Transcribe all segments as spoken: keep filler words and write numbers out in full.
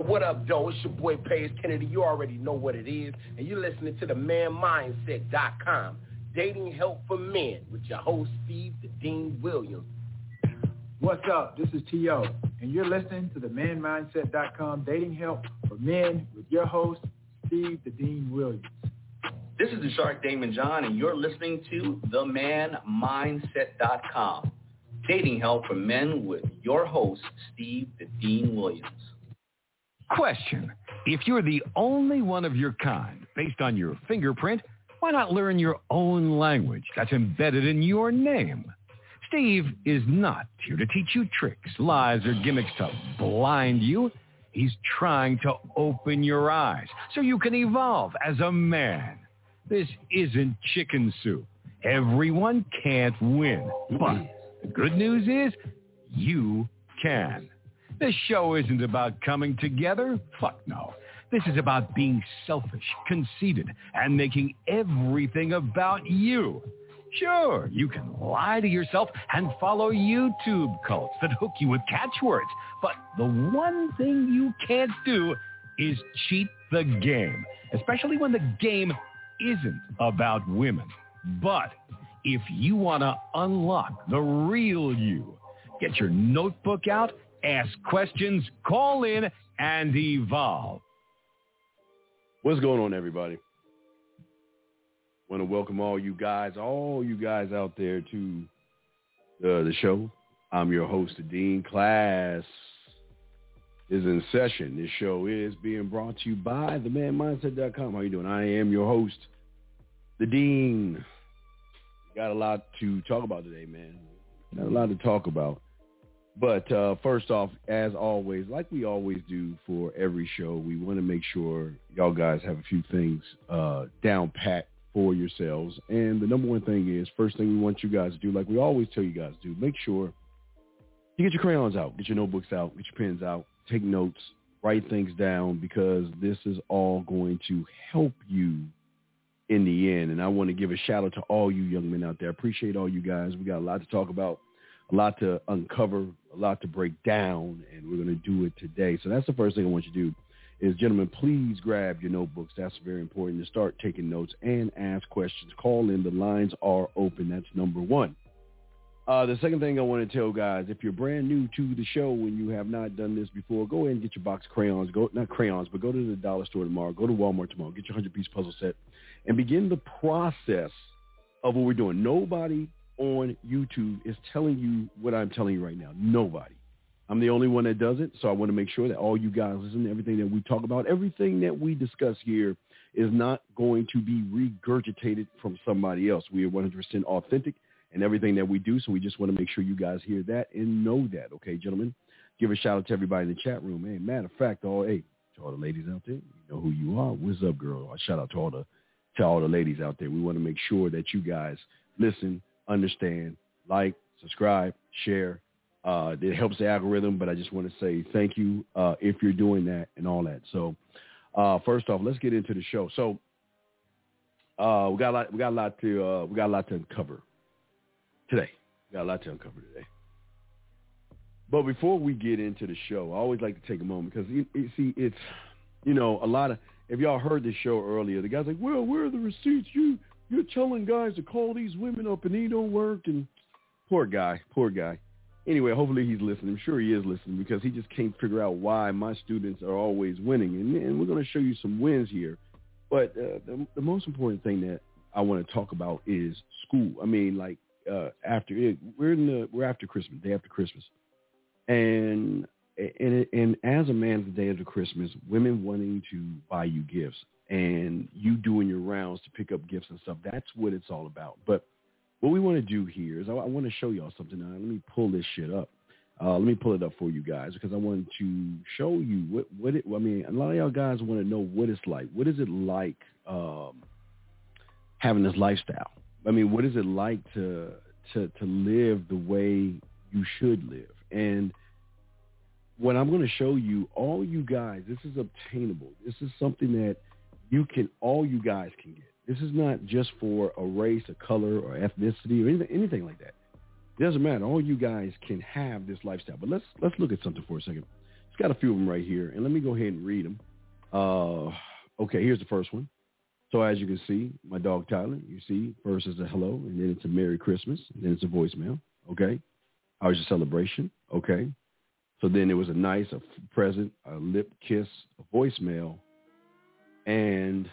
What up, Joe? It's your boy, Paige Kennedy. You already know what it is. And you're listening to the man mindset dot com, dating help for men, with your host, Steve the Dean Williams. What's up? This is T O, and you're listening to the man mindset dot com, dating help for men, with your host, Steve the Dean Williams. This is the Shark Damon John, and you're listening to the man mindset dot com, dating help for men, with your host, Steve the Dean Williams. Question: if you're the only one of your kind, based on your fingerprint, why not learn your own language that's embedded in your name? Steve is not here to teach you tricks, lies, or gimmicks to blind you. He's trying to open your eyes so you can evolve as a man. This isn't chicken soup. Everyone can't win. But the good news is you can. This show isn't about coming together. Fuck no. This is about being selfish, conceited, and making everything about you. Sure, you can lie to yourself and follow YouTube cults that hook you with catchwords. But the one thing you can't do is cheat the game, especially when the game isn't about women. But if you want to unlock the real you, get your notebook out, ask questions, call in, and evolve. What's going on, everybody? Want to welcome all you guys, all you guys out there to uh, the show. I'm your host, the Dean. Class is in session. This show is being brought to you by the man mindset dot com. How you doing? I am your host, the Dean. Got a lot to talk about today, man. Got a lot to talk about. But uh, first off, as always, like we always do for every show, we want to make sure y'all guys have a few things uh, down pat for yourselves. And the number one thing is, first thing we want you guys to do, like we always tell you guys to do, make sure you get your crayons out, get your notebooks out, get your pens out, take notes, write things down, because this is all going to help you in the end. And I want to give a shout out to all you young men out there. I appreciate all you guys. We got a lot to talk about, a lot to uncover, a lot to break down, and we're going to do it today. So that's the first thing I want you to do is, gentlemen, please grab your notebooks. That's very important, to start taking notes and ask questions. Call in. The lines are open. That's number one. Uh, the second thing I want to tell guys, if you're brand new to the show and you have not done this before, go ahead and get your box of crayons. Go, not crayons, but go to the dollar store tomorrow. Go to Walmart tomorrow. Get your hundred-piece puzzle set and begin the process of what we're doing. Nobody on YouTube is telling you what I'm telling you right now. Nobody. I'm the only one that does it, so I want to make sure that all you guys listen to everything that we talk about. Everything that we discuss here is not going to be regurgitated from somebody else. We are one hundred percent authentic in everything that we do, so we just want to make sure you guys hear that and know that. Okay, gentlemen? Give a shout out to everybody in the chat room. Hey, matter of fact, all hey, to all the ladies out there, you know who you are. What's up, girl? A shout out to all the to all the ladies out there. We want to make sure that you guys listen, understand, like, subscribe, share. Uh, it helps the algorithm, but I just want to say thank you uh, if you're doing that and all that. So uh, first off, let's get into the show. So uh, we got a lot, we got a lot to uh, we got a lot to uncover today. We got a lot to uncover today. But before we get into the show, I always like to take a moment because you, you see, it's, you know, a lot of, if y'all heard the show earlier, the guy's like, well, where are the receipts? You you're telling guys to call these women up and they don't work. And poor guy, poor guy. Anyway, hopefully he's listening. I'm sure he is listening because he just can't figure out why my students are always winning. And, and we're going to show you some wins here. But uh, the, the most important thing that I want to talk about is school. I mean, like uh, after it, we're in the we're after Christmas, day after Christmas, and and and as a man, the day after Christmas, women wanting to buy you gifts and you doing your rounds to pick up gifts and stuff. That's what it's all about. But what we want to do here is I, I want to show y'all something. Now, let me pull this shit up. Uh, let me pull it up for you guys because I want to show you what, what it, I mean, a lot of y'all guys want to know what it's like. What is it like um, having this lifestyle? I mean, what is it like to, to, to live the way you should live? And what I'm going to show you, all you guys, this is obtainable. This is something that you can, all you guys can get. This is not just for a race, a color, or ethnicity, or anything, anything like that. It doesn't matter. All you guys can have this lifestyle. But let's let's look at something for a second. This got a few of them right here, and let me go ahead and read them. Uh, okay, here's the first one. So as you can see, my dog Tyler, you see, first is a hello, and then it's a Merry Christmas, and then it's a voicemail. Okay. How was your celebration? Okay. So then it was a nice a present, a lip kiss, a voicemail, and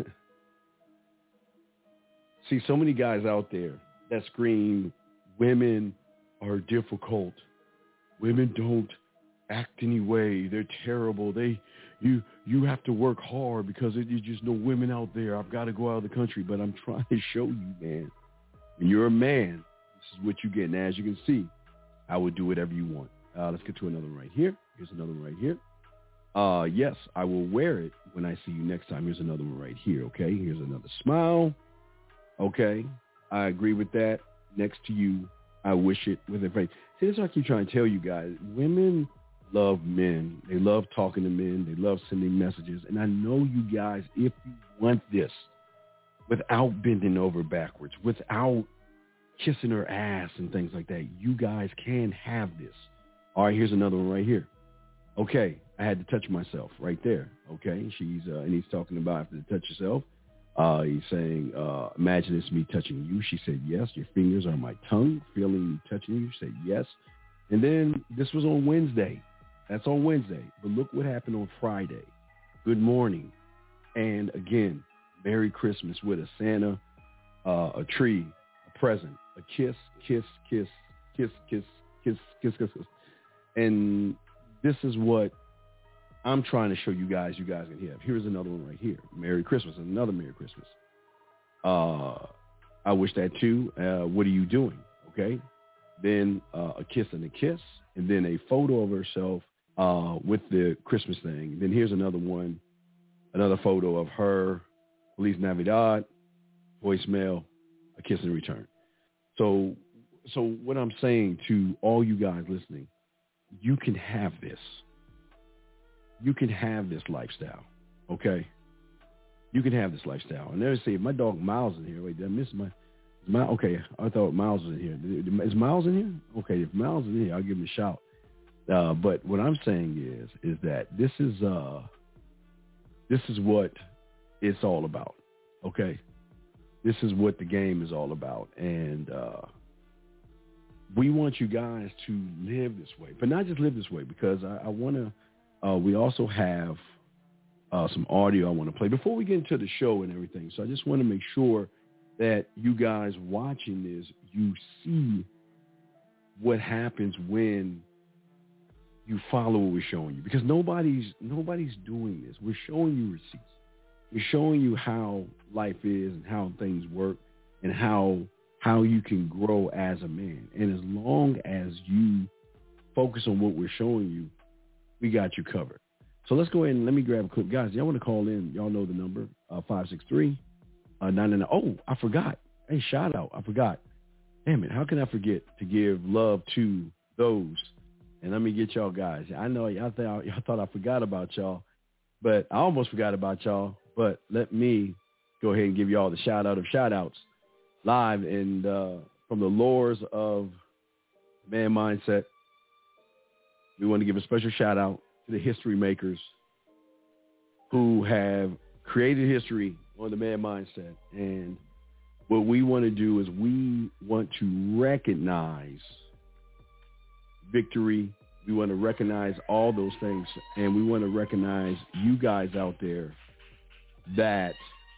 see so many guys out there that scream, women are difficult. Women don't act any way. They're terrible. They, you, you have to work hard because it, you just know women out there. I've got to go out of the country, but I'm trying to show you, man. When you're a man, this is what you get. And as you can see, I would do whatever you want. Uh, let's get to another one right here. Here's another one right here. Uh, yes, I will wear it when I see you next time. Here's another one right here. Okay. Here's another smile. Okay. I agree with that. Next to you, I wish it with a face. See, this is what I keep trying to tell you guys. Women love men. They love talking to men. They love sending messages. And I know you guys, if you want this, without bending over backwards, without kissing her ass and things like that, you guys can have this. All right, here's another one right here. Okay, I had to touch myself right there. Okay, she's uh, and he's talking about after to touch yourself. Uh, he's saying, uh, imagine it's me touching you. She said, yes. Your fingers are my tongue, feeling me touching you. She said, yes. And then this was on Wednesday. That's on Wednesday. But look what happened on Friday. Good morning. And again, Merry Christmas with a Santa, uh, a tree, a present, a kiss, kiss, kiss, kiss, kiss, kiss, kiss, kiss, kiss. And this is what I'm trying to show you guys, you guys can have. Here's another one right here. Merry Christmas. Another Merry Christmas. Uh, I wish that too. Uh, what are you doing? Okay. Then uh, a kiss and a kiss. And then a photo of herself uh, with the Christmas thing. Then here's another one. Another photo of her. Feliz Navidad. Voicemail. A kiss in return. So, so what I'm saying to all you guys listening, you can have this. You can have this lifestyle, okay? You can have this lifestyle. And there's say, my dog Miles in here. Wait, did I miss my, my? Okay, I thought Miles was in here. Is Miles in here? Okay, if Miles is in here, I'll give him a shout. Uh, but what I'm saying is, is that this is, uh, this is what it's all about, okay? This is what the game is all about. And uh, we want you guys to live this way, but not just live this way, because I, I want to, Uh, we also have uh, some audio I want to play before we get into the show and everything. So I just want to make sure that you guys watching this, you see what happens when you follow what we're showing you, because nobody's nobody's doing this. We're showing you receipts. We're showing you how life is and how things work and how how you can grow as a man. And as long as you focus on what we're showing you, we got you covered. So let's go ahead and let me grab a clip. Guys, y'all want to call in? Y'all know the number, uh, five six three, nine nine nine. Oh, I forgot. Hey, shout out. I forgot. Damn it. How can I forget to give love to those? And let me get y'all guys. I know y'all, th- y'all thought I forgot about y'all, but I almost forgot about y'all. But let me go ahead and give y'all the shout out of shout outs live and uh, from the lores of Man Mindset. We want to give a special shout out to the history makers who have created history on the Man Mindset. And what we want to do is we want to recognize victory. We want to recognize all those things. And we want to recognize you guys out there that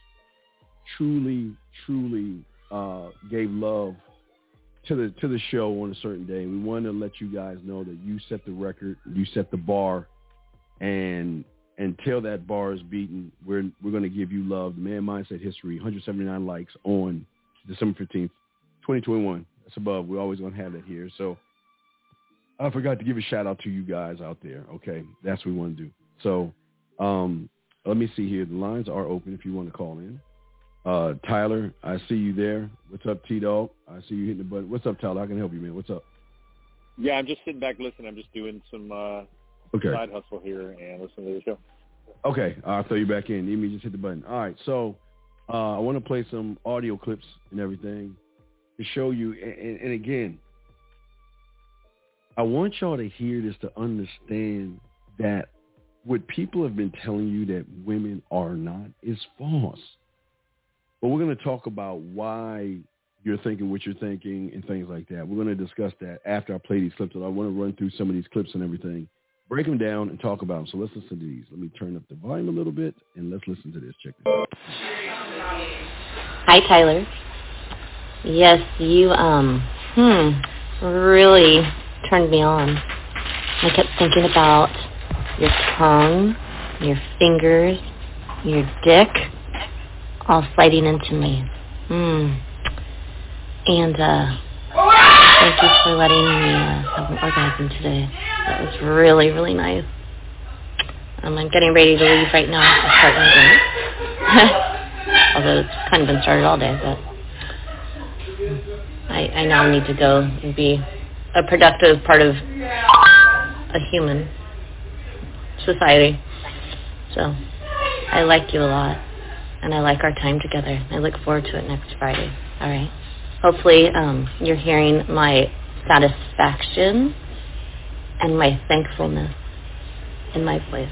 truly, truly uh, gave love to the to the show on a certain day. We want to let you guys know that you set the record, you set the bar, and until that bar is beaten, we're we're going to give you love. The Man Mindset History, one hundred seventy-nine likes on December fifteenth, twenty twenty-one. That's above. We're always going to have that here. So I forgot to give a shout out to you guys out there. Okay, that's what we want to do. So um, let me see here. The lines are open if you want to call in. Uh, Tyler, I see you there. What's up, T-Dog? I see you hitting the button. What's up, Tyler? I can help you, man. What's up? Yeah, I'm just sitting back listening. I'm just doing some uh, okay. side hustle here and listening to the show. Okay, I'll throw you back in. Let me just hit the button. All right, so uh, I want to play some audio clips and everything to show you. And, and again, I want y'all to hear this to understand that what people have been telling you that women are not is false. But we're going to talk about why you're thinking what you're thinking and things like that. We're going to discuss that after I play these clips. I want to run through some of these clips and everything, break them down and talk about them. So let's listen to these. Let me turn up the volume a little bit and let's listen to this. Check this out. Hi, Tyler. Yes, you um, hmm, really turned me on. I kept thinking about your tongue, your fingers, your dick, all sliding into me. Hmm. And uh, thank you for letting me uh, have an orgasm today. That was really, really nice. Um, I'm getting ready to leave right now to start my day. Although it's kind of been started all day, but I, I now need to go and be a productive part of a human society. So I like you a lot, and I like our time together. I look forward to it next Friday. All right. Hopefully um, you're hearing my satisfaction and my thankfulness in my voice.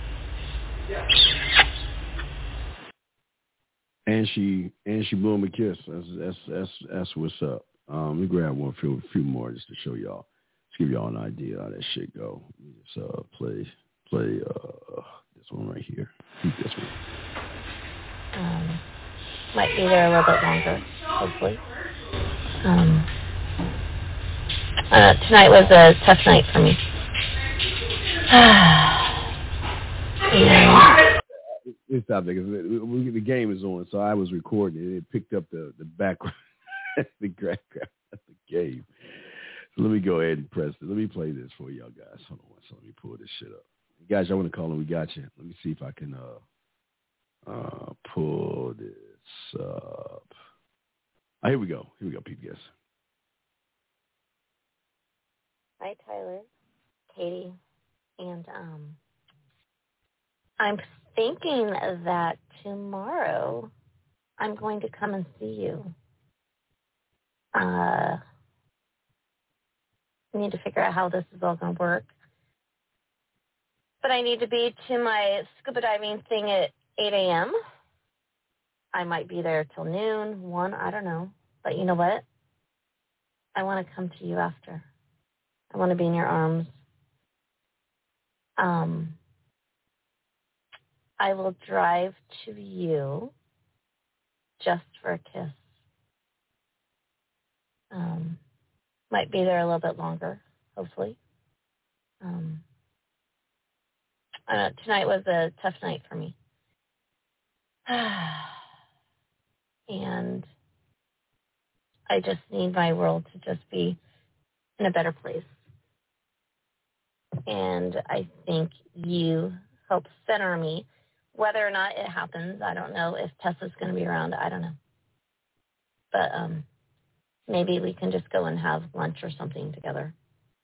And she and she blew him a kiss. That's that's that's, that's what's up. Um, let me grab one few few more just to show y'all, just give y'all an idea how that shit go. Let me just uh, play play uh, this one right here. Keep this one. Um, might be there a little bit longer, hopefully. Um, uh, tonight was a tough night for me. and, It's stop there because the game is on, so I was recording it. It picked up the, the background, the background of the game. So let me go ahead and press it. Let me play this for y'all guys. Hold on, so let me pull this shit up. Guys, y'all want to call in? We got you. Let me see if I can uh, uh, pull this up. Oh, here we go. Here we go, Pete. Guess. Hi, Tyler, Katie, and um, I'm thinking that tomorrow I'm going to come and see you. Uh, I need to figure out how this is all going to work. But I need to be to my scuba diving thing at eight a.m. I might be there till noon, one, I don't know. But you know what? I want to come to you after. I want to be in your arms. Um, I will drive to you just for a kiss. Um, might be there a little bit longer, hopefully. Um, uh, tonight was a tough night for me. And I just need my world to just be in a better place. And I think you help center me. Whether or not it happens, I don't know. If Tessa's going to be around, I don't know. But um, maybe we can just go and have lunch or something together.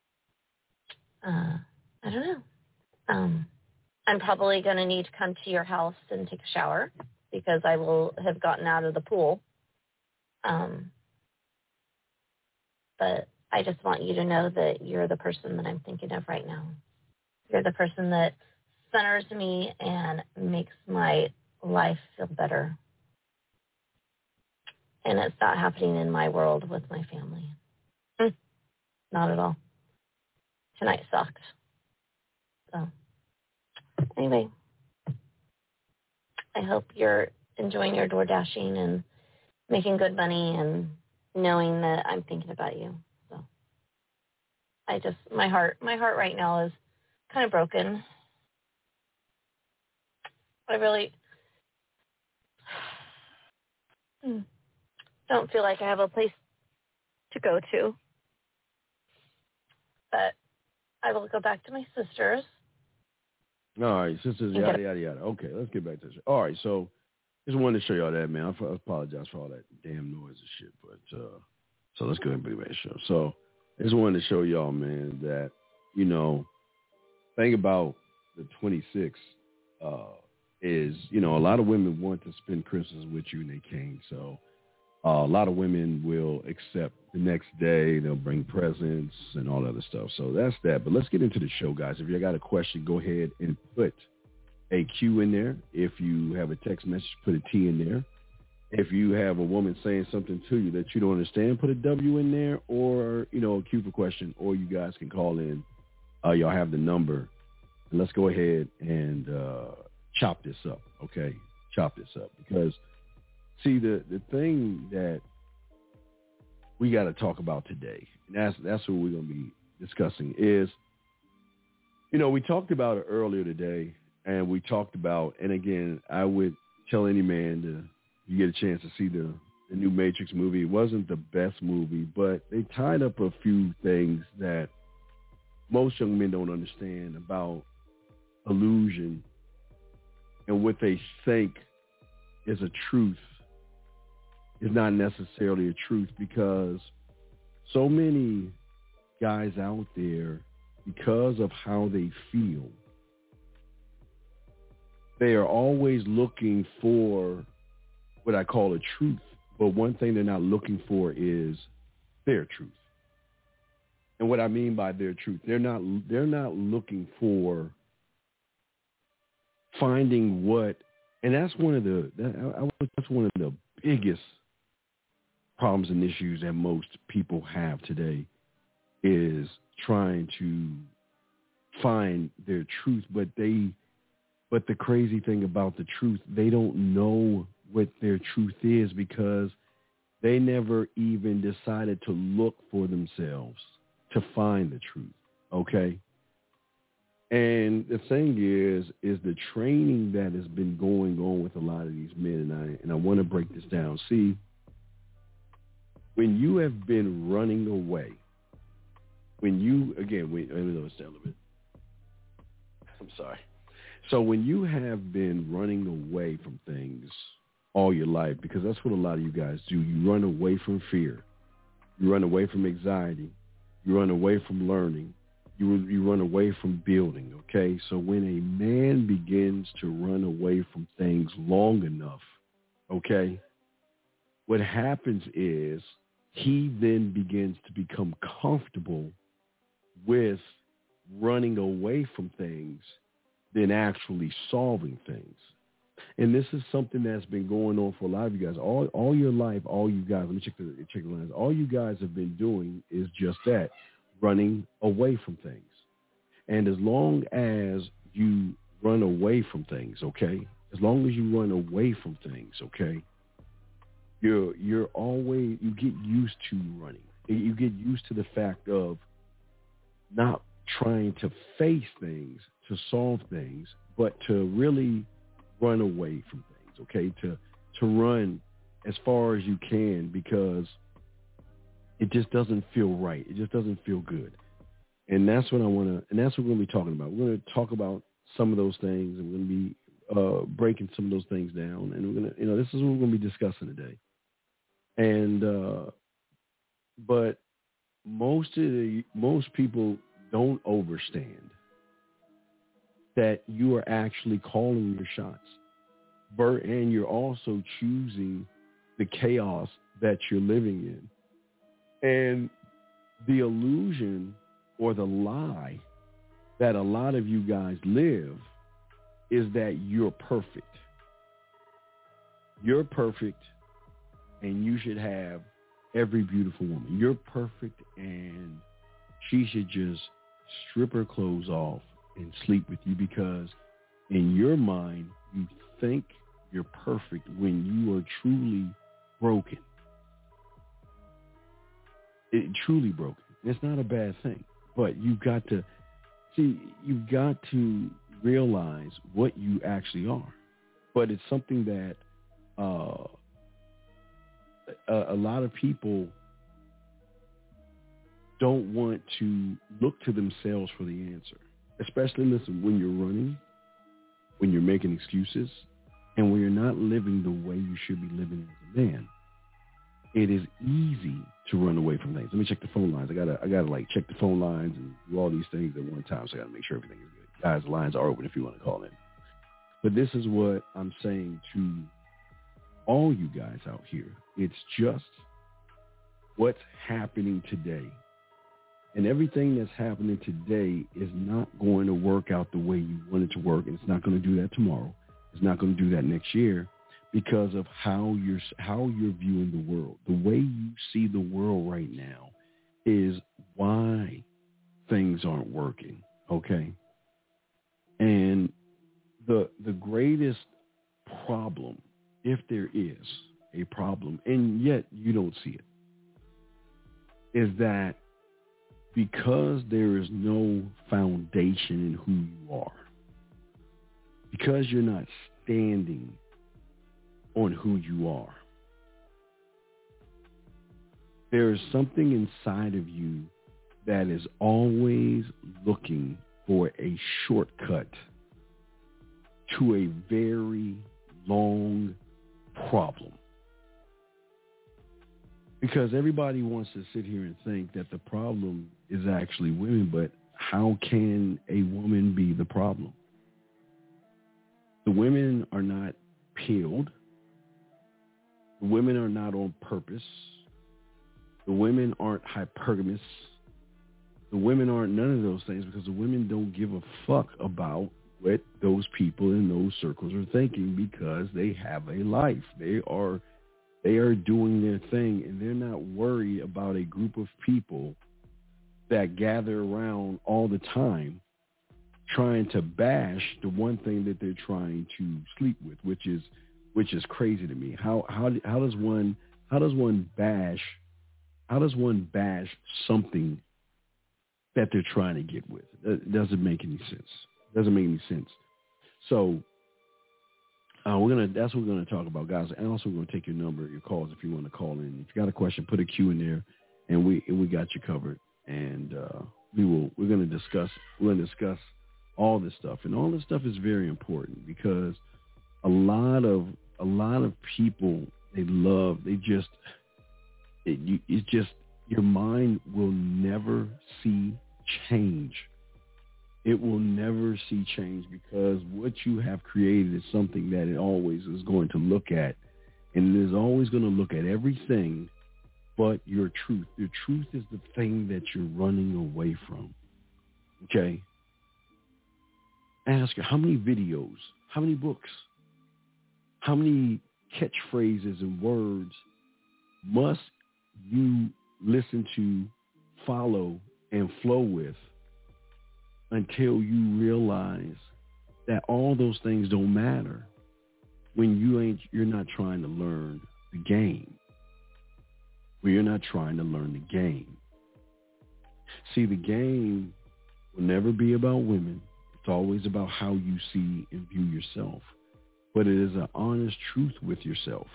Uh, I don't know. Um, I'm probably going to need to come to your house and take a shower because I will have gotten out of the pool. Um, but I just want you to know that you're the person that I'm thinking of right now. You're the person that centers me and makes my life feel better. And it's not happening in my world with my family. Mm, not at all. Tonight sucked. So, anyway, I hope you're enjoying your door dashing and making good money and knowing that I'm thinking about you. So, I just, my heart, my heart right now is kind of broken. I really don't feel like I have a place to go to. But I will go back to my sisters. All right, sisters, yada, yada, yada. Okay, let's get back to this. All right, so just wanted to show y'all that, man. I, I apologize for all that damn noise and shit. But uh, so let's go ahead and bring back the show. So I just wanted to show y'all, man, that, you know, thing about the twenty-sixth uh, is, you know, a lot of women want to spend Christmas with you and they can't. So Uh, a lot of women will accept the next day. They'll bring presents and all that other stuff. So that's that. But let's get into the show, guys. If you got a question, go ahead and put a Q in there. If you have a text message, put a T in there. If you have a woman saying something to you that you don't understand, put a W in there, or, you know, a Q for question, or you guys can call in. Uh, y'all have the number. And let's go ahead and uh, chop this up, okay? Chop this up. Because, see, the, the thing that we got to talk about today, and that's, that's what we're going to be discussing, is, you know, we talked about it earlier today, and we talked about, and again, I would tell any man to, you get a chance to see the, the new Matrix movie. It wasn't the best movie, but they tied up a few things that most young men don't understand about illusion and what they think is a truth is not necessarily a truth, because so many guys out there, because of how they feel, they are always looking for what I call a truth. But one thing they're not looking for is their truth. And what I mean by their truth, they're not they're not looking for finding what, and that's one of the that, that's one of the biggest problems and issues that most people have today, is trying to find their truth. But they, but the crazy thing about the truth, they don't know what their truth is, because they never even decided to look for themselves to find the truth. Okay. And the thing is, is the training that has been going on with a lot of these men, and I, and I want to break this down. See, when you have been running away, when you, again, wait, let me know it's down a little bit. I'm sorry. So when you have been running away from things all your life, because that's what a lot of you guys do. You run away from fear. You run away from anxiety. You run away from learning. You, you run away from building, okay? So when a man begins to run away from things long enough, okay, what happens is he then begins to become comfortable with running away from things than actually solving things. And this is something that's been going on for a lot of you guys. All all your life, all you guys, let me check the, check the lines. All you guys have been doing is just that, running away from things. And as long as you run away from things, okay, as long as you run away from things, okay, you're, you're always, you get used to running. You get used to the fact of not trying to face things, to solve things, but to really run away from things, okay, to to run as far as you can, because it just doesn't feel right. It just doesn't feel good. And that's what I want to, and that's what we're going to be talking about. We're going to talk about some of those things, and we're going to be uh, breaking some of those things down. And we're going to, you know, this is what we're going to be discussing today. And, uh, but most of the, most people don't understand that you are actually calling your shots. And you're also choosing the chaos that you're living in. And the illusion or the lie that a lot of you guys live is that you're perfect. You're perfect, and you should have every beautiful woman. You're perfect, and she should just strip her clothes off and sleep with you, because in your mind, you think you're perfect when you are truly broken. It truly broken. It's not a bad thing, but you've got to see, you've got to realize what you actually are. But it's something that uh, a, a lot of people don't want to look to themselves for the answer. Especially, listen, when you're running, when you're making excuses, and when you're not living the way you should be living as a man. It is easy to run away from things. Let me check the phone lines. I gotta, I gotta like check the phone lines and do all these things at one time. So I gotta make sure everything is good. Guys, the lines are open if you want to call in. But this is what I'm saying to all you guys out here. It's just what's happening today. And everything that's happening today is not going to work out the way you want it to work. And it's not going to do that tomorrow. It's not going to do that next year because of how you're, how you're viewing the world. The way you see the world right now is why things aren't working, okay? And the the greatest problem, if there is a problem, and yet you don't see it, is that because there is no foundation in who you are, because you're not standing on who you are, there is something inside of you that is always looking for a shortcut to a very long problem. Because everybody wants to sit here and think that the problem is actually women, but how can a woman be the problem? The women are not peeled. The women are not on purpose. The women aren't hypergamous. The women aren't none of those things because the women don't give a fuck about what those people in those circles are thinking because they have a life. They are they are doing their thing, and they're not worried about a group of people that gather around all the time trying to bash the one thing that they're trying to sleep with, which is which is crazy to me. How how how does one how does one bash how does one bash something that they're trying to get with? It doesn't make any sense. Doesn't make any sense. So uh, we're gonna that's what we're gonna talk about, guys. And also we're gonna take your number, your calls if you want to call in. If you got a question, put a Q in there, and we and we got you covered. And uh, we will we're gonna discuss we're gonna discuss all this stuff, and all this stuff is very important because a lot of a lot of people they love they just it, you, it's just your mind will never see change. It will never see change because what you have created is something that it always is going to look at, and it is always going to look at everything but your truth. Your truth is the thing that you're running away from. Okay? Ask her, how many videos, how many books, how many catchphrases and words must you listen to, follow, and flow with until you realize that all those things don't matter when you ain't you're not trying to learn the game. When you're not trying to learn the game. See, the game will never be about women. It's always about how you see and view yourself. But it is an honest truth with yourself.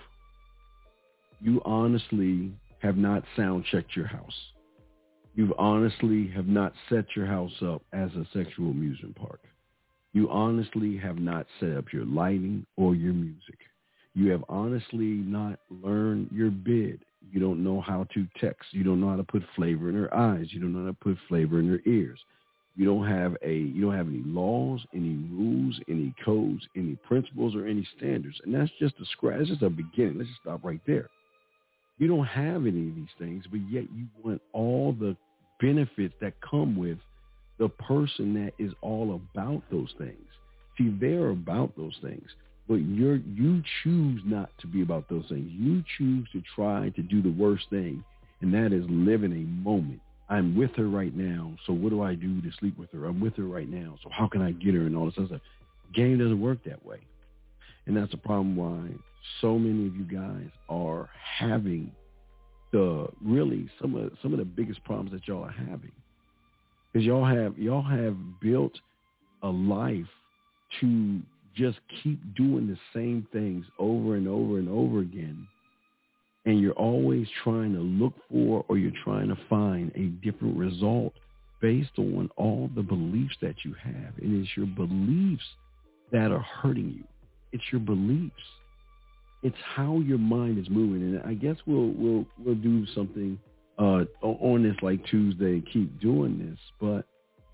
You honestly have not sound checked your house. You honestly have not set your house up as a sexual amusement park. You honestly have not set up your lighting or your music. You have honestly not learned your bid. You don't know how to text. You don't know how to put flavor in her eyes. You don't know how to put flavor in her ears. You don't have a you don't have any laws, any rules, any codes, any principles, or any standards. And that's just a scratch. That's just a beginning. Let's just stop right there. You don't have any of these things, but yet you want all the benefits that come with the person that is all about those things. See, they're about those things, but you're, you choose not to be about those things. You choose to try to do the worst thing, and that is live in a moment. I'm with her right now, so what do I do to sleep with her? I'm with her right now, so how can I get her and all this other stuff? Game doesn't work that way. And that's the problem why so many of you guys are having the really some of some of the biggest problems that y'all are having. Because y'all have y'all have built a life to just keep doing the same things over and over and over again. And you're always trying to look for or you're trying to find a different result based on all the beliefs that you have. And it's your beliefs that are hurting you. It's your beliefs. It's how your mind is moving. And I guess we'll we'll we'll do something uh, on this like Tuesday and keep doing this. But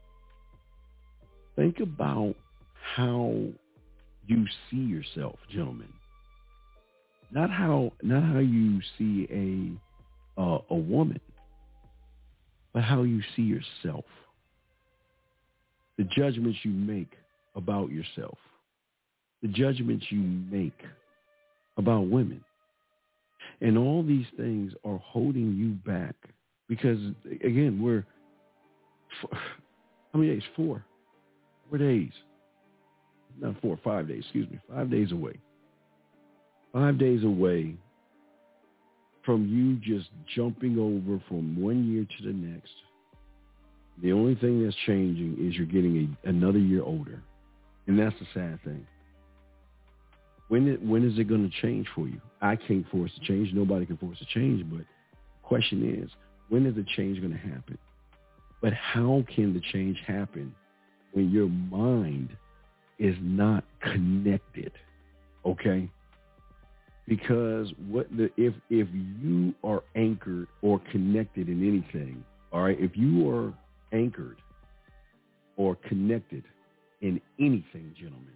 think about how you see yourself, gentlemen. not how not how you see a uh, a woman, but how you see yourself. The judgments you make about yourself, the judgments you make about women, and all these things are holding you back because, again, we're four, how many days? Four, four days, not four, five days. Excuse me, five days away. Five days away from you just jumping over from one year to the next. The only thing that's changing is you're getting a, another year older. And that's the sad thing. When it, when is it going to change for you? I can't force a change. Nobody can force a change. But the question is, when is the change going to happen? But how can the change happen when your mind is not connected? Okay? Because what the if if you are anchored or connected in anything, all right, if you are anchored or connected in anything, gentlemen,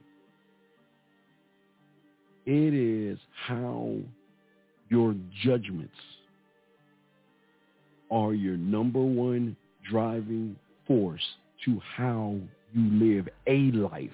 it is how your judgments are your number one driving force to how you live a life.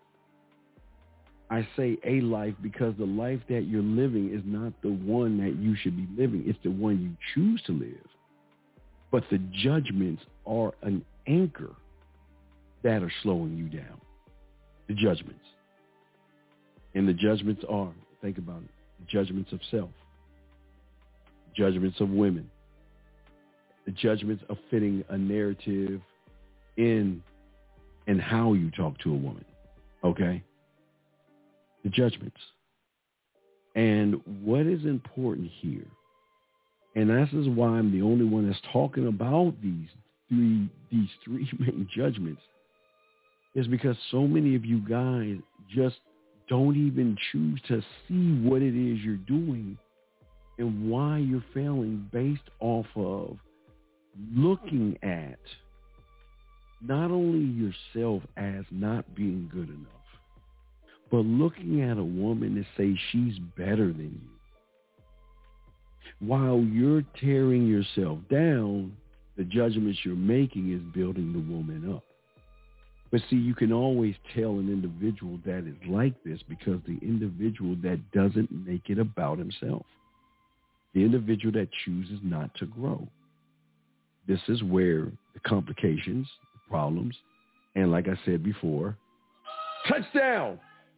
I say a life because the life that you're living is not the one that you should be living. It's the one you choose to live. But the judgments are an anchor that are slowing you down. The judgments. And the judgments are, think about it, the judgments of self, judgments of women, the judgments of fitting a narrative in and how you talk to a woman, okay? The judgments. And what is important here, and this is why I'm the only one that's talking about these three these three main judgments, is because so many of you guys just don't even choose to see what it is you're doing and why you're failing based off of looking at not only yourself as not being good enough, but looking at a woman to say she's better than you. While you're tearing yourself down, the judgments you're making is building the woman up. But see, you can always tell an individual that is like this because the individual that doesn't make it about himself, the individual that chooses not to grow. This is where the complications, the problems, and like I said before, touchdown!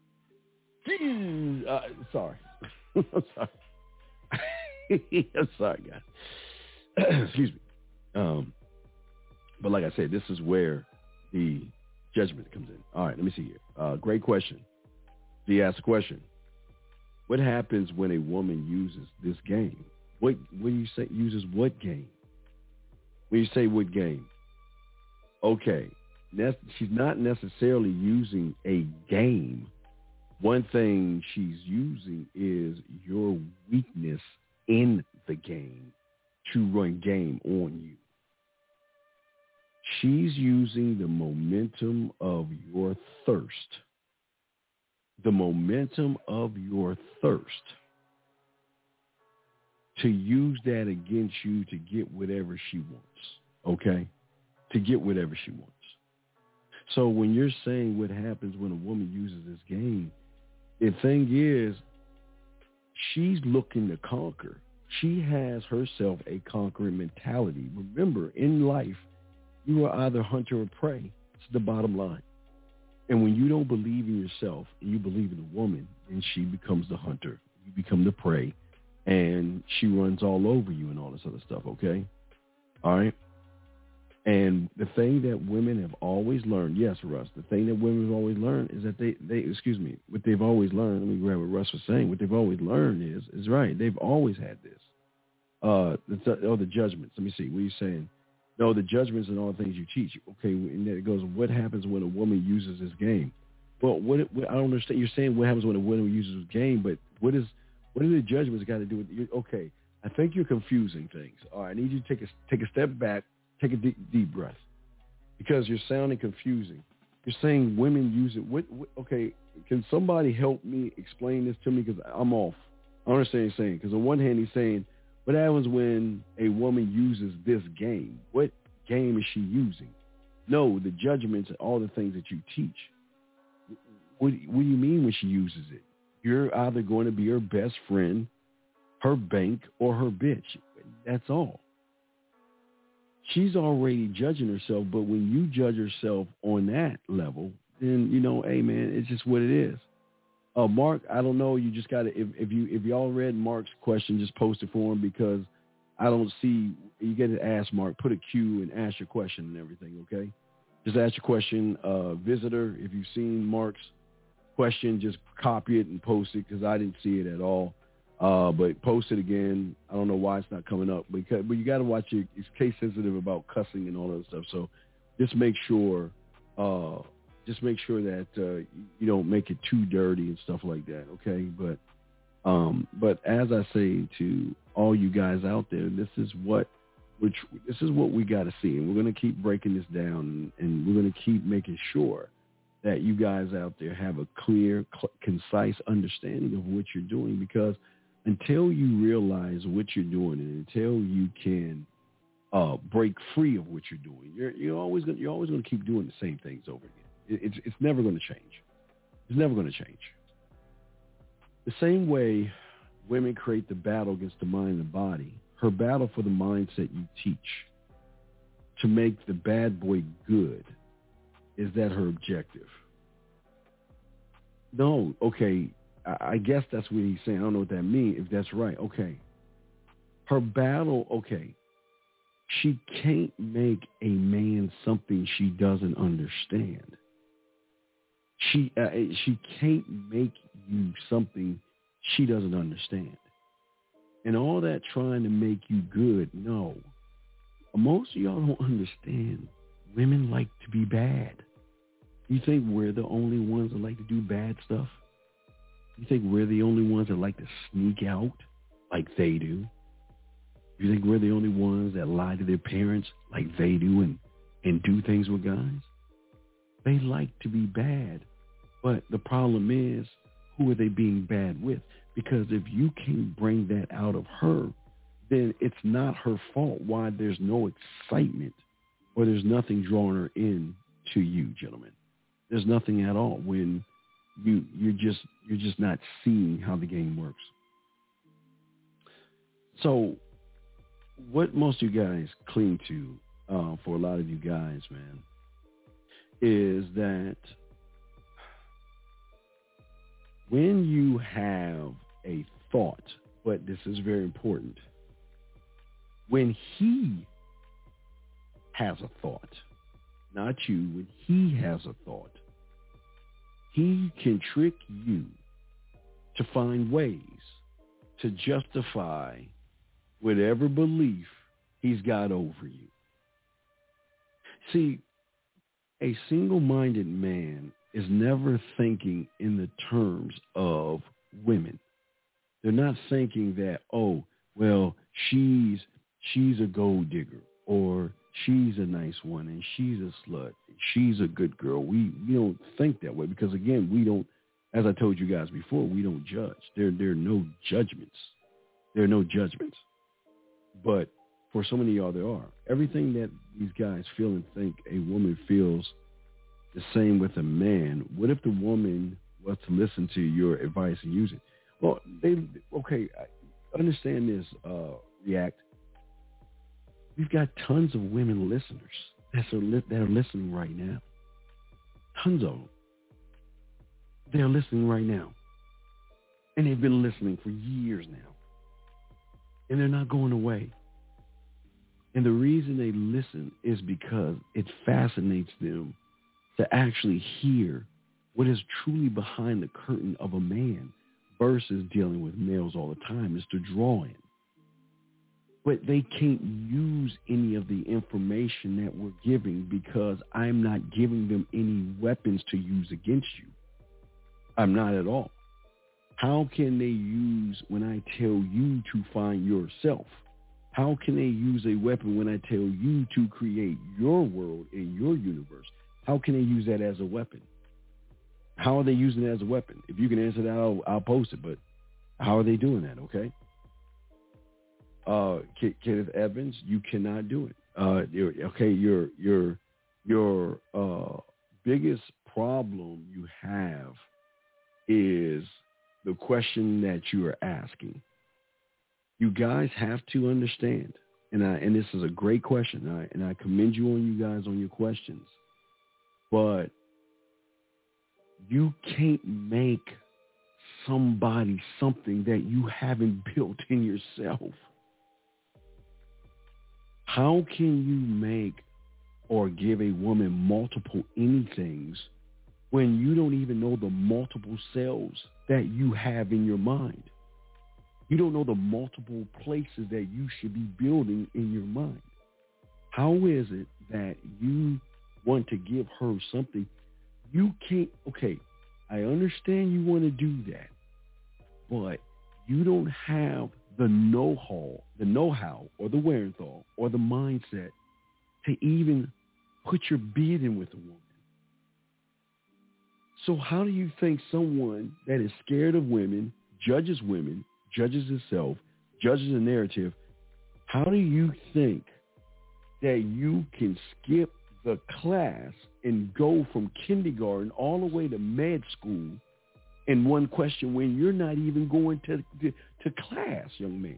Uh, sorry. I'm sorry. I'm sorry, guys. Excuse me. Um, but like I said, this is where the judgment comes in. All right, let me see here. Uh, great question. He asked a question. What happens when a woman uses this game? What what do you say uses what game? When you say what game? Okay, ne- she's not necessarily using a game. One thing she's using is your weakness in the game to run game on you. She's using the momentum of your thirst, the momentum of your thirst to use that against you to get whatever she wants, okay? To get whatever she wants. So when you're saying what happens when a woman uses this game, the thing is, she's looking to conquer. She has herself a conquering mentality. Remember, in life, you are either hunter or prey. It's the bottom line. And when you don't believe in yourself and you believe in a woman, then she becomes the hunter. You become the prey. And she runs all over you and all this other stuff, okay? All right? And the thing that women have always learned, yes, Russ, the thing that women have always learned is that they, they excuse me, what they've always learned, let me grab what Russ was saying, what they've always learned is, is right, they've always had this. Uh, the, oh, the judgments. Let me see, what are you saying? No, the judgments and all the things you teach. Okay, and then it goes, what happens when a woman uses this game? Well, what, what I don't understand. You're saying what happens when a woman uses this game, but what is what do the judgments got to do with it? Okay, I think you're confusing things. All right, I need you to take a take a step back, take a deep, deep breath, because you're sounding confusing. You're saying women use it. What, what? Okay, can somebody help me explain this to me? Because I'm off. I understand what he's saying, because on one hand he's saying, what happens when a woman uses this game? What game is she using? No, the judgments and all the things that you teach. What, what do you mean when she uses it? You're either going to be her best friend, her bank, or her bitch. That's all. She's already judging herself, but when you judge yourself on that level, then, you know, hey, man, it's just what it is. Uh, Mark, I don't know. You just got to, if, if you if y'all read Mark's question, just post it for him, because I don't see, you get to ask Mark, put a Q and ask your question and everything, okay? Just ask your question. Uh, visitor, if you've seen Mark's question, just copy it and post it, because I didn't see it at all. Uh, but post it again. I don't know why it's not coming up, because, but you got to watch it. It's case sensitive about cussing and all that stuff. So just make sure, uh, just make sure that uh, you don't make it too dirty and stuff like that. Okay. But, um, but as I say to all you guys out there, this is what, which this is what we got to see. And we're going to keep breaking this down, and, and we're going to keep making sure that you guys out there have a clear, cl- concise understanding of what you're doing, because until you realize what you're doing and until you can uh, break free of what you're doing, you're, you're always going you're always going to keep doing the same things over again. It, it's it's never going to change. It's never going to change. The same way women create the battle against the mind and the body, her battle for the mindset you teach to make the bad boy good, is that her objective? No, okay. I guess that's what he's saying. I don't know what that means, if that's right. Okay. Her battle, okay. She can't make a man something she doesn't understand. She uh, she can't make you something she doesn't understand. And all that trying to make you good, no. Most of y'all don't understand. Women like to be bad. You think we're the only ones that like to do bad stuff? You think we're the only ones that like to sneak out like they do? You think we're the only ones that lie to their parents like they do and, and do things with guys? They like to be bad. But the problem is, who are they being bad with? Because if you can't bring that out of her, then it's not her fault why there's no excitement or there's nothing drawing her in to you, gentlemen. There's nothing at all when you you're just you're just not seeing how the game works. So what most of you guys cling to, uh, for a lot of you guys, man, is that when you have a thought, but this is very important, when he has a thought, not you, when he has a thought, he can trick you to find ways to justify whatever belief he's got over you. See, a single-minded man is never thinking in the terms of women. They're not thinking that, oh, well, she's she's a gold digger, or she's a nice one, and she's a slut, she's a good girl. We we don't think that way because, again, we don't, as I told you guys before, we don't judge. There, there are no judgments. There are no judgments. But for so many of y'all, there are. Everything that these guys feel and think a woman feels the same with a man. What if the woman was to listen to your advice and use it? Well, they, okay, understand this, uh, React. We've got tons of women listeners that are, li- that are listening right now. Tons of them. They're listening right now. And they've been listening for years now. And they're not going away. And the reason they listen is because it fascinates them to actually hear what is truly behind the curtain of a man versus dealing with males all the time, is to draw in. But they can't use any of the information that we're giving because I'm not giving them any weapons to use against you. I'm not at all. How can they use when I tell you to find yourself? How can they use a weapon when I tell you to create your world and your universe? How can they use that as a weapon? How are they using it as a weapon? If you can answer that, I'll, I'll post it. But How are they doing that? Okay. Uh, Kenneth Evans, you cannot do it. Uh, okay, your your your uh, biggest problem you have is the question that you are asking. You guys have to understand, and I and this is a great question, and I, and I commend you on you guys on your questions, but you can't make somebody something that you haven't built in yourself. How can you make or give a woman multiple anythings when you don't even know the multiple cells that you have in your mind? You don't know the multiple places that you should be building in your mind. How is it that you want to give her something you can't? Okay, I understand you want to do that, but you don't have the know-how, the know-how or the wherewithal or the mindset to even put your bid in with a woman. So how do you think someone that is scared of women, judges women, judges itself, judges a narrative, how do you think that you can skip the class and go from kindergarten all the way to med school in one question when you're not even going to, to, to class, young man?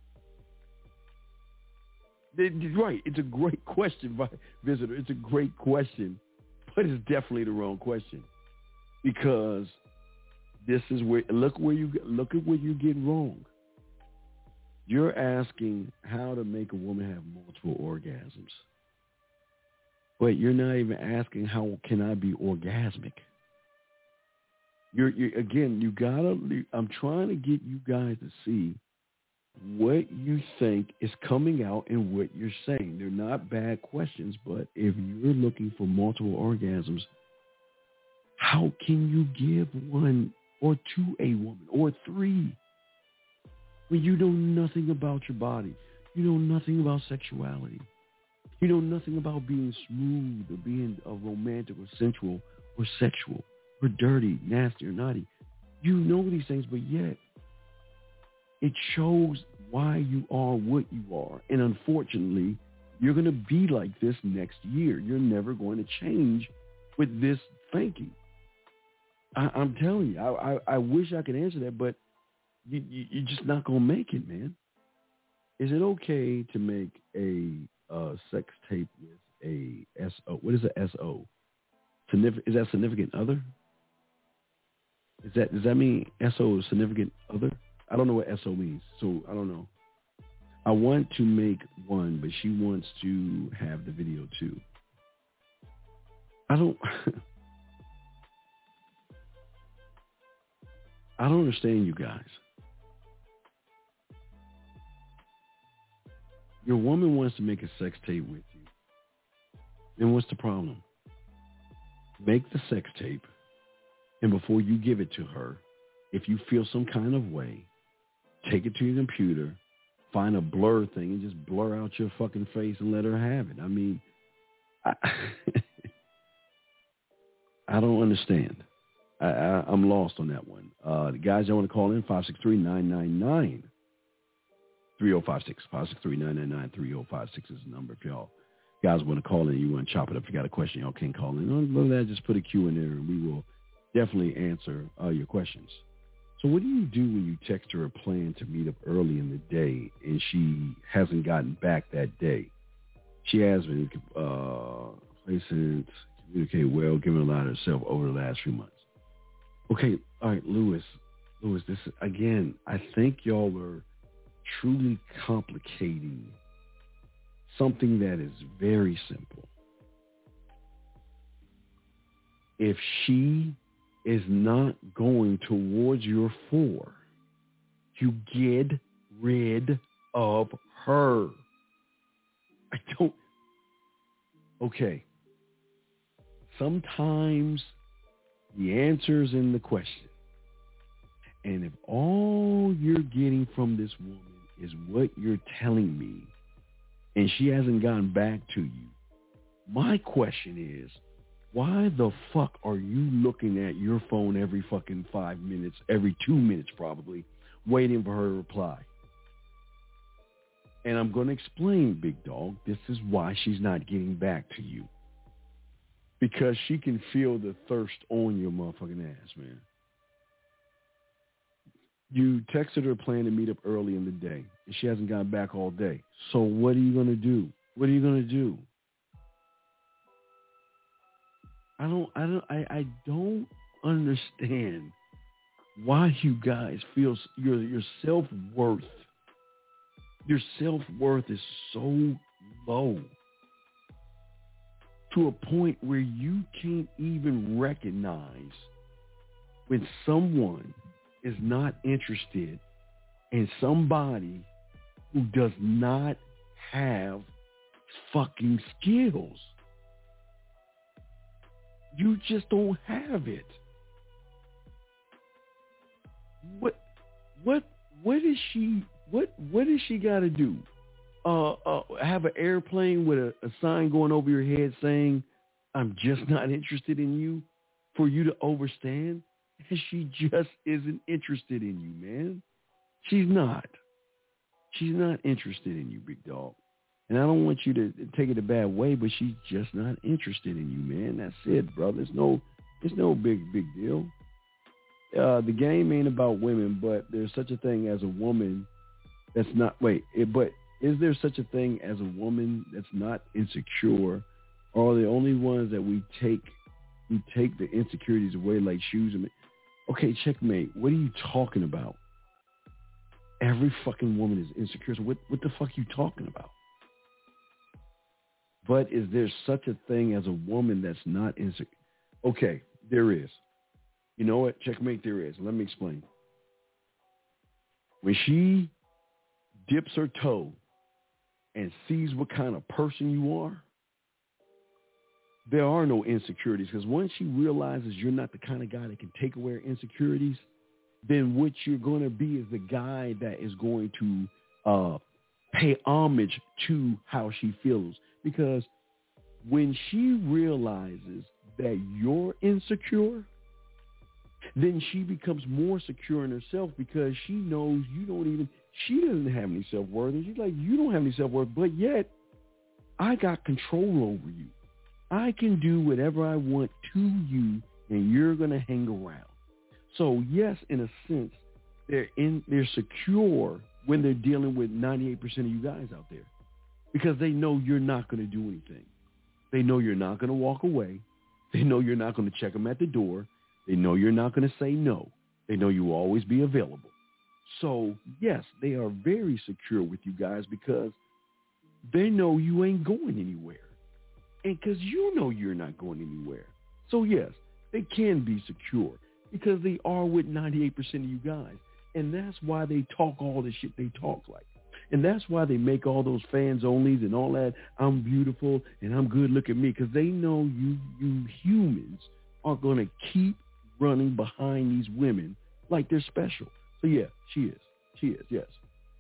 Right. It's a great question, visitor. It's a great question, but it's definitely the wrong question, because this is where, look where you, look at where you get wrong. You're asking how to make a woman have multiple orgasms, but you're not even asking how can I be orgasmic. You're, you're again, you gotta, I'm trying to get you guys to see what you think is coming out in what you're saying. They're not bad questions, but if you're looking for multiple orgasms, how can you give one or two a woman or three when you know nothing about your body? You know nothing about sexuality. You know nothing about being smooth or being a romantic or sensual or sexual or dirty, nasty or naughty. You know these things, but yet it shows why you are what you are. And unfortunately, you're going to be like this next year. You're never going to change with this thinking. I, I'm telling you, I, I, I wish I could answer that, but you, you, you're just not going to make it, man. Is it okay to make a uh, sex tape with a S O? What is a S O? Signif- is that significant other? Is that, does that mean S O is significant other? I don't know what S O means, so I don't know. I want to make one, but she wants to have the video too. I don't... I don't understand you guys. Your woman wants to make a sex tape with you. Then what's the problem? Make the sex tape, and before you give it to her, if you feel some kind of way, take it to your computer, find a blur thing, and just blur out your fucking face and let her have it. I mean, I, I don't understand. I, I, I'm lost on that one. Uh, the guys that want to call in, five six three, nine nine nine, three oh five six. five six three, nine nine nine, three oh five six is the number. If y'all guys want to call in, you want to chop it up, if you got a question, y'all can call in. Other than that, just put a Q in there, and we will definitely answer uh, your questions. So what do you do when you text her a plan to meet up early in the day and she hasn't gotten back that day? She has been uh, placing, communicate well, giving a lot of herself over the last few months. Okay, all right, Lewis. Lewis, this is, again, I think y'all are truly complicating something that is very simple. If she is not going towards your four, you get rid of her. I don't... Okay. Sometimes the answer's in the question. And if all you're getting from this woman is what you're telling me, and she hasn't gotten back to you, my question is, why the fuck are you looking at your phone every fucking five minutes, every two minutes probably, waiting for her to reply. And I'm going to explain, big dog, this is why she's not getting back to you. Because she can feel the thirst on your motherfucking ass, man. You texted her planning to meet up early in the day, and she hasn't gotten back all day. So what are you going to do? What are you going to do? I don't, I don't, I, I don't understand why you guys feel your your self-worth, your self-worth is so low to a point where you can't even recognize when someone is not interested in somebody who does not have fucking skills. You just don't have it. What, what, what is she? What, what does she got to do? Uh, uh, have an airplane with a, a sign going over your head saying, "I'm just not interested in you," for you to overstand? And she just isn't interested in you, man. She's not. She's not interested in you, big dog. And I don't want you to take it a bad way, but she's just not interested in you, man. That's it, brother. It's no, it's no big, big deal. Uh, the game ain't about women, but there's such a thing as a woman that's not, wait, it, but is there such a thing as a woman that's not insecure? Or are the only ones that we take, we take the insecurities away like shoes? And okay, checkmate. What are you talking about? Every fucking woman is insecure. So what, what the fuck are you talking about? But is there such a thing as a woman that's not insecure? Okay, there is. You know what? Checkmate, there is. Let me explain. When she dips her toe and sees what kind of person you are, there are no insecurities, because once she realizes you're not the kind of guy that can take away her insecurities, then what you're going to be is the guy that is going to uh, pay homage to how she feels. Because when she realizes that you're insecure, then she becomes more secure in herself, because she knows you don't even, she doesn't have any self-worth. And she's like, you don't have any self-worth, but yet I got control over you. I can do whatever I want to you, and you're going to hang around. So yes, in a sense, they're in, they're secure when they're dealing with ninety-eight percent of you guys out there, because they know you're not going to do anything. They know you're not going to walk away. They know you're not going to check them at the door. They know you're not going to say no. They know you will always be available. So yes, they are very secure with you guys, because they know you ain't going anywhere. And because you know you're not going anywhere. So yes, they can be secure, because they are with ninety-eight percent of you guys. And that's why they talk all the shit they talk like. And that's why they make all those fans onlys and all that. I'm beautiful and I'm good, look at me. Because they know you, you humans are going to keep running behind these women like they're special. So yeah, she is. She is, yes.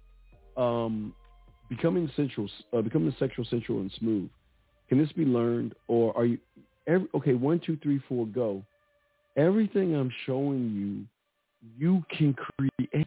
Um, becoming sensual, uh, becoming sexual, sensual, and smooth. Can this be learned, or are you, every, okay, one, two, three, four, go. Everything I'm showing you, you can create.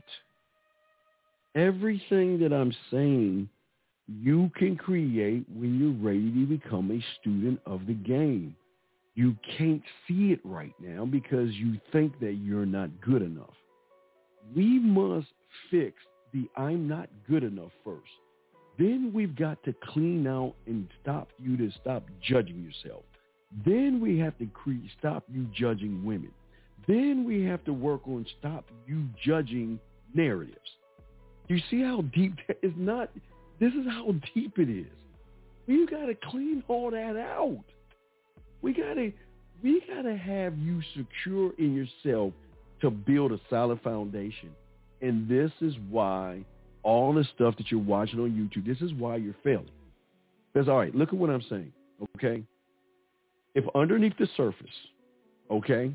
Everything that I'm saying, you can create when you're ready to become a student of the game. You can't see it right now because you think that you're not good enough. We must fix the I'm not good enough first. Then we've got to clean out and stop you to stop judging yourself. Then we have to cre- stop you judging women. Then we have to work on stop you judging narratives. You see how deep that is not? This is how deep it is. We got to clean all that out. We got to we got to have you secure in yourself to build a solid foundation. And this is why all the stuff that you're watching on YouTube, this is why you're failing. Because, all right, look at what I'm saying, okay? If underneath the surface, okay,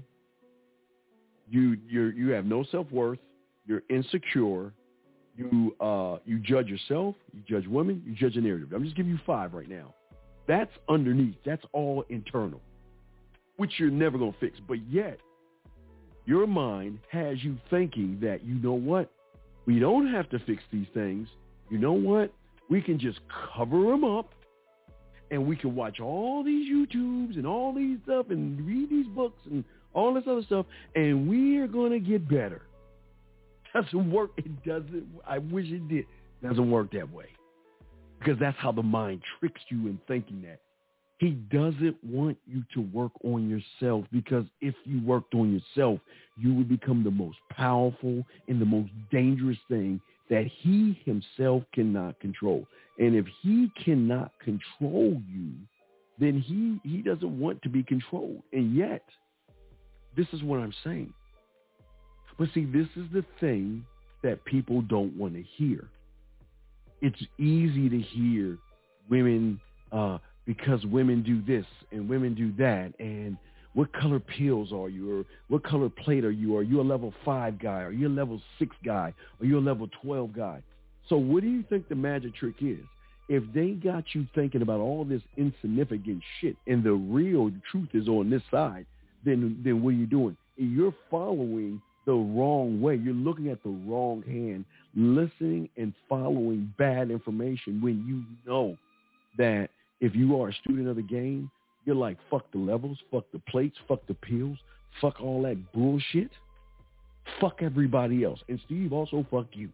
you you you have no self-worth, you're insecure, you uh you judge yourself, you judge women, you judge a narrative. I'm just giving you five right now. That's underneath. That's all internal, which you're never going to fix. But yet, your mind has you thinking that, you know what, We don't have to fix these things. You know what? We can just cover them up, and we can watch all these YouTubes and all these stuff and read these books and all this other stuff, and we are going to get better. Doesn't work. It doesn't. I wish it did. Doesn't work that way, because that's how the mind tricks you in thinking that. He doesn't want you to work on yourself, because if you worked on yourself, you would become the most powerful and the most dangerous thing that he himself cannot control. And if he cannot control you, then he, he doesn't want to be controlled. And yet, this is what I'm saying. But see, this is the thing that people don't want to hear. It's easy to hear women, uh, because women do this and women do that, and what color pills are you, or what color plate are you? Are you a level five guy? Are you a level six guy? Are you a level twelve guy? So what do you think the magic trick is? If they got you thinking about all this insignificant shit and the real truth is on this side, then then what are you doing? You're following the wrong way. You're looking at the wrong hand, listening and following bad information when you know that if you are a student of the game, you're like, fuck the levels, fuck the plates, fuck the pills, fuck all that bullshit, fuck everybody else. And Steve, also fuck you.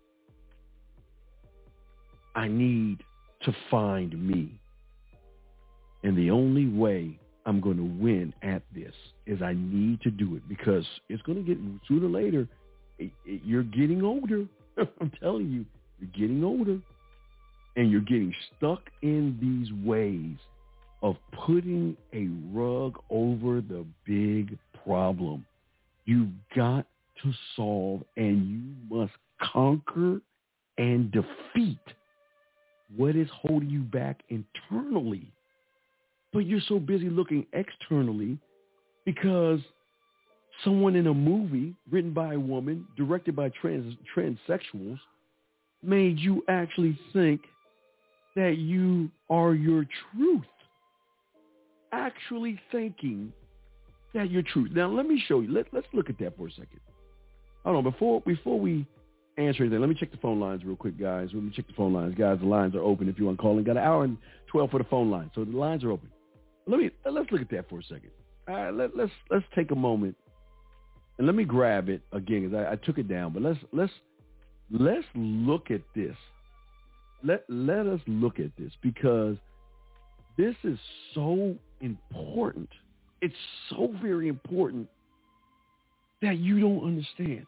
I need to find me. And the only way I'm going to win at this is I need to do it, because it's going to get, sooner or later, it, it, you're getting older. I'm telling you, you're getting older. And you're getting stuck in these ways of putting a rug over the big problem. You've got to solve, and you must conquer and defeat what is holding you back internally. But you're so busy looking externally because someone in a movie written by a woman, directed by trans transsexuals, made you actually think that you are your truth. Actually thinking that you're truth. Now, let me show you. Let, let's look at that for a second. Hold on. Before, before we answer anything, let me check the phone lines real quick, guys. Let me check the phone lines. Guys, the lines are open if you want to call in. Got an hour and twelve for the phone line, so the lines are open. Let me, let's look at that for a second. All right, let, let's, let's take a moment, and let me grab it again, because I, I took it down, but let's, let's, let's look at this. Let, let us look at this, because this is so important. It's so very important that you don't understand.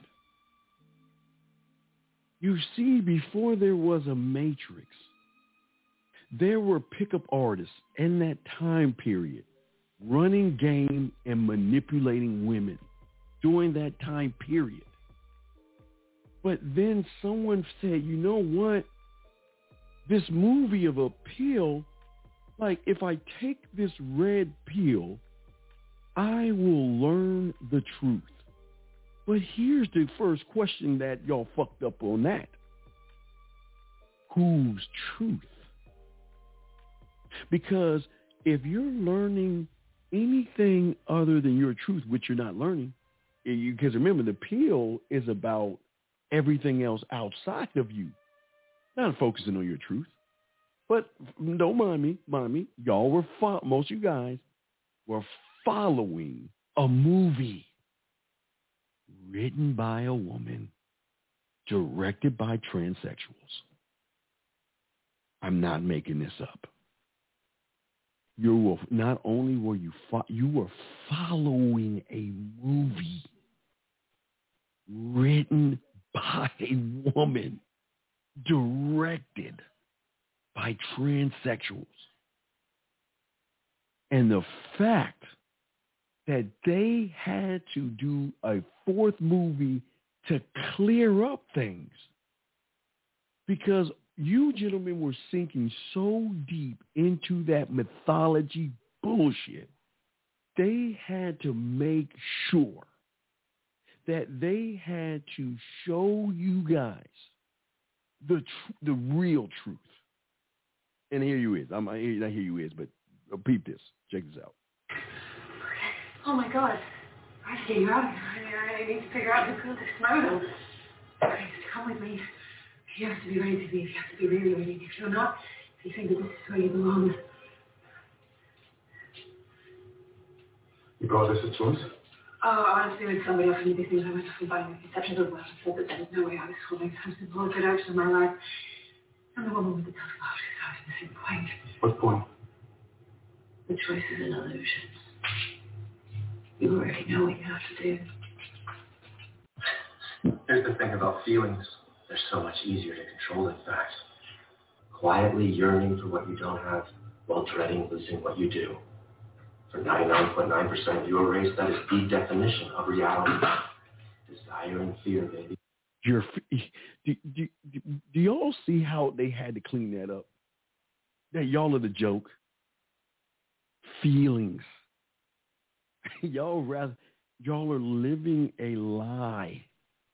You see, before there was a Matrix, there were pickup artists in that time period running game and manipulating women during that time period. But then someone said, you know what? This movie of a pill, like if I take this red pill, I will learn the truth. But here's the first question that y'all fucked up on that. Whose truth? Because if you're learning anything other than your truth, which you're not learning, because remember, the pill is about everything else outside of you, not focusing on your truth. But don't mind me, mind me, y'all were, fo- most of you guys were following a movie written by a woman, directed by transsexuals. I'm not making this up. You were, not only were you, fo- you were following a movie written by a woman, directed by transsexuals. And the fact that they had to do a fourth movie to clear up things, because you gentlemen were sinking so deep into that mythology bullshit, they had to make sure that they had to show you guys the tr- the real truth. And here you is. I'm, I hear, not here you is, but uh, peep this. Check this out. Oh, my God. I have to get you out of here. I, I need to figure out who killed this modem. I need to come with me. You have to be ready to leave. You have to be really ready. If you're not, if you think that this is where you belong. You brought this a choice? Oh, honestly, when somebody offered me these things, I went off and buying the conception of well. I said that there was no way I was holding something to get out of my life. I'm the woman with the tough love. She's out at the same point. What point? The choice is an illusion. You already know what you have to do. Here's the thing about feelings. They're so much easier to control than facts. Quietly yearning for what you don't have while dreading losing what you do. For ninety-nine point nine percent of your race, that is the definition of reality. Desire and fear, baby. Your, do, do, do, do y'all see how they had to clean that up? That y'all are the joke. Feelings. y'all rather, y'all are living a lie,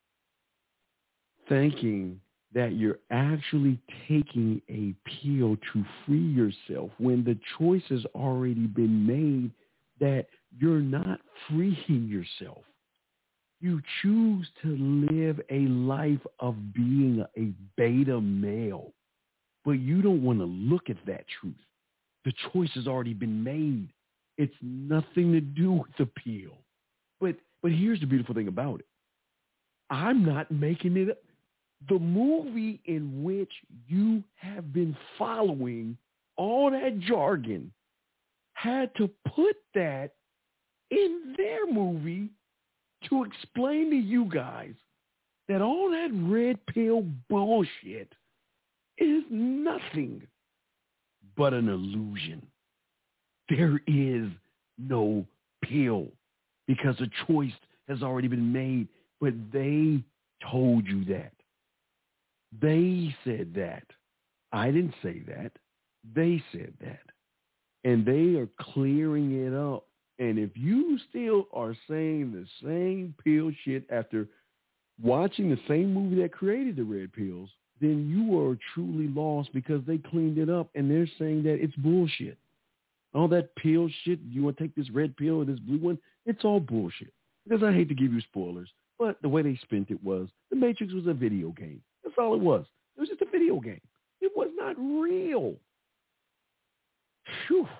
thinking that you're actually taking a pill to free yourself when the choice has already been made that you're not freeing yourself. You choose to live a life of being a beta male, but you don't want to look at that truth. The choice has already been made. It's nothing to do with the pill. But but here's the beautiful thing about it. I'm not making it up. The movie in which you have been following all that jargon had to put that in their movie to explain to you guys that all that red pill bullshit is nothing but an illusion. There is no pill because a choice has already been made, but they told you that. They said that. I didn't say that. They said that. And they are clearing it up. And if you still are saying the same pill shit after watching the same movie that created the red pills, then you are truly lost because they cleaned it up and they're saying that it's bullshit. All that pill shit, you want to take this red pill or this blue one, it's all bullshit. Because I hate to give you spoilers, but the way they spent it was The Matrix was a video game. That's all it was. It was just a video game. It was not real. Phew.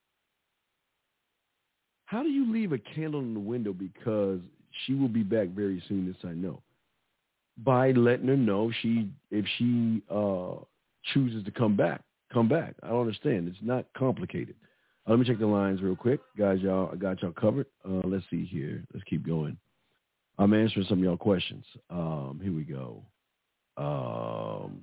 How do you leave a candle in the window because she will be back very soon, this I know? By letting her know she if she uh, chooses to come back, come back. I don't understand. It's not complicated. Uh, let me check the lines real quick. Guys, y'all, I got y'all covered. Uh, let's see here. Let's keep going. I'm answering some of y'all questions. Um, here we go. Um,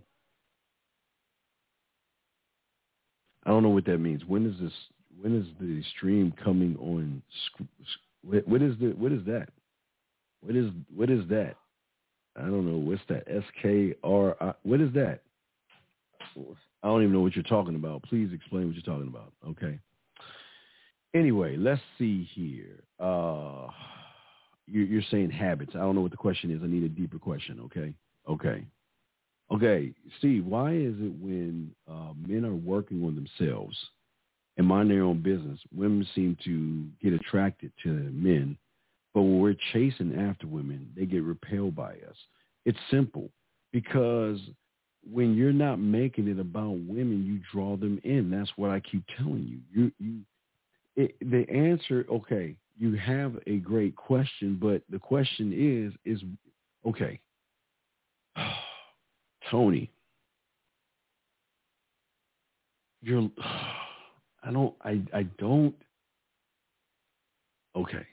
I don't know what that means. When is this? When is the stream coming on? What, what is the? What is that? What is? What is that? I don't know. What's that? S K R I. What is that? I don't even know what you're talking about. Please explain what you're talking about. Okay. Anyway, let's see here. Uh, you're, you're saying habits. I don't know what the question is. I need a deeper question. Okay. Okay. Okay. Steve, why is it when uh, men are working on themselves and mind their own business, women seem to get attracted to men, but when we're chasing after women, they get repelled by us? It's simple, because when you're not making it about women, you draw them in. That's what I keep telling you. You, you, it, the answer, okay, you have a great question, but the question is, is, okay, Tony, you're, I don't, I, I don't, okay.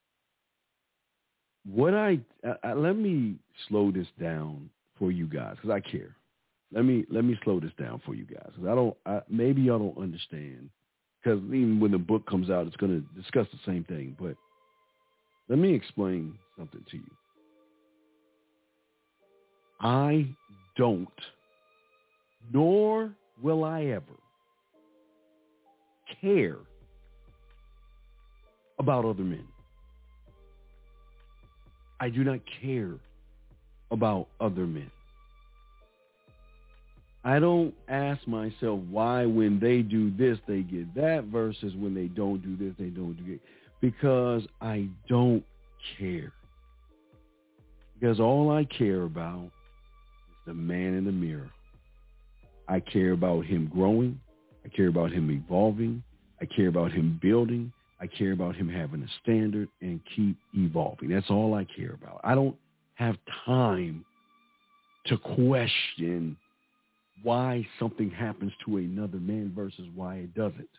What I, I, let me slow this down for you guys, because I care. Let me, let me slow this down for you guys, because I don't, I, maybe y'all don't understand, because even when the book comes out, it's going to discuss the same thing, but let me explain something to you. I don't, nor will I ever care about other men. I do not care about other men. I don't ask myself why when they do this, they get that, versus when they don't do this, they don't do it. Because I don't care. Because all I care about the man in the mirror. I care about him growing. I care about him evolving. I care about him building. I care about him having a standard and keep evolving. That's all I care about. I don't have time to question why something happens to another man versus why it doesn't.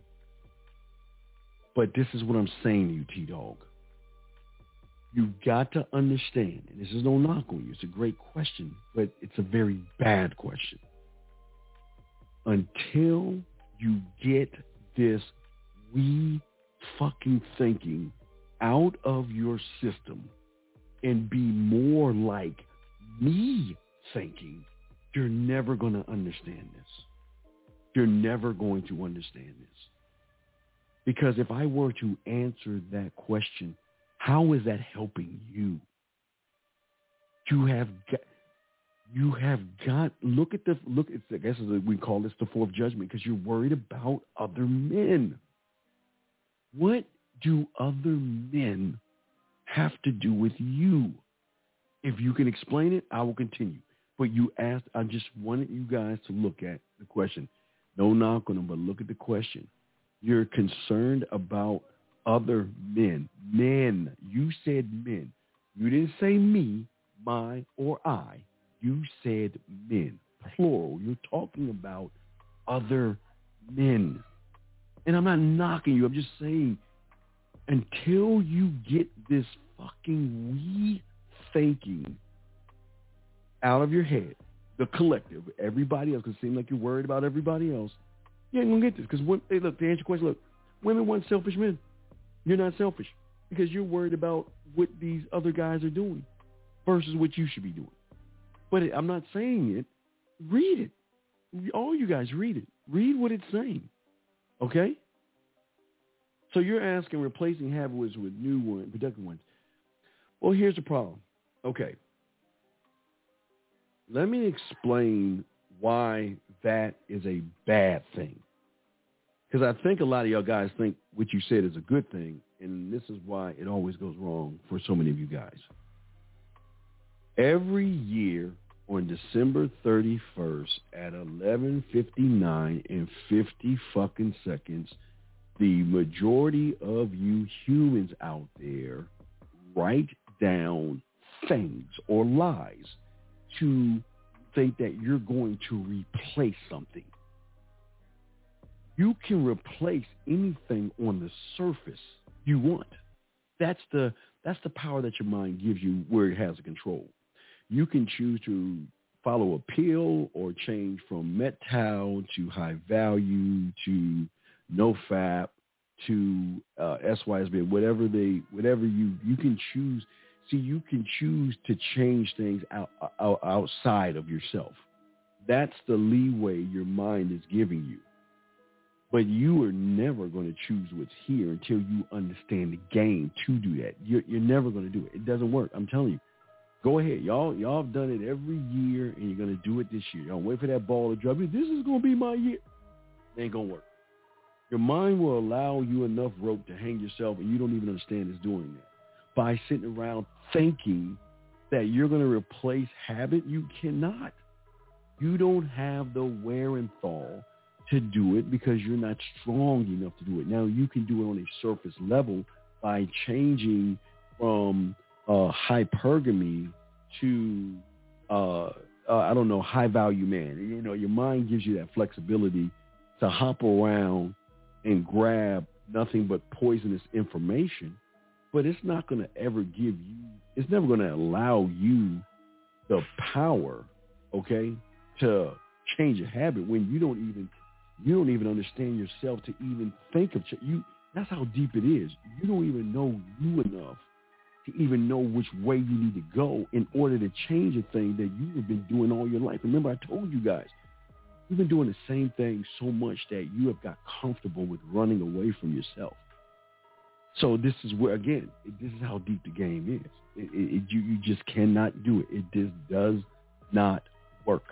But this is what I'm saying to you, T-Dog. You've got to understand, and this is no knock on you. It's a great question, but it's a very bad question. Until you get this we fucking thinking out of your system and be more like me thinking, you're never going to understand this. You're never going to understand this. Because if I were to answer that question, how is that helping you? You have got, you have got, look at the, look, it's, I guess we call this the fourth judgment because you're worried about other men. What do other men have to do with you? If you can explain it, I will continue. But you asked, I just wanted you guys to look at the question. No knock on them, but look at the question. You're concerned about other men. Men. You said men. You didn't say me, my, or I. You said men. Plural. You're talking about other men. And I'm not knocking you. I'm just saying, until you get this fucking we thinking out of your head, the collective, everybody else, because it seems like you're worried about everybody else, you ain't going to get this. Because, hey, look, to answer your question, look, women want selfish men. You're not selfish because you're worried about what these other guys are doing versus what you should be doing. But it, I'm not saying it. Read it. All you guys read it. Read what it's saying. Okay? So you're asking replacing habits with new ones, productive ones. Well, here's the problem. Okay. Let me explain why that is a bad thing. Because I think a lot of y'all guys think what you said is a good thing, and this is why it always goes wrong for so many of you guys. Every year on December thirty-first at eleven fifty-nine and fifty fucking seconds, the majority of you humans out there write down things or lies to think that you're going to replace something. You can replace anything on the surface you want. That's the that's the power that your mind gives you where it has a control. You can choose to follow a pill or change from Met-Tau to high value to no fap to uh, S Y S B, whatever they, whatever you, you can choose. See, you can choose to change things out, out, outside of yourself. That's the leeway your mind is giving you. But you are never going to choose what's here until you understand the game to do that. You're, you're never going to do it. It doesn't work. I'm telling you. Go ahead. Y'all y'all have done it every year, and you're going to do it this year. Y'all wait for that ball to drop. This is going to be my year. It ain't going to work. Your mind will allow you enough rope to hang yourself, and you don't even understand it's doing that. By sitting around thinking that you're going to replace habit, you cannot. You don't have the wherewithal to do it because you're not strong enough to do it. Now, you can do it on a surface level by changing from uh, hypergamy to, uh, uh, I don't know, high-value man. You know, your mind gives you that flexibility to hop around and grab nothing but poisonous information, but it's not going to ever give you, it's never going to allow you the power, okay, to change a habit when you don't even You don't even understand yourself to even think of ch- you. That's how deep it is. You don't even know you enough to even know which way you need to go in order to change a thing that you have been doing all your life. Remember, I told you guys, you've been doing the same thing so much that you have got comfortable with running away from yourself. So this is where, again, it, this is how deep the game is. It, it, it, you, you just cannot do it. It just does not work.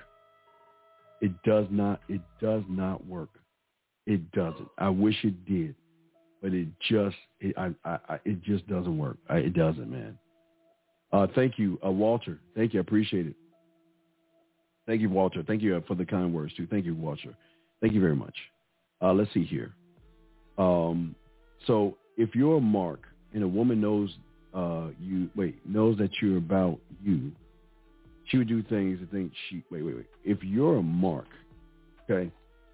It does not, it does not work. It doesn't. I wish it did, but it just, it, I, I, it just doesn't work. I, it doesn't, man. Uh, thank you, uh, Walter. Thank you. I appreciate it. Thank you, Walter. Thank you for the kind words, too. Thank you, Walter. Thank you very much. Uh, let's see here. Um, so if you're a mark and a woman knows uh, you, wait, knows that you're about you, she would do things to think she, wait, wait, wait. If you're a mark, okay.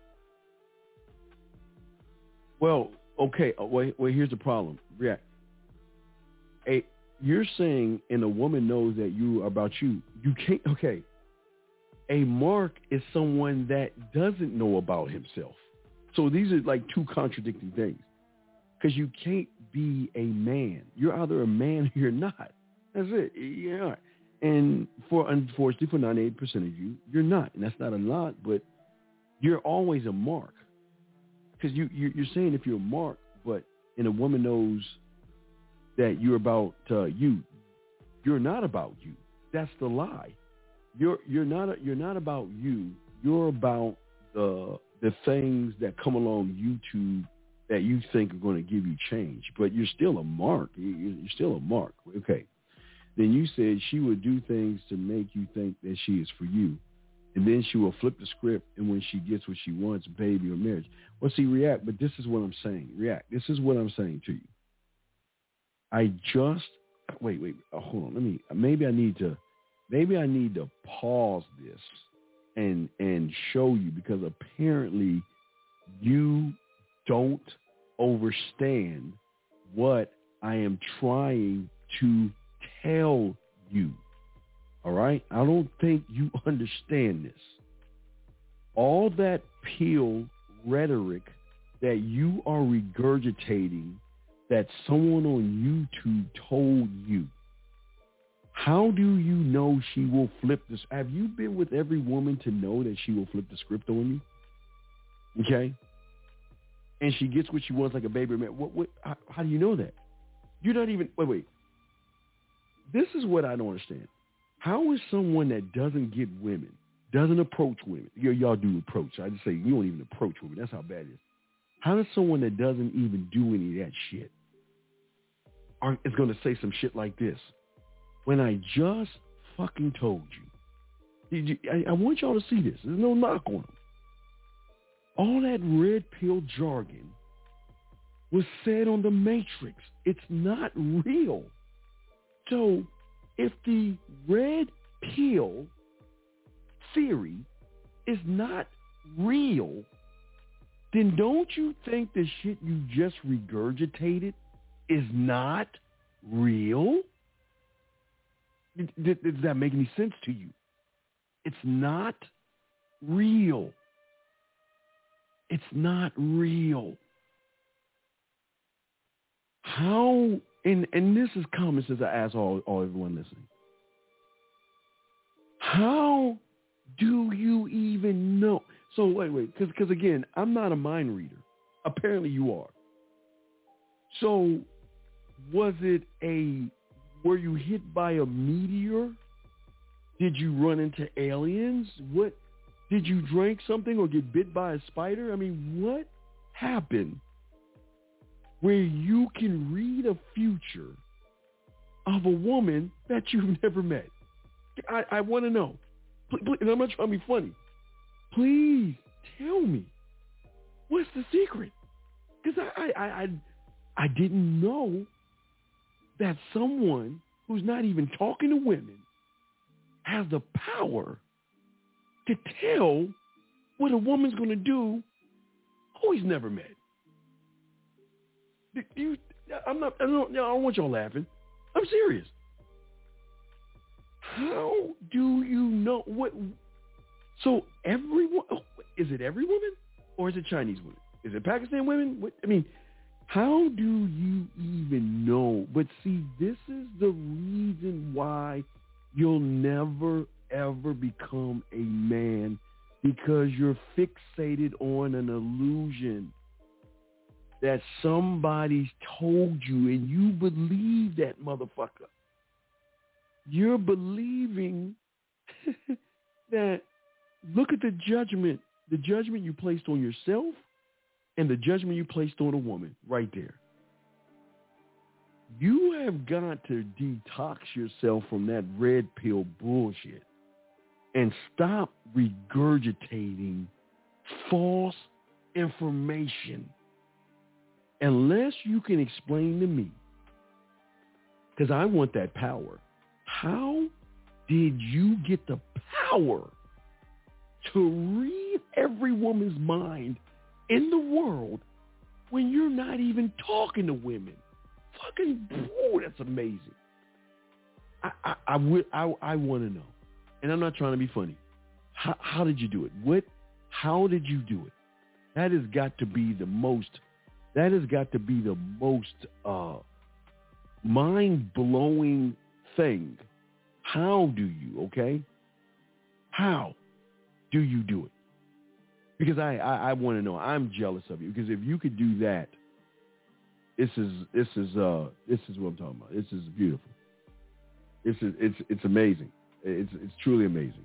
Well, okay. Uh, wait, wait, here's the problem. React. A, you're saying, and a woman knows that you are about you. You can't, okay. A mark is someone that doesn't know about himself. So these are like two contradicting things. Because you can't be a man. You're either a man or you're not. That's it. Yeah. And for unfortunately, for ninety-eight percent of you, you're not. And that's not a lot, but you're always a mark. Because you, you, you're saying if you're a mark, but and a woman knows that you're about uh, you, you're not about you. That's the lie. You're you're not a, you're not about you. You're about the the things that come along YouTube that you think are going to give you change. But you're still a mark. You're still a mark. Okay. Then you said she would do things to make you think that she is for you. And then she will flip the script, and when she gets what she wants, baby or marriage. Well, see, React, but this is what I'm saying. React, this is what I'm saying to you. I just, wait, wait, oh, hold on. Let me, maybe I need to, maybe I need to pause this and and show you, because apparently you don't understand what I am trying to tell you. All right? I don't think you understand this. All that pill rhetoric that you are regurgitating that someone on YouTube told you, how do you know she will flip this? Have you been with every woman to know that she will flip the script on you? Okay? And she gets what she wants like a baby. What, what, how, how do you know that? You're not even, wait, wait. This is what I don't understand. How is someone that doesn't get women, doesn't approach women, y- y'all do approach. I just say you don't even approach women. That's how bad it is. How does someone that doesn't even do any of that shit are, is going to say some shit like this when I just fucking told you? you I, I want y'all to see this. There's no knock on them. All that red pill jargon was said on The Matrix. It's not real. So if the red pill theory is not real, then don't you think the shit you just regurgitated is not real? Does that make any sense to you? It's not real. It's not real. How, and, and this is common sense I ask all, all everyone listening. How do you even know? So wait, wait, because because again, I'm not a mind reader. Apparently you are. So was it a, were you hit by a meteor? Did you run into aliens? What, did you drink something or get bit by a spider? I mean, what happened where you can read a future of a woman that you've never met? I, I want to know. Please, please, and I'm not trying to be funny. Please tell me, what's the secret? Because I, I, I, I didn't know that someone who's not even talking to women has the power to tell what a woman's going to do who he's never met. You, I'm not, I don't, I don't want y'all laughing. I'm serious. How do you know what? So everyone, is it every woman or is it Chinese women? Is it Pakistan women? What, I mean, how do you even know? But see, this is the reason why you'll never, ever become a man, because you're fixated on an illusion that somebody's told you and you believe that motherfucker. You're believing that, look at the judgment, the judgment you placed on yourself and the judgment you placed on a woman right there. You have got to detox yourself from that red pill bullshit. and stop regurgitating false information unless you can explain to me, because I want that power. How did you get the power to read every woman's mind in the world when you're not even talking to women? Fucking, oh, that's amazing. I I, I, would, I, I want to know, and I'm not trying to be funny. How, how did you do it? What? How did you do it? That has got to be the most. That has got to be the most uh, mind-blowing thing. How do you? Okay. How do you do it? Because I, I, I want to know. I'm jealous of you, because if you could do that, this is this is uh this is what I'm talking about. This is beautiful. This is it's it's amazing. It's it's truly amazing.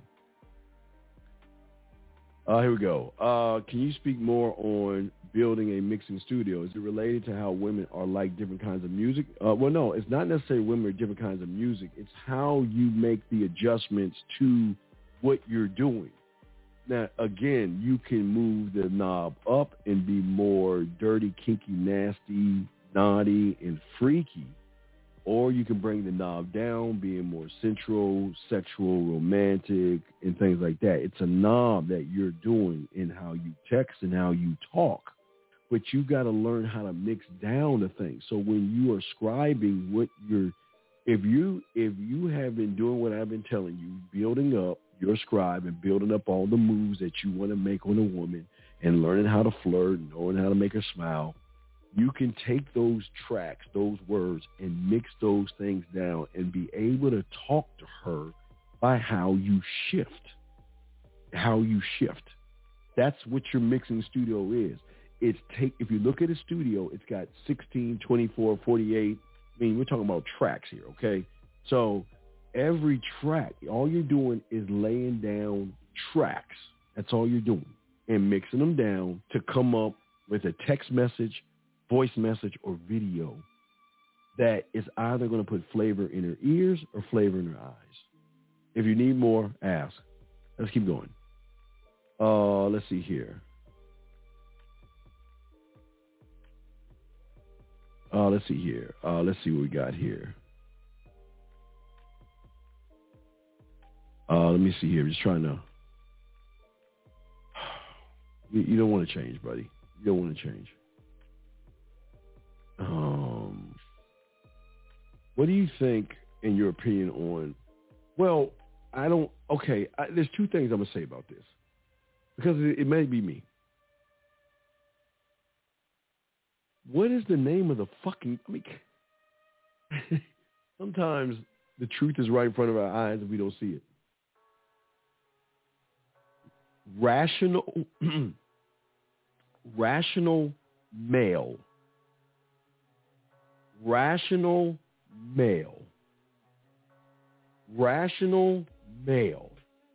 Uh, here we go. Uh, can you speak more on building a mixing studio? Is it related to how women are like different kinds of music? Uh, well, no, it's not necessarily women are different kinds of music. It's how you make the adjustments to what you're doing. Now, again, you can move the knob up and be more dirty, kinky, nasty, naughty, and freaky. Or you can bring the knob down, being more sensual, sexual, romantic, and things like that. It's a knob that you're doing in how you text and how you talk. But you got to learn how to mix down the things. So when you are scribing what you're, if you if you have been doing what I've been telling you, building up your scribe and building up all the moves that you want to make on a woman and learning how to flirt and knowing how to make her smile, you can take those tracks, those words, and mix those things down and be able to talk to her by how you shift, how you shift. That's what your mixing studio is. It's take, if you look at a studio, it's got sixteen, twenty-four, forty-eight. I mean, we're talking about tracks here, okay? So every track, all you're doing is laying down tracks. That's all you're doing, and mixing them down to come up with a text message, voice message, or video that is either going to put flavor in her ears or flavor in her eyes. If you need more, ask. Let's keep going. Uh, let's see here. Uh, let's see here. Uh, let's see what we got here. Uh, let me see here. I'm just trying to. You, you don't want to change, buddy. You don't want to change. Um, what do you think, in your opinion, on? Well, I don't. Okay, I, there's two things I'm gonna say about this, because it, it may be me. What is the name of the fucking? I mean, sometimes the truth is right in front of our eyes and we don't see it. Rational, rational male. Rational male. Rational male.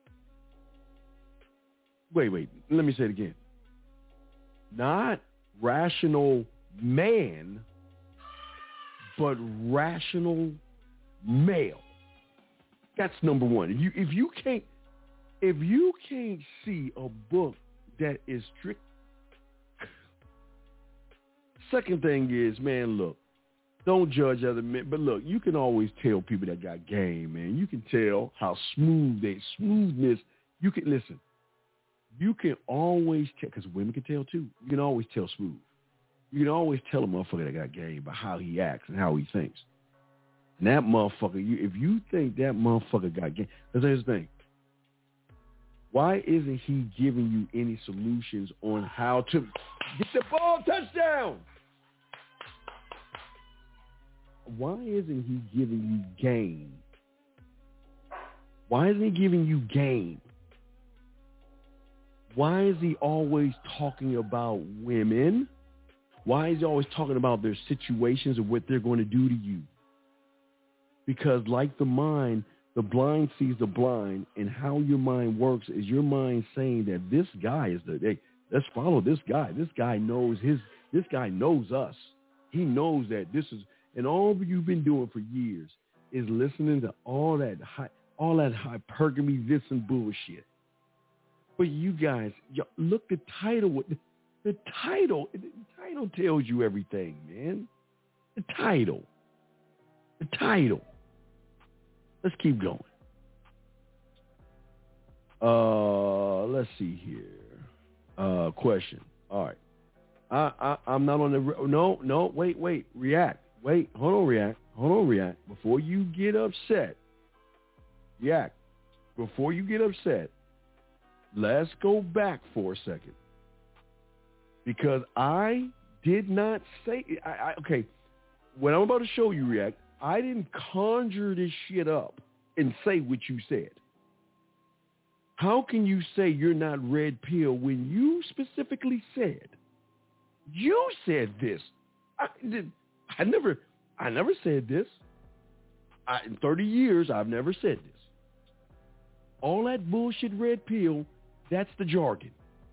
Wait, wait. Let me say it again. Not rational man, but rational male. That's number one. If you if you can't if you can't see a book that is strict. Second thing is, man, look, don't judge other men, but look, you can always tell people that got game, man. You can tell how smooth they smoothness. You can listen. You can always tell, because women can tell too. You can always tell smooth. You can always tell a motherfucker that got game by how he acts and how he thinks. And that motherfucker, you, if you think that motherfucker got game, because here's the thing. Why isn't he giving you any solutions on how to get the ball touchdown? Why isn't he giving you game? Why isn't he giving you game? Why is he always talking about women? Why is he always talking about their situations and what they're going to do to you? Because like the mind, the blind sees the blind, and how your mind works is your mind saying that this guy is the, hey, let's follow this guy. This guy knows his, this guy knows us. He knows that this is, and all you've been doing for years is listening to all that high, all that hypergamy, this and bullshit. But you guys, y- look, the title, the title, the title tells you everything, man. The title, the title. Let's keep going. Uh, let's see here. Uh, question. All right. I, I, I'm not on the, no, no, wait, wait, react. Wait, hold on, react. Hold on, react. Before you get upset, react. Before you get upset, let's go back for a second. Because I did not say, I, I, okay, what I'm about to show you, react, I didn't conjure this shit up and say what you said. How can you say you're not red pill when you specifically said, you said this? I did. I never, I never said this. I, in thirty years, I've never said this. All that bullshit red pill, that's the jargon.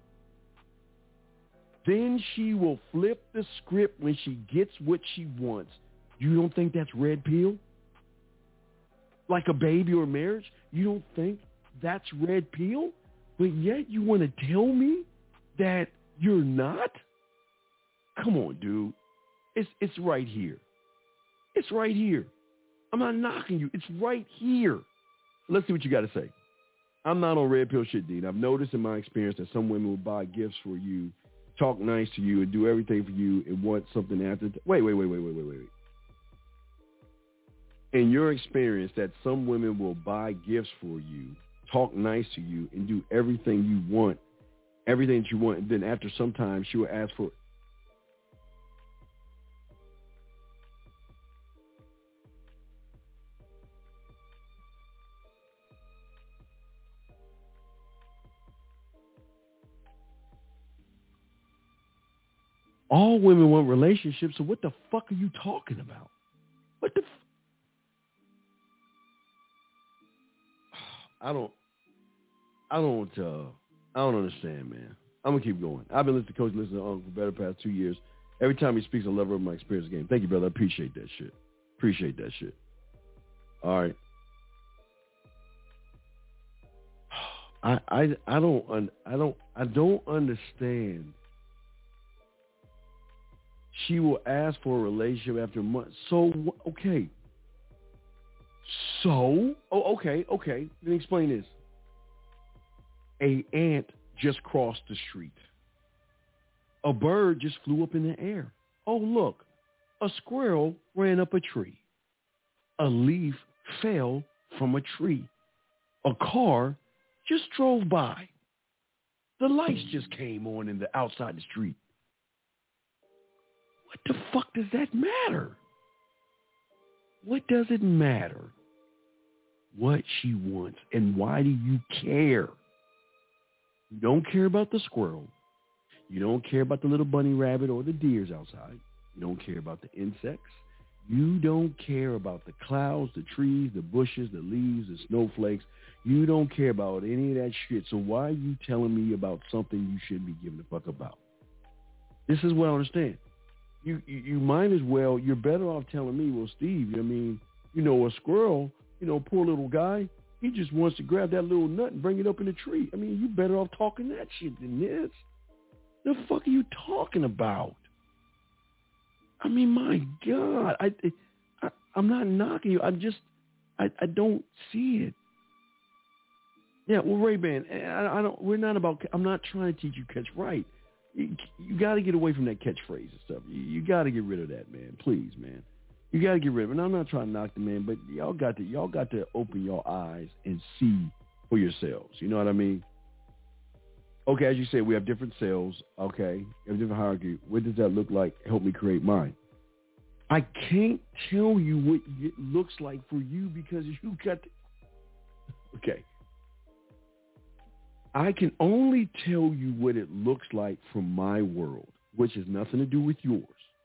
Then she will flip the script when she gets what she wants. You don't think that's red pill? Like a baby or marriage? You don't think that's red pill? But yet you want to tell me that you're not? Come on, dude. It's it's right here. It's right here. I'm not knocking you. It's right here. Let's see what you got to say. I'm not on red pill shit, Dean. I've noticed in my experience that some women will buy gifts for you, talk nice to you, and do everything for you and want something after. Th- wait, wait, wait, wait, wait, wait, wait. In your experience, that some women will buy gifts for you, talk nice to you, and do everything you want, everything that you want, and then after some time, she will ask for. All women want relationships, so what the fuck are you talking about? What the f- I don't, I don't, uh, I don't understand, man. I'm going to keep going. I've been listening to Coach, listening to Uncle for the better past two years. Every time he speaks, I love my experience game. Thank you, brother. I appreciate that shit. Appreciate that shit. All right. I, I, I don't, un, I don't, I don't understand. She will ask for a relationship after months. So, okay. So, oh, okay, okay. Let me explain this. A ant just crossed the street. A bird just flew up in the air. Oh, look. A squirrel ran up a tree. A leaf fell from a tree. A car just drove by. The lights just came on in the outside the street. What the fuck does that matter? What does it matter? What she wants, and why do you care? You don't care about the squirrel. You don't care about the little bunny rabbit or the deers outside. You don't care about the insects. You don't care about the clouds, the trees, the bushes, the leaves, the snowflakes. You don't care about any of that shit. So why are you telling me about something you shouldn't be giving a fuck about? This is what I understand. You, you you might as well, you're better off telling me, well, Steve, I mean, you know, a squirrel, you know, poor little guy, he just wants to grab that little nut and bring it up in the tree. I mean, you better off talking that shit than this. The fuck are you talking about? I mean, my God, I, I I'm not knocking you. I'm just, I, I don't see it. Yeah, well, Ray-Ban, I, I don't. We're not about. I'm not trying to teach you catch right. You, you got to get away from that catchphrase and stuff. You, you got to get rid of that, man. Please, man. You got to get rid of it. And I'm not trying to knock the man, but y'all got to y'all got to open your eyes and see for yourselves. You know what I mean? Okay, as you say, we have different cells. Okay, we have different hierarchy. What does that look like? Help me create mine. I can't tell you what it looks like for you because you got to... Okay. I can only tell you what it looks like from my world, which has nothing to do with yours.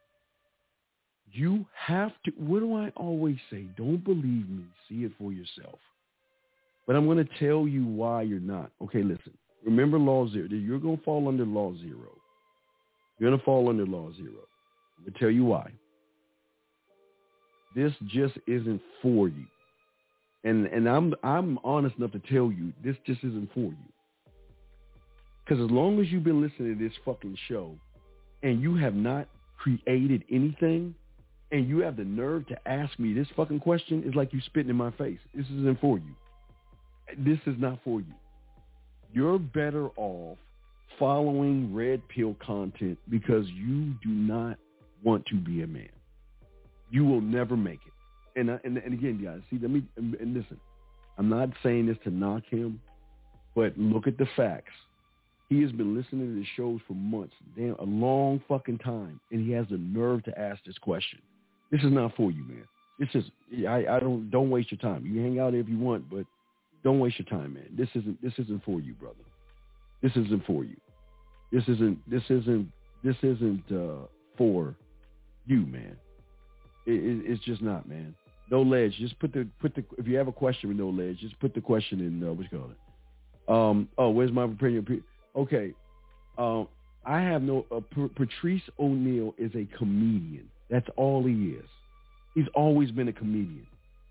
You have to, what do I always say? Don't believe me. See it for yourself. But I'm going to tell you why you're not. Okay, listen. Remember law zero. You're going to fall under law zero. You're going to fall under law zero. I'm going to tell you why. This just isn't for you. And and I'm I'm honest enough to tell you this just isn't for you. Because as long as you've been listening to this fucking show and you have not created anything and you have the nerve to ask me this fucking question, it's like you spitting in my face. This isn't for you. This is not for you. You're better off following red pill content because you do not want to be a man. You will never make it. And, I, and and again, guys, see, let me, and listen, I'm not saying this to knock him, but look at the facts. He has been listening to the shows for months, damn, a long fucking time, and he has the nerve to ask this question. This is not for you, man. This is, I, I don't, don't waste your time. You hang out if you want, but don't waste your time, man. This isn't, this isn't for you, brother. This isn't for you. This isn't, this isn't, this isn't uh, for you, man. It, it, it's just not, man. No ledge. Just put the put the. If you have a question with no ledge, just put the question in. Uh, what you call it? Um. Oh, where's my opinion? Okay. Um. I have no. Uh, P- Patrice O'Neal is a comedian. That's all he is. He's always been a comedian.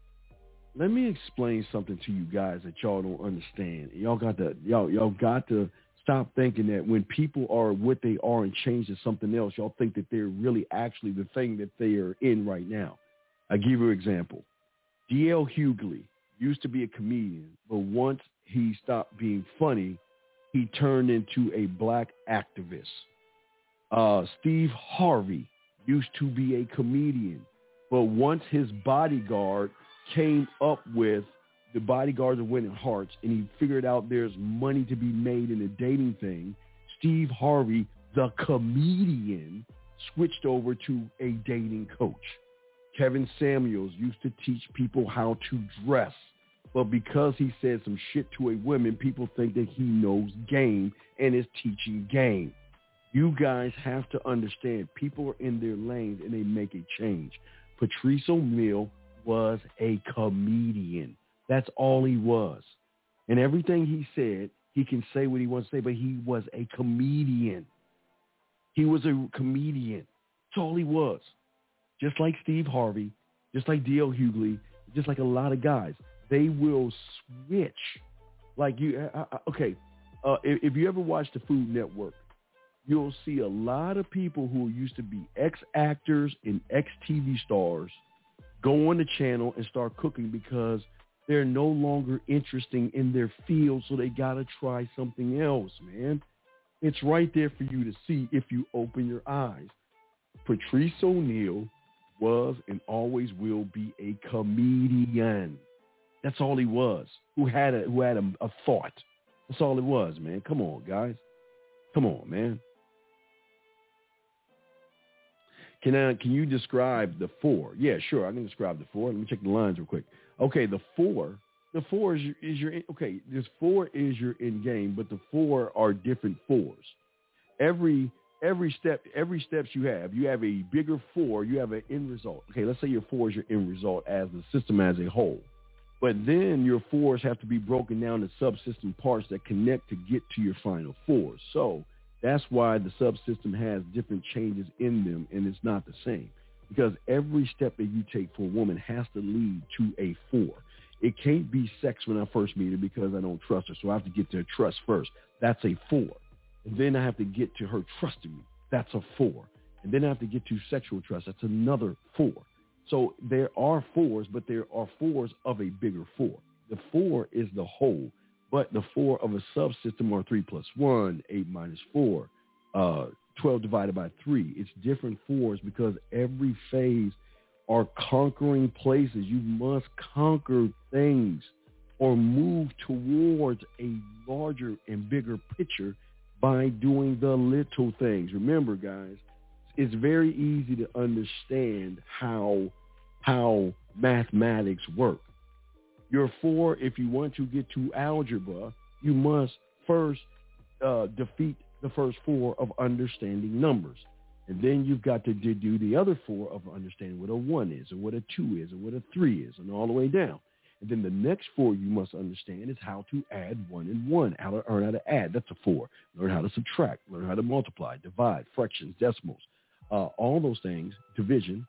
Let me explain something to you guys that y'all don't understand. Y'all got to. Y'all y'all got to stop thinking that when people are what they are and change to something else, y'all think that they're really actually the thing that they are in right now. I'll give you an example. D L Hughley used to be a comedian, but once he stopped being funny, he turned into a black activist. Uh, Steve Harvey used to be a comedian, but once his bodyguard came up with the Bodyguards of Winning Hearts and he figured out there's money to be made in a dating thing, Steve Harvey, the comedian, switched over to a dating coach. Kevin Samuels used to teach people how to dress, but because he said some shit to a woman, people think that he knows game and is teaching game. You guys have to understand, people are in their lanes and they make a change. Patrice O'Neal was a comedian. That's all he was. And everything he said, he can say what he wants to say, but he was a comedian. He was a comedian. That's all he was. Just like Steve Harvey, just like D L Hughley, just like a lot of guys, they will switch. Like you, I, I, okay, uh, if, if you ever watch the Food Network, you'll see a lot of people who used to be ex-actors and ex-T V stars go on the channel and start cooking because they're no longer interesting in their field, so they got to try something else, man. It's right there for you to see if you open your eyes. Patrice O'Neal was and always will be a comedian. That's all he was. Who had a who had a, a thought. That's all it was, man. Come on, guys. Come on, man. Can I, can you describe the four? Yeah, sure. I can describe the four. Let me check the lines real quick. Okay, the four. The four is your, is your okay. This four is your end game, but the four are different fours. Every every step, every steps you have, you have a bigger four. You have an end result. Okay, let's say your four is your end result as the system as a whole. But then your fours have to be broken down to subsystem parts that connect to get to your final four. So that's why the subsystem has different changes in them, and it's not the same. Because every step that you take for a woman has to lead to a four. It can't be sex when I first meet her because I don't trust her, so I have to get to her trust first. That's a four. And then I have to get to her trusting me. That's a four. And then I have to get to sexual trust. That's another four. So there are fours, but there are fours of a bigger four. The four is the whole, but the four of a subsystem are three plus one, eight minus four, uh, twelve divided by three. It's different fours because every phase are conquering places. You must conquer things or move towards a larger and bigger picture by doing the little things. Remember, guys, it's very easy to understand how how mathematics work. Your four, if you want to get to algebra, you must first uh, defeat the first four of understanding numbers. And then you've got to do the other four of understanding what a one is, or what a two is, or what a three is, and all the way down. And then the next four you must understand is how to add one and one, how to learn how to add. That's a four. Learn how to subtract, learn how to multiply, divide, fractions, decimals, uh, all those things, division.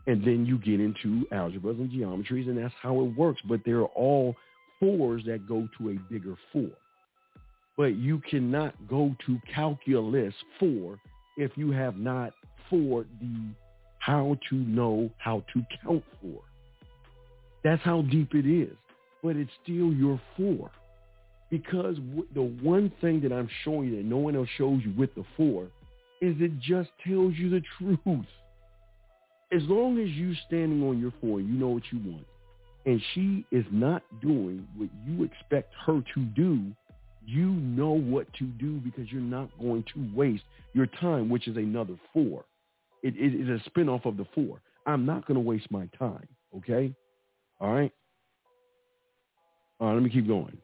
And then you get into algebras and geometries, and that's how it works. But they're all fours that go to a bigger four. But you cannot go to calculus four if you have not for the how to know how to count four. That's how deep it is. But it's still your four. Because w- the one thing that I'm showing you that no one else shows you with the four is it just tells you the truth. As long as you standing on your four and you know what you want, and she is not doing what you expect her to do, you know what to do because you're not going to waste your time, which is another four. It, it is a spinoff of the four. I'm not going to waste my time, okay? All right? All right, let me keep going.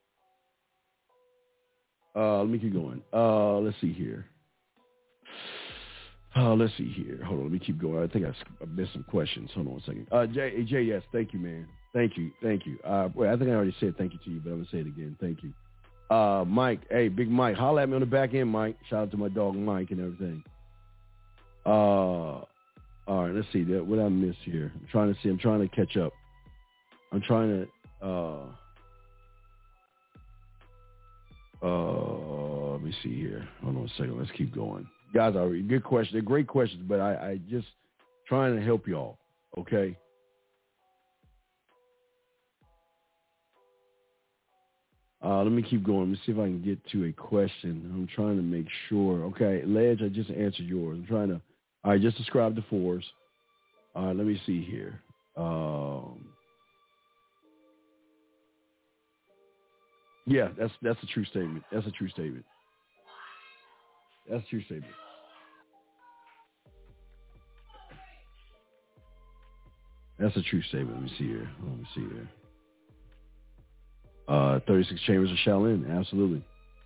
Uh, let me keep going. Uh, let's see here. Uh, let's see here. Hold on, let me keep going. I think I, I missed some questions. Hold on a second. Uh, Jay, Jay, yes, thank you, man. Thank you, thank you. Uh, well, I think I already said thank you to you, but I'm going to say it again. Thank you. Uh, Mike, hey, Big Mike, holla at me on the back end, Mike. Shout out to my dog, Mike, and everything. Uh, all right, let's see. That what I missed here. I'm trying to see. I'm trying to catch up. I'm trying to, uh, uh, let me see here. Hold on a second. Let's keep going. Guys, are good questions. They're great questions, but I, I just trying to help y'all, okay? Uh, let me keep going. Let me see if I can get to a question. I'm trying to make sure. Okay, Ledge, I just answered yours. I'm trying to, all right, just describe the fours. All right, let me see here. Um, yeah, that's that's a true statement. That's a true statement. That's a true statement. That's a true statement. Let me see here. Let me see here. Uh, thirty-six Chambers of Shaolin, absolutely.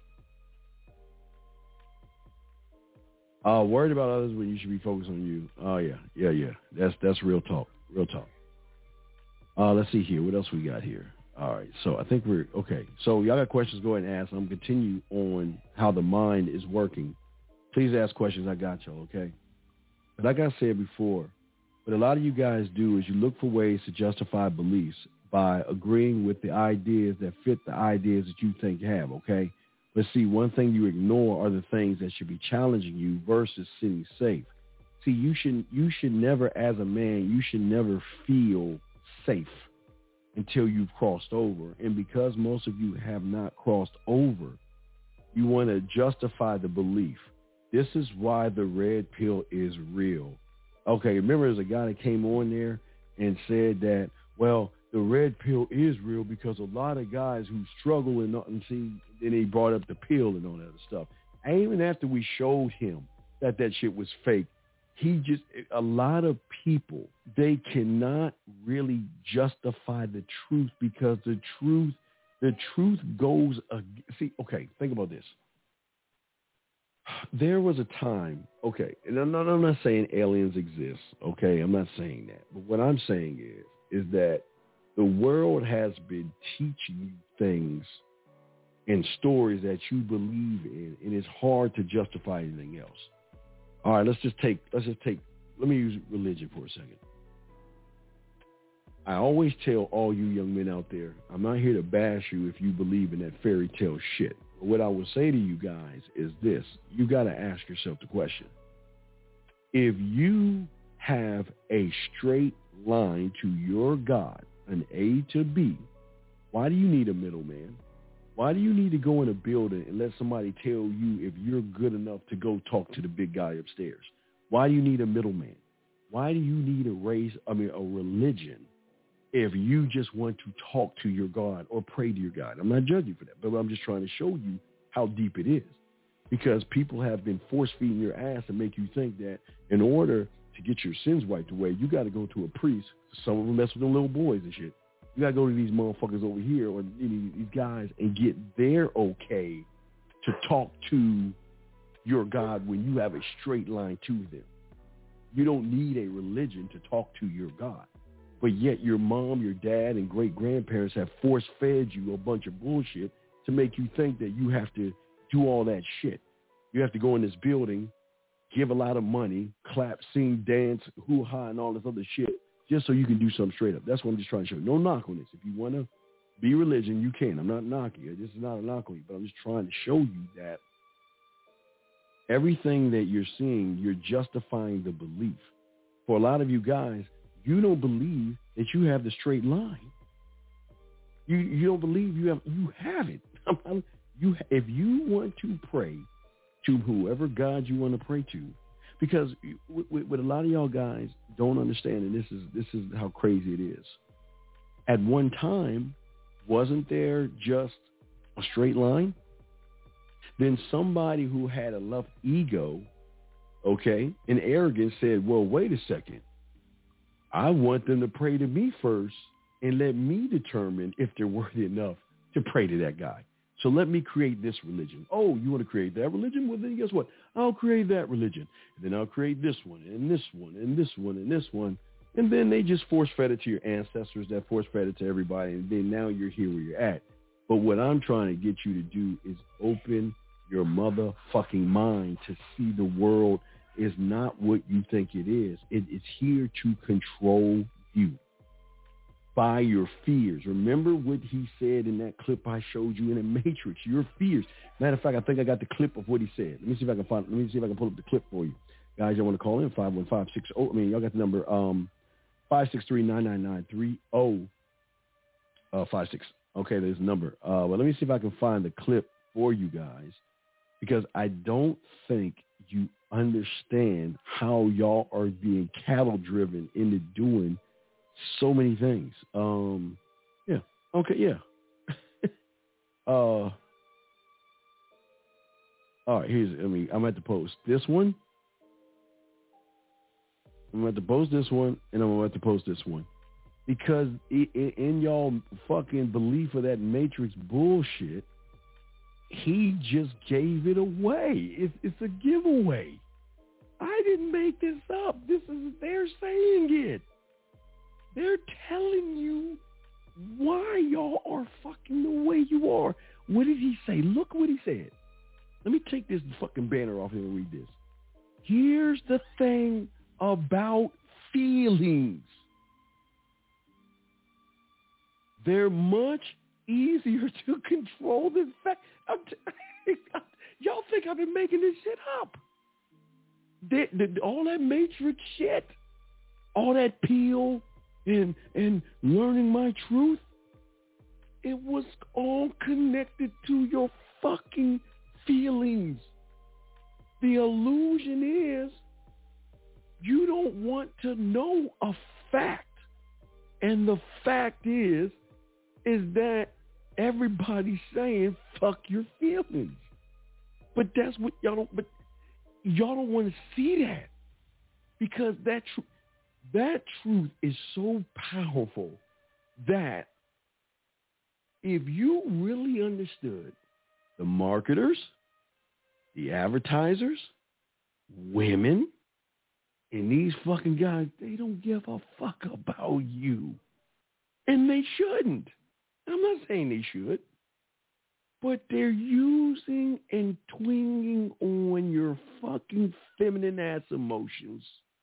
Uh, worried about others when you should be focused on you. Oh, yeah, yeah, yeah. That's that's real talk, real talk. Uh, let's see here. What else we got here? All right, so I think we're, okay. So y'all got questions, go ahead and ask. I'm going to continue on how the mind is working. Please ask questions. I got y'all, okay? But like I said before, what a lot of you guys do is you look for ways to justify beliefs by agreeing with the ideas that fit the ideas that you think you have, okay? But see, one thing you ignore are the things that should be challenging you versus sitting safe. See, you should you should never, as a man, you should never feel safe until you've crossed over. And because most of you have not crossed over, you want to justify the belief. This is why the red pill is real. Okay, remember there's a guy that came on there and said that, well, the red pill is real because a lot of guys who struggle and, and see, then he brought up the pill and all that other stuff. And even after we showed him that that shit was fake, he just, a lot of people, they cannot really justify the truth because the truth, the truth goes, uh, see, okay, think about this. There was a time, okay, and I'm not, I'm not saying aliens exist, okay, I'm not saying that. But what I'm saying is, is that the world has been teaching you things and stories that you believe in, and it's hard to justify anything else. All right, let's just take, let's just take, let me use religion for a second. I always tell all you young men out there, I'm not here to bash you if you believe in that fairy tale shit. But what I will say to you guys is this. You got to ask yourself the question. If you have a straight line to your God, an A to B, why do you need a middleman? Why do you need to go in a building and let somebody tell you if you're good enough to go talk to the big guy upstairs? Why do you need a middleman? Why do you need a race, I mean, a religion if you just want to talk to your God or pray to your God? I'm not judging you for that, but I'm just trying to show you how deep it is because people have been force-feeding your ass to make you think that in order to get your sins wiped away, you got to go to a priest. Some of them mess with them little boys and shit. You got to go to these motherfuckers over here or these guys and get their okay to talk to your God when you have a straight line to them. You don't need a religion to talk to your God. But yet your mom, your dad, and great-grandparents have force-fed you a bunch of bullshit to make you think that you have to do all that shit. You have to go in this building, give a lot of money, clap, sing, dance, hoo-ha, and all this other shit, just so you can do something straight up. That's what I'm just trying to show you. No knock on this. If you want to be religion, you can. I'm not knocking you. This is not a knock on you, but I'm just trying to show you that everything that you're seeing, you're justifying the belief. For a lot of you guys, you don't believe that you have the straight line. You you don't believe you have you have it. You if you want to pray to whoever God you want to pray to, because what, what a lot of y'all guys don't understand, and this is this is how crazy it is. At one time, wasn't there just a straight line? Then somebody who had enough ego, okay, and arrogance said, well, wait a second. I want them to pray to me first and let me determine if they're worthy enough to pray to that guy. So let me create this religion. Oh, you want to create that religion? Well, then guess what? I'll create that religion. And then I'll create this one and this one and this one and this one. And then they just force-fed it to your ancestors that force-fed it to everybody. And then now you're here where you're at. But what I'm trying to get you to do is open your motherfucking mind to see the world is not what you think it is. It is here to control you by your fears. Remember what he said in that clip I showed you in the Matrix, your fears. Matter of fact, I think I got the clip of what he said. Let me see if I can find, let me see if I can pull up the clip for you. Guys, y'all want to call in, five one five six zero, I mean, y'all got the number, um, five six three, nine nine nine, three zero five six. Okay, there's a number. Uh, well, let me see if I can find the clip for you guys, because I don't think you understand how y'all are being cattle driven into doing so many things. Um, yeah. Okay. Yeah. uh, all right. Here's, I mean, I'm at the post this one. I'm at the post this one, and I'm at the post this one, because in y'all fucking belief of that Matrix bullshit, he just gave it away. It's, it's a giveaway. I didn't make this up. This is, they're saying it. They're telling you why y'all are fucking the way you are. What did he say? Look what he said. Let me take this fucking banner off here and read this. Here's the thing about feelings. They're much easier to control than fact. I'm t- y'all think I've been making this shit up. The, the, all that Matrix shit, all that peel and and learning my truth, it was all connected to your fucking feelings. The illusion is you don't want to know a fact. And the fact is, is that everybody's saying, fuck your feelings. But that's what y'all don't, but y'all don't want to see that, because that truth, that truth is so powerful that if you really understood the marketers, the advertisers, women, and these fucking guys, they don't give a fuck about you. And they shouldn't. I'm not saying they should. But they're using and twinging on your fucking feminine ass emotions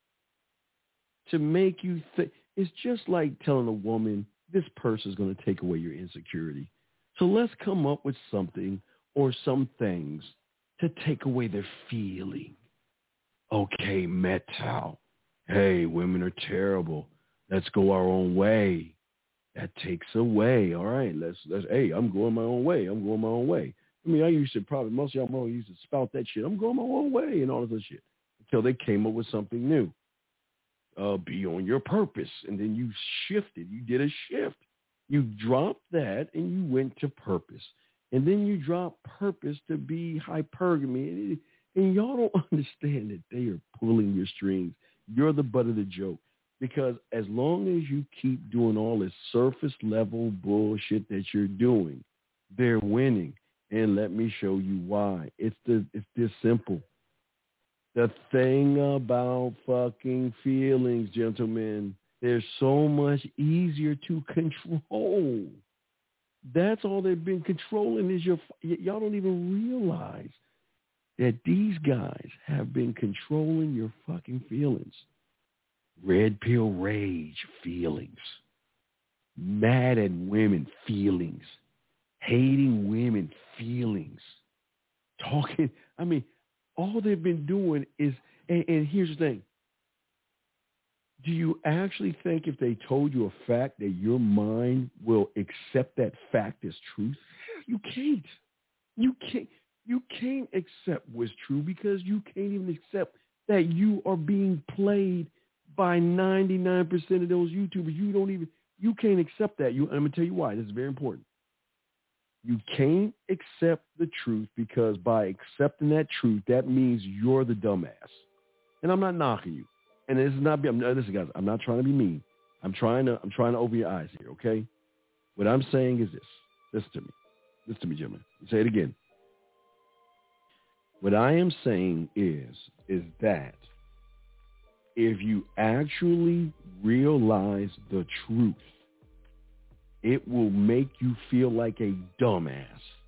to make you think. It's just like telling a woman, this purse is going to take away your insecurity. So let's come up with something or some things to take away their feeling. Okay, metal. Hey, women are terrible. Let's go our own way. That takes away. All right, let's, let's, hey, I'm going my own way. I'm going my own way. I mean, I used to probably, most of y'all used to spout that shit. I'm going my own way and all this other shit until they came up with something new. Uh, be on your purpose. And then you shifted. You did a shift. You dropped that and you went to purpose. And then you dropped purpose to be hypergamy. And, and y'all don't understand that they are pulling your strings. You're the butt of the joke. Because as long as you keep doing all this surface level bullshit that you're doing, they're winning. And let me show you why. It's the it's this simple. The thing about fucking feelings, gentlemen, they're so much easier to control. That's all they've been controlling is your, y- y'all don't even realize that these guys have been controlling your fucking feelings. Red pill rage feelings. Mad at women feelings. Hating women feelings. Talking, I mean, all they've been doing is, and, and here's the thing. Do you actually think if they told you a fact that your mind will accept that fact as truth? You can't. You can't. You can't accept what's true because you can't even accept that you are being played by ninety-nine percent of those YouTubers. You don't even, you can't accept that. You, I'm going to tell you why. This is very important. You can't accept the truth because by accepting that truth, that means you're the dumbass. And I'm not knocking you. And this is not, I'm, listen guys, I'm not trying to be mean. I'm trying to, I'm trying to open your eyes here, okay? What I'm saying is this. Listen to me. Listen to me, gentlemen. Say it again. What I am saying is, is that if you actually realize the truth, it will make you feel like a dumbass.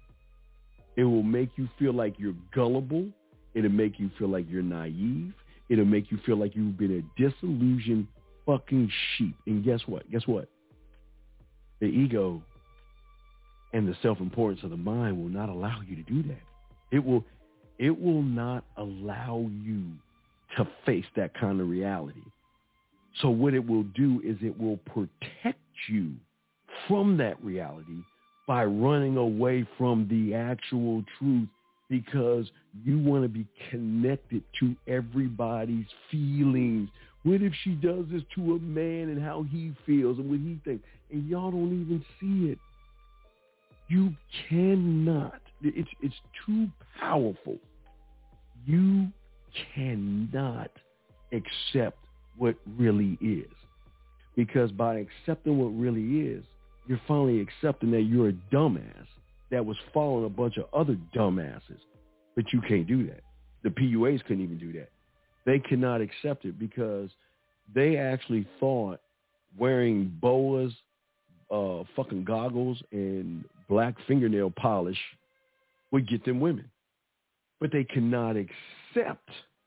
It will make you feel like you're gullible. It'll make you feel like you're naive. It'll make you feel like you've been a disillusioned fucking sheep. And guess what? Guess what? The ego and the self-importance of the mind will not allow you to do that. It will, it will not allow you to face that kind of reality. So what it will do is it will protect you from that reality by running away from the actual truth because you want to be connected to everybody's feelings. What if she does this to a man and how he feels and what he thinks? And y'all don't even see it. You cannot. It's, it's too powerful. You cannot accept what really is. Because by accepting what really is, you're finally accepting that you're a dumbass that was following a bunch of other dumbasses. But you can't do that. The P U As couldn't even do that. They cannot accept it because they actually thought wearing boas, uh, fucking goggles, and black fingernail polish would get them women. But they cannot accept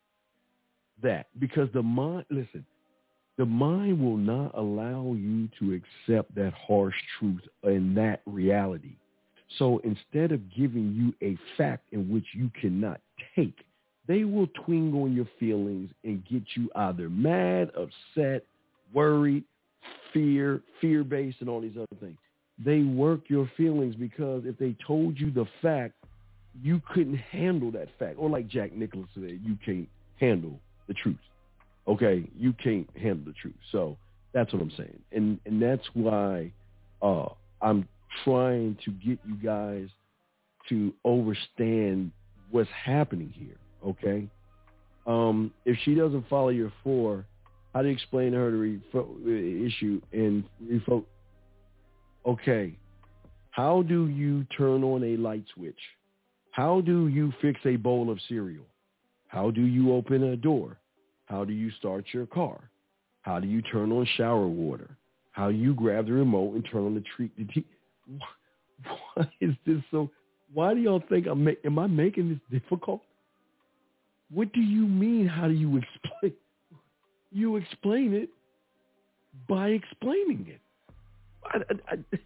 that because the mind, listen, the mind will not allow you to accept that harsh truth and that reality. So instead of giving you a fact in which you cannot take, they will twing on your feelings and get you either mad, upset, worried, fear, fear-based, and all these other things. They work your feelings because if they told you the fact, you couldn't handle that fact. Or like Jack Nicklaus said, you can't handle the truth. Okay, you can't handle the truth. So that's what I'm saying. And and that's why uh, I'm trying to get you guys to understand what's happening here, okay? Um, if she doesn't follow your four, how do you explain to her the refo- issue and refo- Okay, how do you turn on a light switch? How do you fix a bowl of cereal? How do you open a door? How do you start your car? How do you turn on shower water? How do you grab the remote and turn on the tree? The t- why is this so? Why do y'all think I'm? Ma- am I making this difficult? What do you mean? How do you explain? You explain it by explaining it. I, I, I,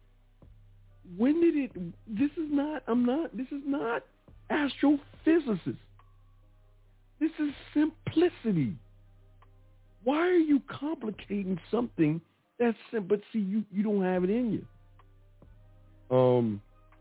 when did it? This is not. I'm not. This is not astrophysicist. This is simplicity. Why are you complicating something that's simple? But see, you, you don't have it in you. Um,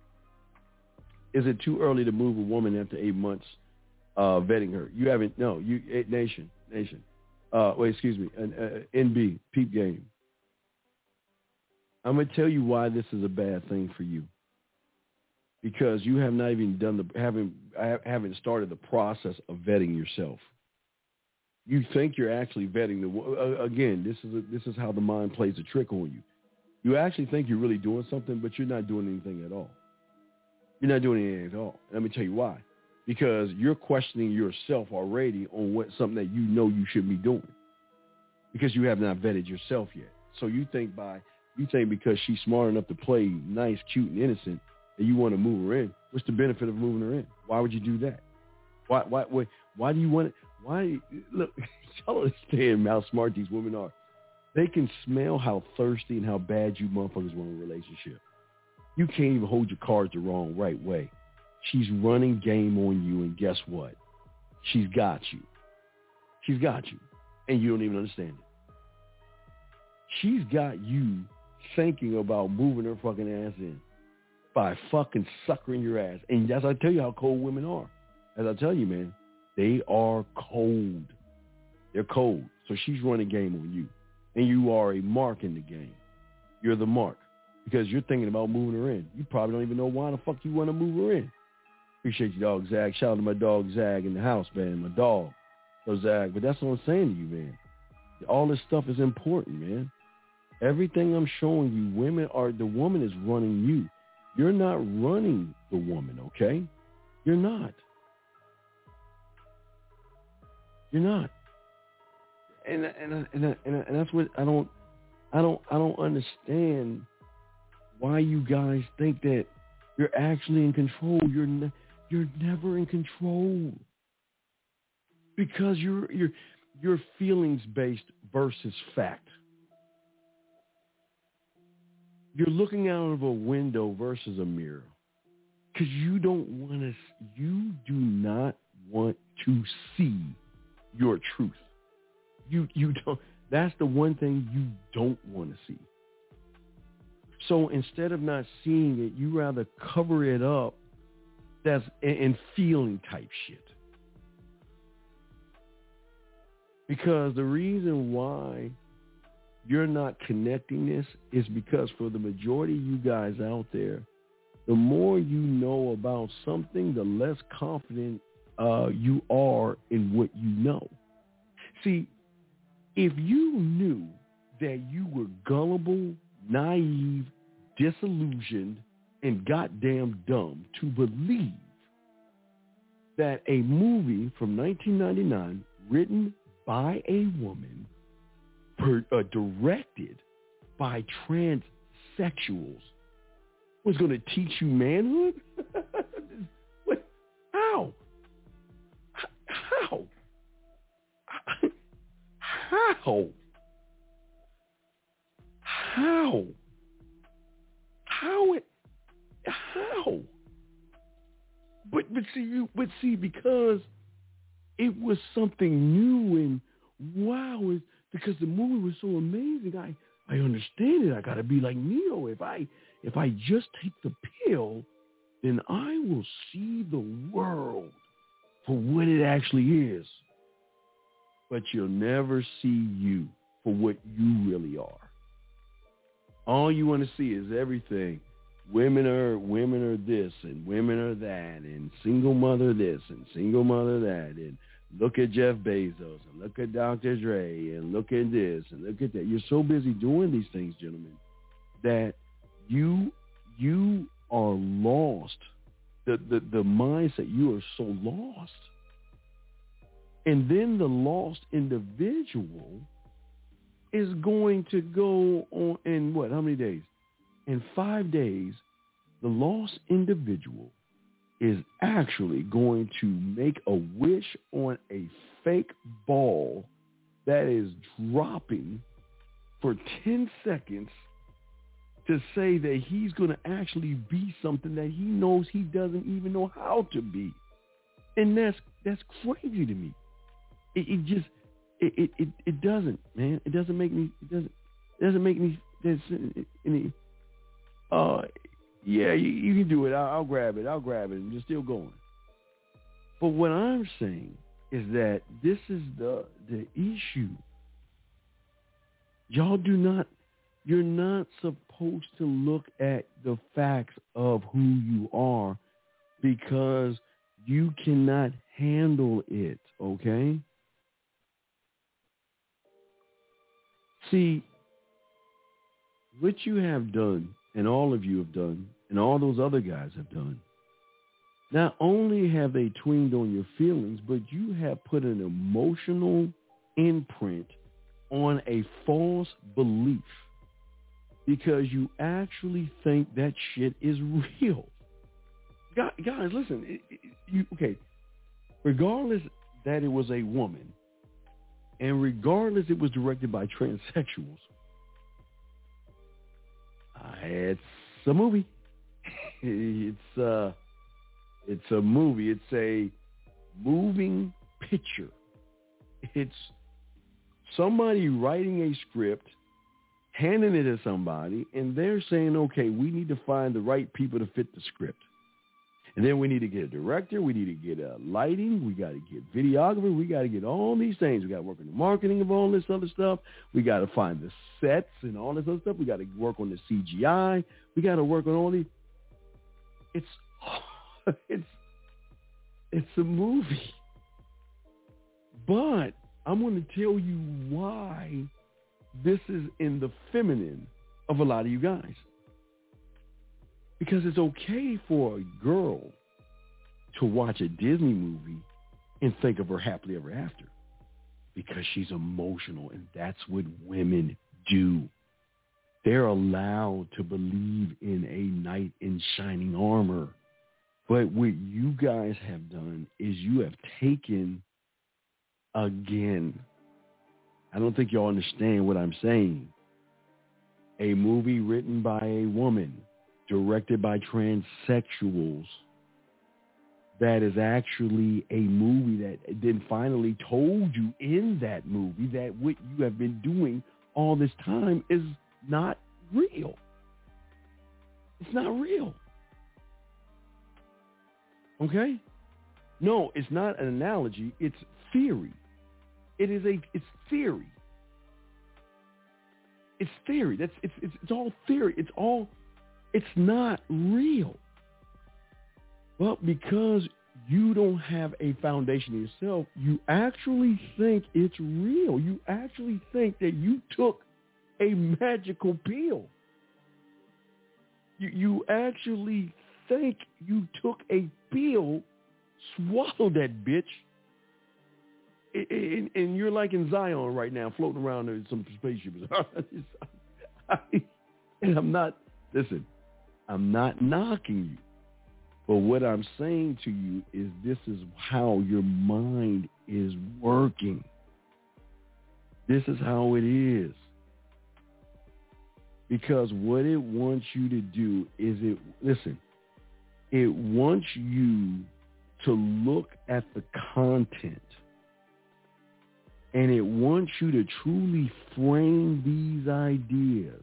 is it too early to move a woman after eight months uh, vetting her? You haven't. No, you eight, nation nation. Uh, wait, excuse me. An, uh, N B peep game. I'm gonna tell you why this is a bad thing for you. Because you have not even done the haven't haven't started the process of vetting yourself. You think you're actually vetting the uh, again. This is a, this is how the mind plays a trick on you. You actually think you're really doing something, but you're not doing anything at all. You're not doing anything at all. Let me tell you why. Because you're questioning yourself already on what something that you know you should be doing. Because you have not vetted yourself yet. So you think by you think because she's smart enough to play nice, cute, and innocent, and you want to move her in. What's the benefit of moving her in? Why would you do that? Why, why, why, why do you want it? Why, look, y'all understand how smart these women are. They can smell how thirsty and how bad you motherfuckers want a relationship. You can't even hold your cards the wrong right way. She's running game on you, and guess what? She's got you. She's got you, and you don't even understand it. She's got you thinking about moving her fucking ass in by fucking suckering your ass. And as I tell you how cold women are. As I tell you, man, they are cold. They're cold. So she's running game on you. And you are a mark in the game. You're the mark because you're thinking about moving her in. You probably don't even know why the fuck you want to move her in. Appreciate you, dog, Zag. Shout out to my dog, Zag, in the house, man. My dog. So, Zag. But that's what I'm saying to you, man. All this stuff is important, man. Everything I'm showing you, women are, the woman is running you. You're not running the woman, okay? You're not. You're not. And and and and, and that's what I don't I don't I don't understand why you guys think that you're actually in control. You're ne- you're never in control because you're you're you're feelings based versus fact. You're looking out of a window versus a mirror because you don't want to. You do not want to see your truth. You you don't. That's the one thing you don't want to see. So instead of not seeing it, you rather cover it up. That's in feeling type shit. Because the reason why you're not connecting this is because for the majority of you guys out there, the more you know about something, the less confident uh, you are in what you know. See, if you knew that you were gullible, naive, disillusioned, and goddamn dumb to believe that a movie from nineteen ninety-nine written by a woman, per, uh, directed by transsexuals, was going to teach you manhood? What? How? How? How? How? How it? How? But but see you but see because it was something new and wow, it, because the movie was so amazing. I I understand it. I gotta be like Neo. If I if I just take the pill, then I will see the world for what it actually is. But you'll never see you for what you really are. All you want to see is everything. Women are women are this and women are that and single mother this and single mother that and look at Jeff Bezos and look at Doctor Dre and look at this and look at that. You're so busy doing these things, gentlemen, that you you are lost. The the, the mindset, you are so lost. And then the lost individual is going to go on in what? How many days? In five days, the lost individual is actually going to make a wish on a fake ball that is dropping for ten seconds to say that he's going to actually be something that he knows he doesn't even know how to be. And that's that's crazy to me. It, it just it, it it it doesn't, man. It doesn't make me it doesn't it doesn't make me there's any uh yeah, you, you can do it. I'll, I'll grab it. I'll grab it. And you're still going. But what I'm saying is that this is the the issue. Y'all do not, you're not supposed to look at the facts of who you are because you cannot handle it, okay? See, what you have done, and all of you have done, and all those other guys have done, not only have they twinged on your feelings, but you have put an emotional imprint on a false belief because you actually think that shit is real. Guys, listen, it, it, you, okay, regardless that it was a woman, and regardless it was directed by transsexuals, uh, it's a movie. It's uh, it's a movie. It's a moving picture. It's somebody writing a script, handing it to somebody, and they're saying, okay, we need to find the right people to fit the script. And then we need to get a director. We need to get a lighting. We got to get videographer. We got to get all these things. We got to work on the marketing of all this other stuff. We got to find the sets and all this other stuff. We got to work on the C G I. We got to work on all these. It's, it's, it's a movie. But I'm going to tell you why this is in the feminine of a lot of you guys. Because it's okay for a girl to watch a Disney movie and think of her happily ever after. Because she's emotional, and that's what women do. They're allowed to believe in a knight in shining armor. But what you guys have done is you have taken, again, I don't think y'all understand what I'm saying, a movie written by a woman, directed by transsexuals, that is actually a movie that then finally told you in that movie that what you have been doing all this time is not real. It's not real. Okay? No, it's not an analogy. It's theory. It is a, it's theory. It's theory. That's, it's, it's, it's all theory. It's all, it's not real. Well, because you don't have a foundation yourself, you actually think it's real. You actually think that you took a magical pill. You, you actually think you took a pill, swallowed that bitch, and, and you're like in Zion right now, floating around in some spaceships. And I'm not, listen, I'm not knocking you. But what I'm saying to you is this is how your mind is working. This is how it is. Because what it wants you to do is it, listen, it wants you to look at the content, and it wants you to truly frame these ideas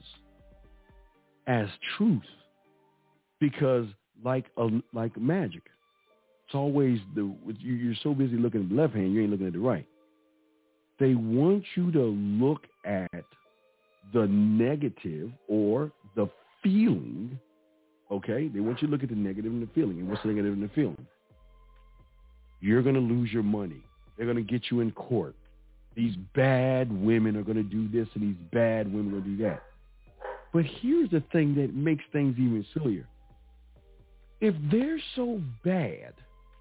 as truth. Because like a, like magic, it's always the, you're so busy looking at the left hand, you ain't looking at the right. They want you to look at the negative or the feeling, okay? They want you to look at the negative and the feeling. And what's the negative and the feeling? You're going to lose your money. They're going to get you in court. These bad women are going to do this, and these bad women are going to do that. But here's the thing that makes things even sillier. If they're so bad,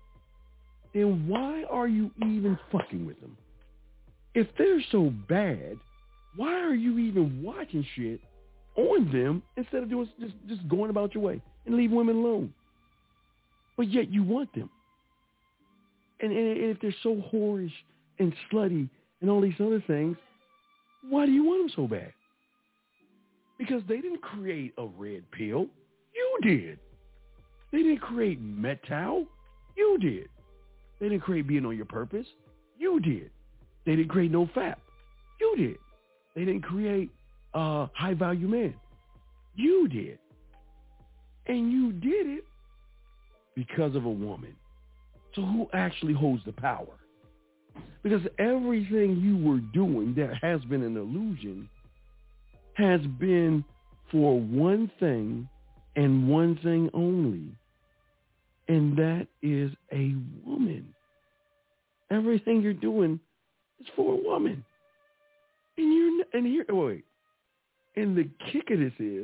then why are you even fucking with them? If they're so bad, why are you even watching shit on them instead of doing just, just going about your way and leave women alone? But yet you want them. And, and, and if they're so whorish and slutty and all these other things, why do you want them so bad? Because they didn't create a red pill. You did. They didn't create Metal. You did. They didn't create being on your purpose. You did. They didn't create no F A P. You did. They didn't create uh, High Value Man. You did. And you did it because of a woman. So who actually holds the power? Because everything you were doing that has been an illusion has been for one thing and one thing only. And that is a woman. Everything you're doing is for a woman. And you're and here wait. And the kick of this is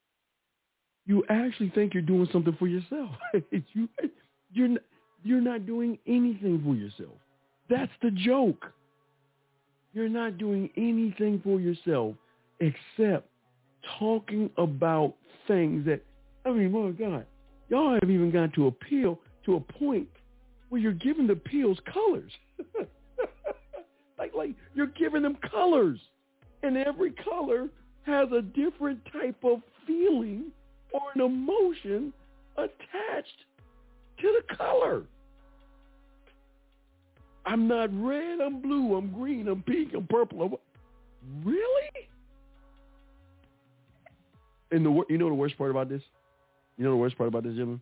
you actually think you're doing something for yourself. you you're you're not doing anything for yourself. That's the joke. You're not doing anything for yourself except talking about things that, I mean, my God, y'all have even gotten to appeal to a point Well, you're giving the pills colors. like, like you're giving them colors. And every color has a different type of feeling or an emotion attached to the color. I'm not red, I'm blue, I'm green, I'm pink, I'm purple. I'm... Really? And the you know the worst part about this? You know the worst part about this, gentlemen?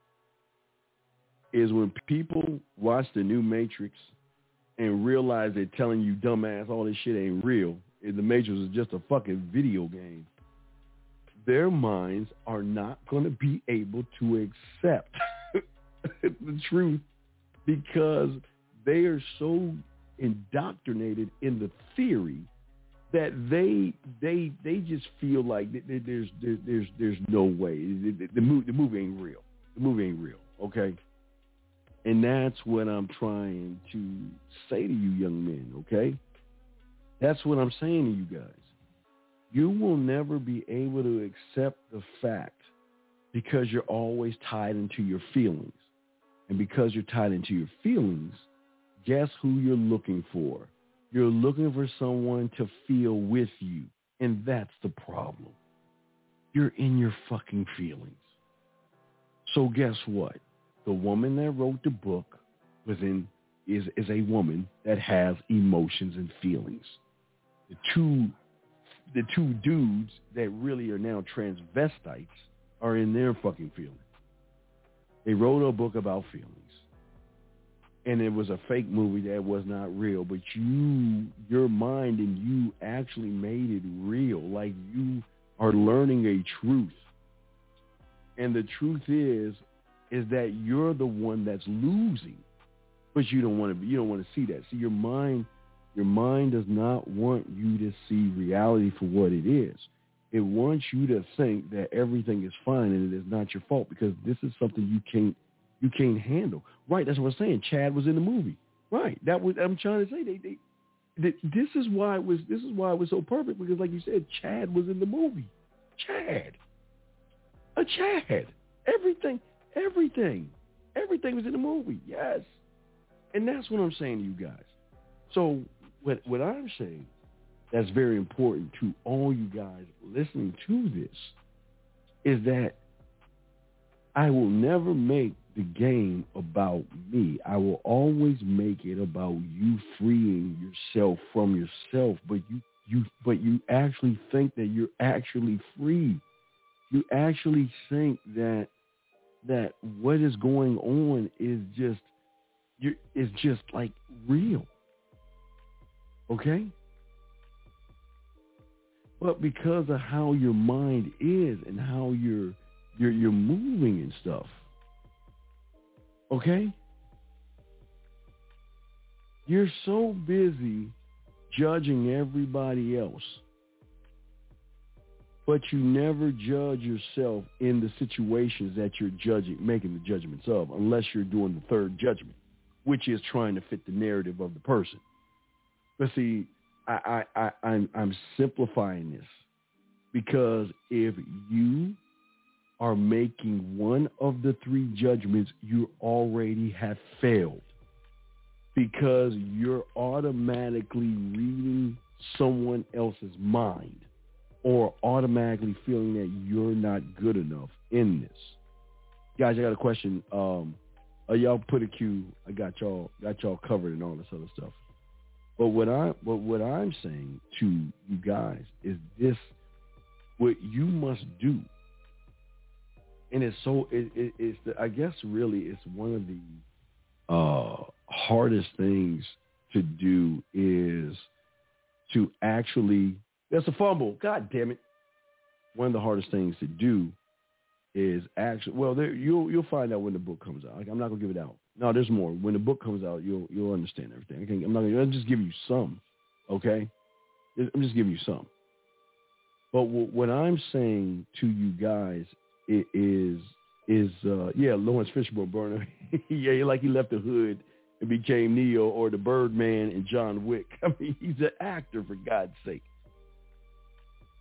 Is when people watch the new Matrix and realize they're telling you, dumbass, all this shit ain't real. The Matrix is just a fucking video game. Their minds are not going to be able to accept the truth because they are so indoctrinated in the theory that they they they just feel like there's there's there's, there's no way the, the movie the movie ain't real. The movie ain't real. Okay. And that's what I'm trying to say to you young men, okay? That's what I'm saying to you guys. You will never be able to accept the fact because you're always tied into your feelings. And because you're tied into your feelings, guess who you're looking for? You're looking for someone to feel with you. And that's the problem. You're in your fucking feelings. So guess what? The woman that wrote the book was in, is, is a woman that has emotions and feelings. The two, the two dudes that really are now transvestites are in their fucking feelings. They wrote a book about feelings. And it was a fake movie that was not real, but you, your mind and you actually made it real. Like you are learning a truth. And the truth is, is that you're the one that's losing, but you don't want to be, you don't want to see that. See, your mind, your mind does not want you to see reality for what it is. It wants you to think that everything is fine and it is not your fault because this is something you can't, you can't handle. Right. That's what I'm saying. Chad was in the movie. Right. That was, I'm trying to say they, they, they this is why it was, this is why it was so perfect because like you said, Chad was in the movie. Chad, a Chad, everything. Everything. Everything was in the movie, yes. And that's what I'm saying to you guys. So what what I'm saying that's very important to all you guys listening to this is that I will never make the game about me. I will always make it about you freeing yourself from yourself, but you, you but you actually think that you're actually free. You actually think that that what is going on is just you is just like real. Okay? But because of how your mind is and how you're you're you're moving and stuff. Okay? You're so busy judging everybody else. But you never judge yourself in the situations that you're judging, making the judgments of, unless you're doing the third judgment, which is trying to fit the narrative of the person. But see, I, I, I, I'm, I'm simplifying this because if you are making one of the three judgments, you already have failed because you're automatically reading someone else's mind. Or automatically feeling that you're not good enough in this. Guys, I got a question. Um, uh, y'all put a cue. I got y'all got y'all covered and all this other stuff. But what I but what I'm saying to you guys is this: what you must do, and it's so it, it, it's the, I guess really it's one of the uh, hardest things to do is to actually. That's a fumble. God damn it. One of the hardest things to do is actually, well, there, you'll you'll find out when the book comes out. I'm not going to give it out. No, there's more. When the book comes out, you'll you'll understand everything. Okay? I'm not going to just give you some, okay? I'm just giving you some. But w- what I'm saying to you guys is, is uh, yeah, Lawrence Fishburne, Burner. Yeah, like he left the hood and became Neo or the Birdman and John Wick. I mean, he's an actor, for God's sake.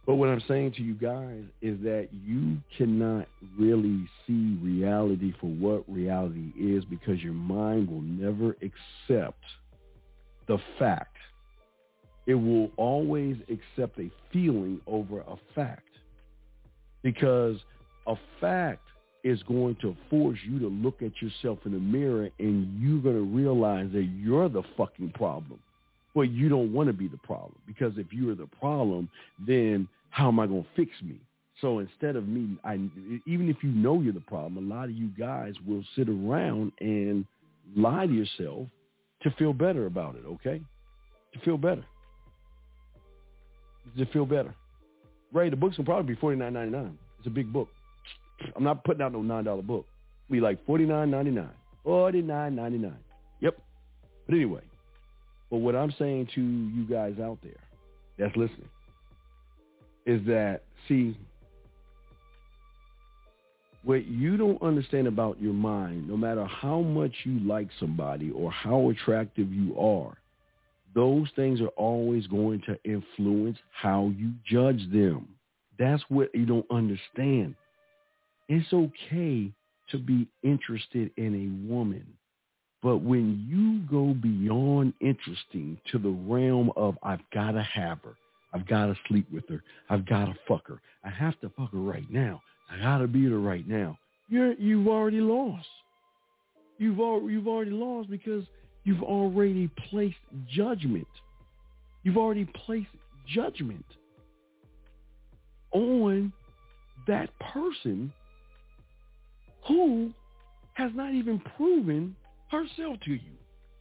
But what I'm saying to you guys is that you cannot really see reality for what reality is because your mind will never accept the fact. It will always accept a feeling over a fact because a fact is going to force you to look at yourself in the mirror and you're going to realize that you're the fucking problem. Well, you don't want to be the problem because if you're the problem, then how am I going to fix me? So instead of me, I, even if you know you're the problem, a lot of you guys will sit around and lie to yourself to feel better about it, okay? To feel better. To feel better. Ray, the book's will probably be forty-nine ninety-nine. It's a big book. I'm not putting out no nine dollar book. It'll be like forty-nine ninety-nine. forty-nine ninety-nine. Yep. But anyway, but what I'm saying to you guys out there that's listening is that, see, what you don't understand about your mind, no matter how much you like somebody or how attractive you are, those things are always going to influence how you judge them. That's what you don't understand. It's okay to be interested in a woman, but when you go beyond interesting to the realm of I've got to have her, I've got to sleep with her, I've got to fuck her, I have to fuck her right now, I got to beat her right now, you're, you've already lost. You've, al- you've already lost because you've already placed judgment. You've already placed judgment on that person who has not even proven herself to you.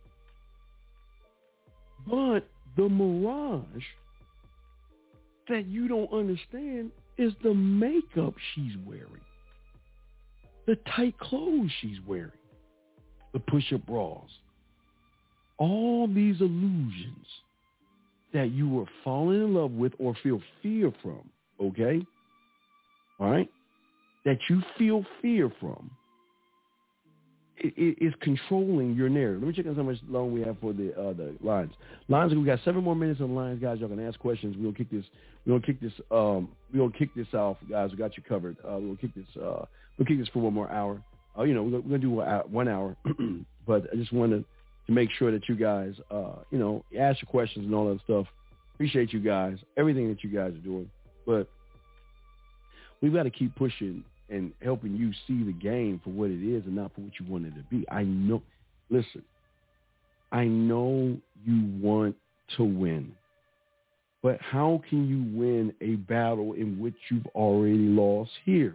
But the mirage that you don't understand is the makeup she's wearing, the tight clothes she's wearing, the push-up bras, all these illusions that you were falling in love with or feel fear from, okay? All right? That you feel fear from, it, it is controlling your narrative. Let me check out how much long we have for the uh, the lines. Lines, we got seven more minutes on the lines, guys. Y'all can ask questions. We'll kick this. We'll kick this. Um, we'll kick this off, guys. We got you covered. Uh, we'll kick this. Uh, we'll kick this for one more hour. Uh, you know, we're, we're gonna do one hour, but I just wanted to make sure that you guys, uh, you know, ask your questions and all that stuff. Appreciate you guys, everything that you guys are doing, but we've got to keep pushing and helping you see the game for what it is and not for what you want it to be. I know, listen, I know you want to win, but how can you win a battle in which you've already lost here?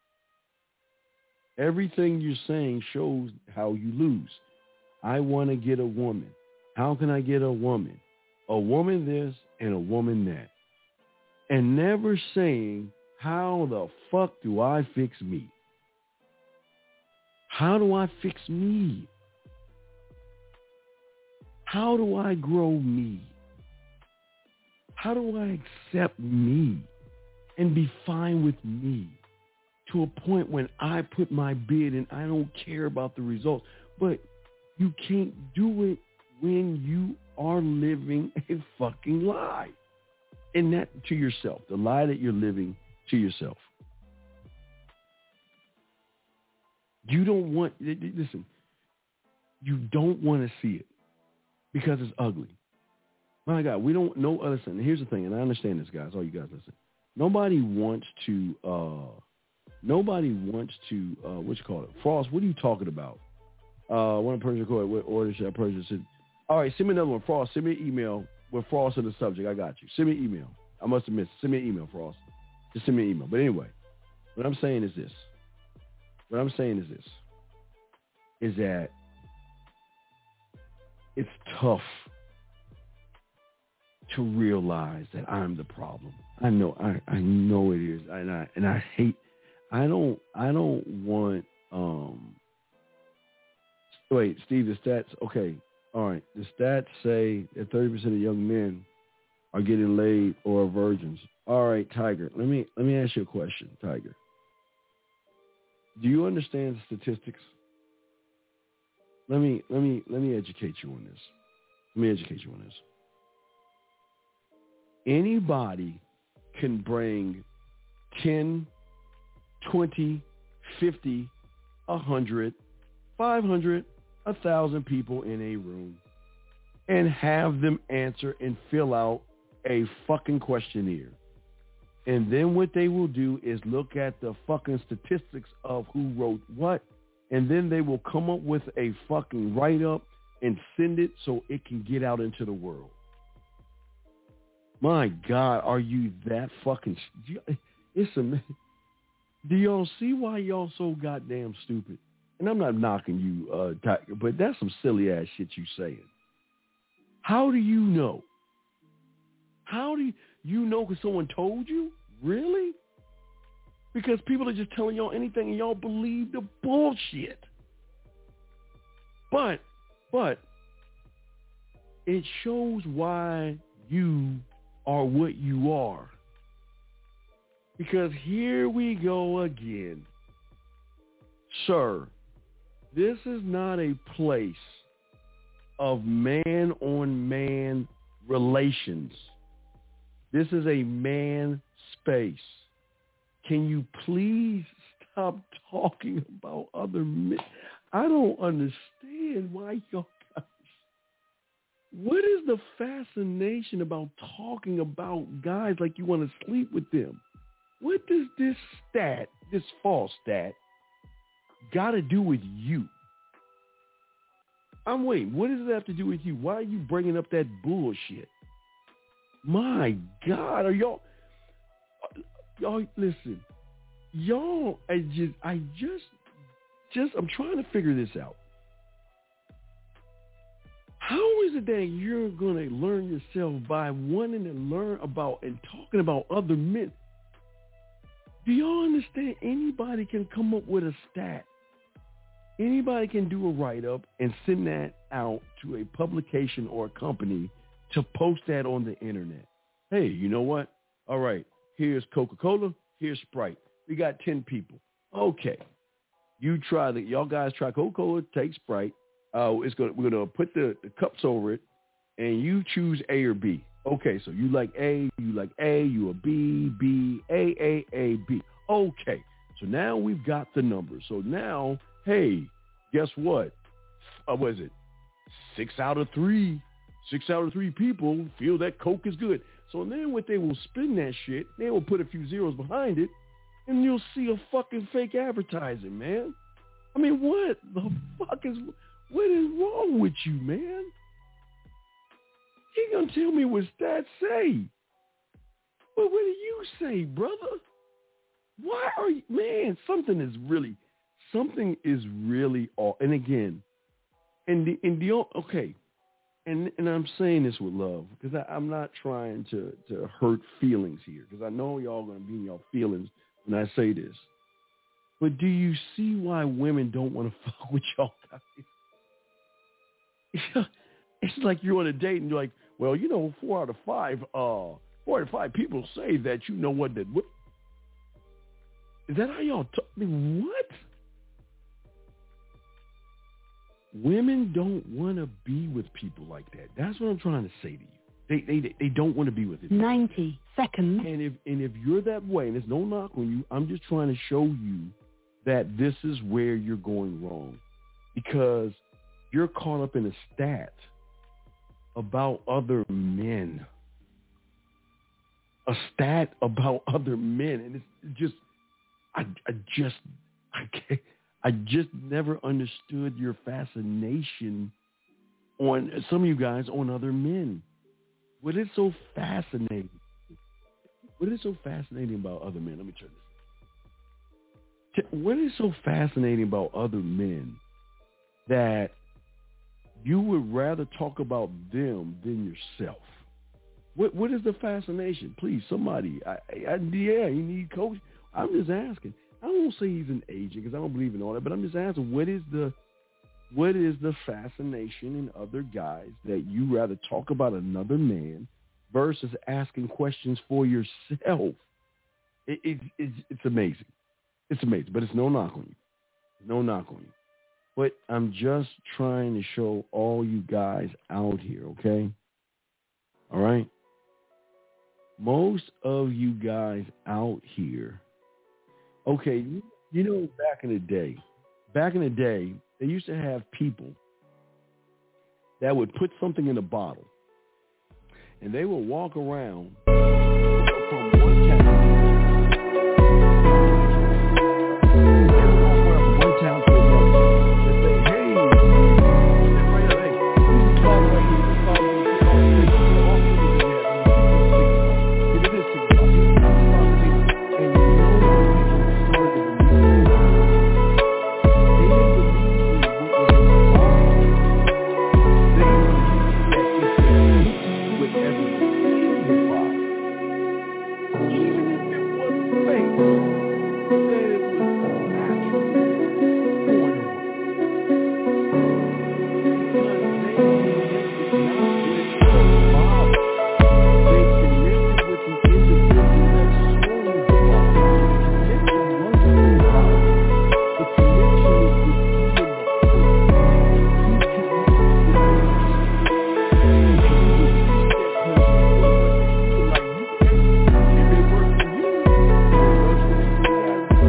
Everything you're saying shows how you lose. I want to get a woman. How can I get a woman? A woman this and a woman that. And never saying, how the fuck do I fix me? How do I fix me? How do I grow me? How do I accept me and be fine with me to a point when I put my bid and I don't care about the results? But you can't do it when you are living a fucking lie. And that to yourself, the lie that you're living to yourself. You don't want, listen, you don't want to see it because it's ugly. My God, we don't know, listen, here's the thing, and I understand this, guys, all you guys listen. Nobody wants to, uh, nobody wants to, uh, what you call it? Frost, what are you talking about? Uh, one person called, what order should I purchase it? All right, send me another one, Frost. Send me an email with Frost in the subject. I got you. Send me an email. I must have missed. Send me an email, Frost. Just send me an email. But anyway, what I'm saying is this. What I'm saying is this. Is that it's tough to realize that I'm the problem. I know. I, I know it is. And I and I hate. I don't. I don't want. Um. Wait, Steve. The stats. Okay. All right. The stats say that thirty percent of young men are getting laid or are virgins. All right, Tiger. Let me let me ask you a question, Tiger. Do you understand the statistics? Let me let me let me educate you on this. Let me educate you on this. Anybody can bring ten, twenty, fifty, one hundred, five hundred, one thousand people in a room and have them answer and fill out a fucking questionnaire. And then what they will do is look at the fucking statistics of who wrote what, and then they will come up with a fucking write-up and send it so it can get out into the world. My God, are you that fucking... It's amazing. Do y'all see why y'all so goddamn stupid? And I'm not knocking you, uh, Tiger, but that's some silly-ass shit you saying. How do you know? How do you... You know because someone told you? Really? Because people are just telling y'all anything and y'all believe the bullshit. But, but, it shows why you are what you are. Because here we go again. Sir, this is not a place of man-on-man relations. This is a man space. Can you please stop talking about other men? I don't understand why y'all guys... What is the fascination about talking about guys like you want to sleep with them? What does this stat, this false stat, got to do with you? I'm waiting. What does it have to do with you? Why are you bringing up that bullshit? My God, are y'all, y'all, listen, y'all, I just, I just, just, I'm trying to figure this out. How is it that you're going to learn yourself by wanting to learn about and talking about other men? Do y'all understand? Anybody can come up with a stat. Anybody can do a write-up and send that out to a publication or a company to post that on the internet. Hey, you know what? All right, here's Coca-Cola, here's Sprite. We got ten people. Okay, you try the y'all guys try Coca-Cola, take Sprite. Uh, it's gonna we're gonna put the, the cups over it, and you choose A or B. Okay, so you like A, you like A, you a B, B, A, A, A, B. Okay, so now we've got the numbers. So now, hey, guess what? Uh, what is it? Six out of three. Six out of three people feel that Coke is good. So then what they will spin that shit, they will put a few zeros behind it, and you'll see a fucking fake advertising, man. I mean, what the fuck is, what is wrong with you, man? You gonna tell me what stats say? But what do you say, brother? Why are you, man, something is really, something is really off. And again, and the, and the, okay, And and I'm saying this with love because I'm not trying to, to hurt feelings here because I know y'all going to be in your feelings when I say this. But do you see why women don't want to fuck with y'all guys? It's like you're on a date and you're like, well, you know, four out of five, uh, four out of five people say that you know what that. What, is that how y'all talk? I mean, what? Women don't want to be with people like that. That's what I'm trying to say to you. They they they don't want to be with it. ninety seconds. And if and if you're that way, and there's no knock on you, I'm just trying to show you that this is where you're going wrong, because you're caught up in a stat about other men. A stat about other men, and it's just, I I just I can't. I just never understood your fascination on some of you guys on other men. What is so fascinating? What is so fascinating about other men? Let me turn this. What is so fascinating about other men that you would rather talk about them than yourself? What What is the fascination? Please, somebody. I, I, yeah, you need coach. I'm just asking. I won't say he's an agent because I don't believe in all that, but I'm just asking, what is the what is the fascination in other guys that you rather talk about another man versus asking questions for yourself? It, it, it's, it's amazing. It's amazing, but it's no knock on you. No knock on you. But I'm just trying to show all you guys out here, okay? All right? most of you guys out here, okay, you, you know, back in the day, back in the day, they used to have people that would put something in a bottle, and they would walk around from one town, they would walk around from one town to another, and say, hey, right there, hey, this is bottle right here, this bottle, this bottle, this bottle, this bottle, this bottle, and you know what people started to believe? They didn't believe in what was in the bottle. They believed that if they mixed with everything in the bottle, even if it was fake, that it was naturally going to work. Because they connected not with the bottle. They connected with the individual that sold the bottle. The connection wasn't the bottle. The connection was with you and the person. You connected with the person. And you released that person so much that you were like, you can, if it worked for you, it works for me. You guys, you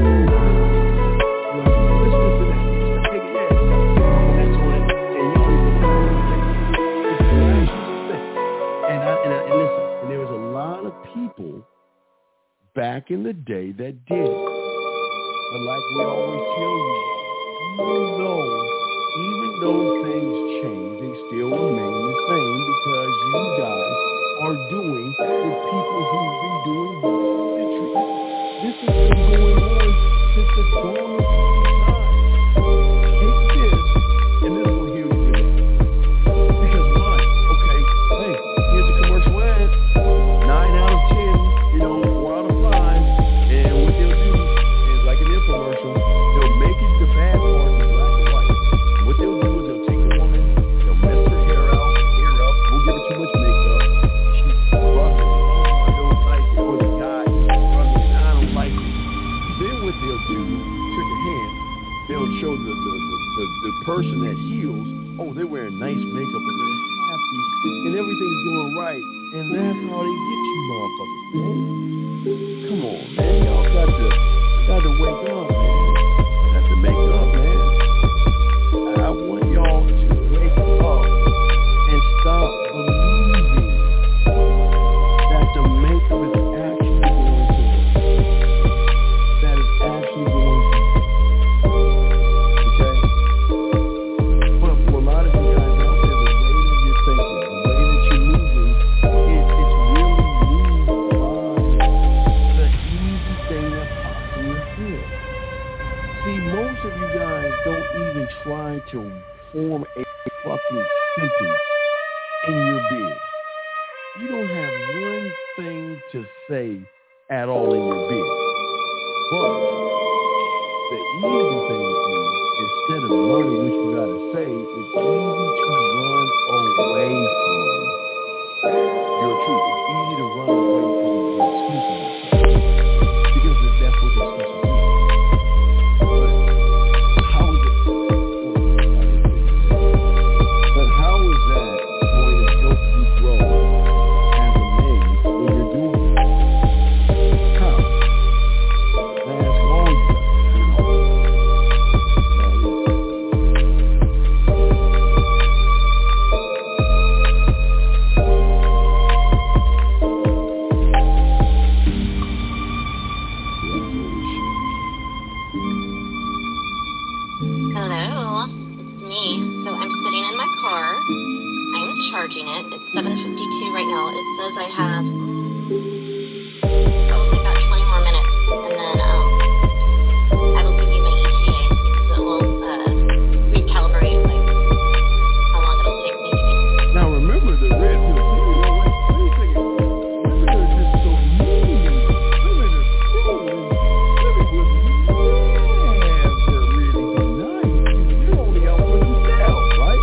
know, you listen to that. You just take it, yeah, you got to take the next on it, and you don't even know what it is. It's the actual thing. And, I, and, I, and listen, and there was a lot of people back in the day that did it. But like we always tell you, even though, even though things change, they still remain the same because you guys are doing what people who've been doing centuries. This has been going on since the dawn of time. Take this, and this will heal you. Because why? Okay, hey, here's a commercial ad. Nine out of ten, you know, four out of five. And what they'll do is, like an infomercial, they'll make it the bad part in black and white. And what they'll do is they'll take the woman, they'll mess her hair out, hair up, won't give her too much makeup. She's struggling. Oh, I don't like it. Or the guy, he's struggling. I don't like it. Then what they'll do, trick of hand, they'll show the the, the, the, the person that heals, oh, they're wearing nice makeup and they're happy and everything's going right. And that's how they get you motherfuckers, man. Come on, man. Y'all got to, got to wake up, man. Got to make up, man. I want y'all to wake up and stop believing that the makeup is actually going to work. That is actually going to work. Okay? But for a lot of you guys out there, the way that you're thinking, the way that you're moving, it, it's really moved by the easy thing that pops in your head. See, most of you guys don't even try to form a fucking sentence in your bid. You don't have one thing to say at all in your bid. But the easy thing to do, instead of learning what you gotta say, it's easy to run away from your truth. It's easy to run away from the excuses yourself. Because that's what the excuses do. But how is it? But how is that going to help you grow as a man when you're doing it? How? I ask all you guys. Hello, it's me. So I'm sitting in my car. I'm charging it. It's seven fifty-two right now. It says I have probably about twenty more minutes, and then um, I will give you my E T A because it will uh, recalibrate like how long it'll take me to get. Now remember the red pill theory. No, wait, wait a second. Women are just so mean. Women are cruel. Women would never really be nice. You're only out for themselves, right?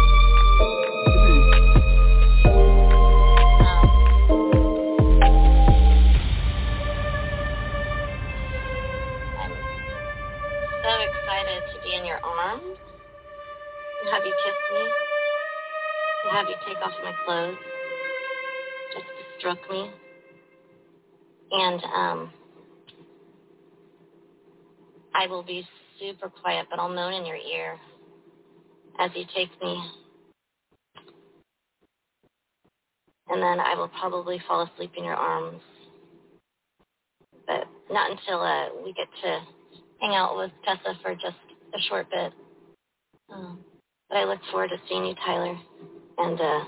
I'm so excited to be in your arms and have you kiss me and have you take off my clothes just to stroke me And um, I will be super quiet, but I'll moan in your ear as you take me. And then I will probably fall asleep in your arms. But not until uh, we get to hang out with Tessa for just a short bit. Um, but I look forward to seeing you, Tyler, and uh,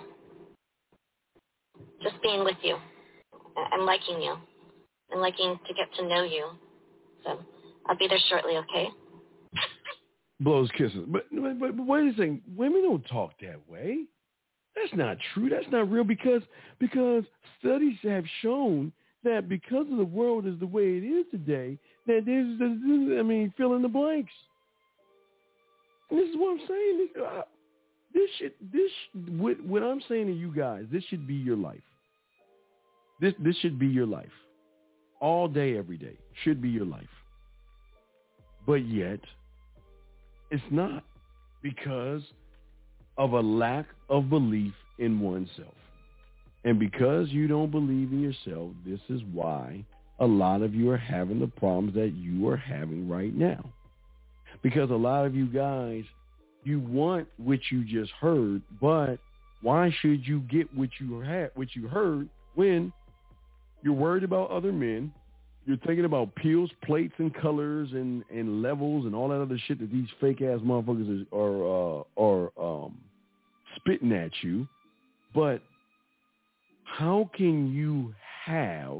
just being with you. I'm liking you. I'm liking to get to know you. So I'll be there shortly, okay? Blows kisses. But, but, but wait a second. Women don't talk that way. That's not true. That's not real because because studies have shown that because of the world is the way it is today, that there's, I mean, fill in the blanks. And this is what I'm saying. This, uh, this should, this, what, what I'm saying to you guys, this should be your life. This, this should be your life. All day, every day should be your life. But yet, it's not because of a lack of belief in oneself. And because you don't believe in yourself, this is why a lot of you are having the problems that you are having right now. Because a lot of you guys, you want what you just heard, but why should you get what you had, what you heard when you're worried about other men, you're thinking about pills, plates, and colors, and, and levels, and all that other shit that these fake-ass motherfuckers are, uh, are um, spitting at you. But how can you have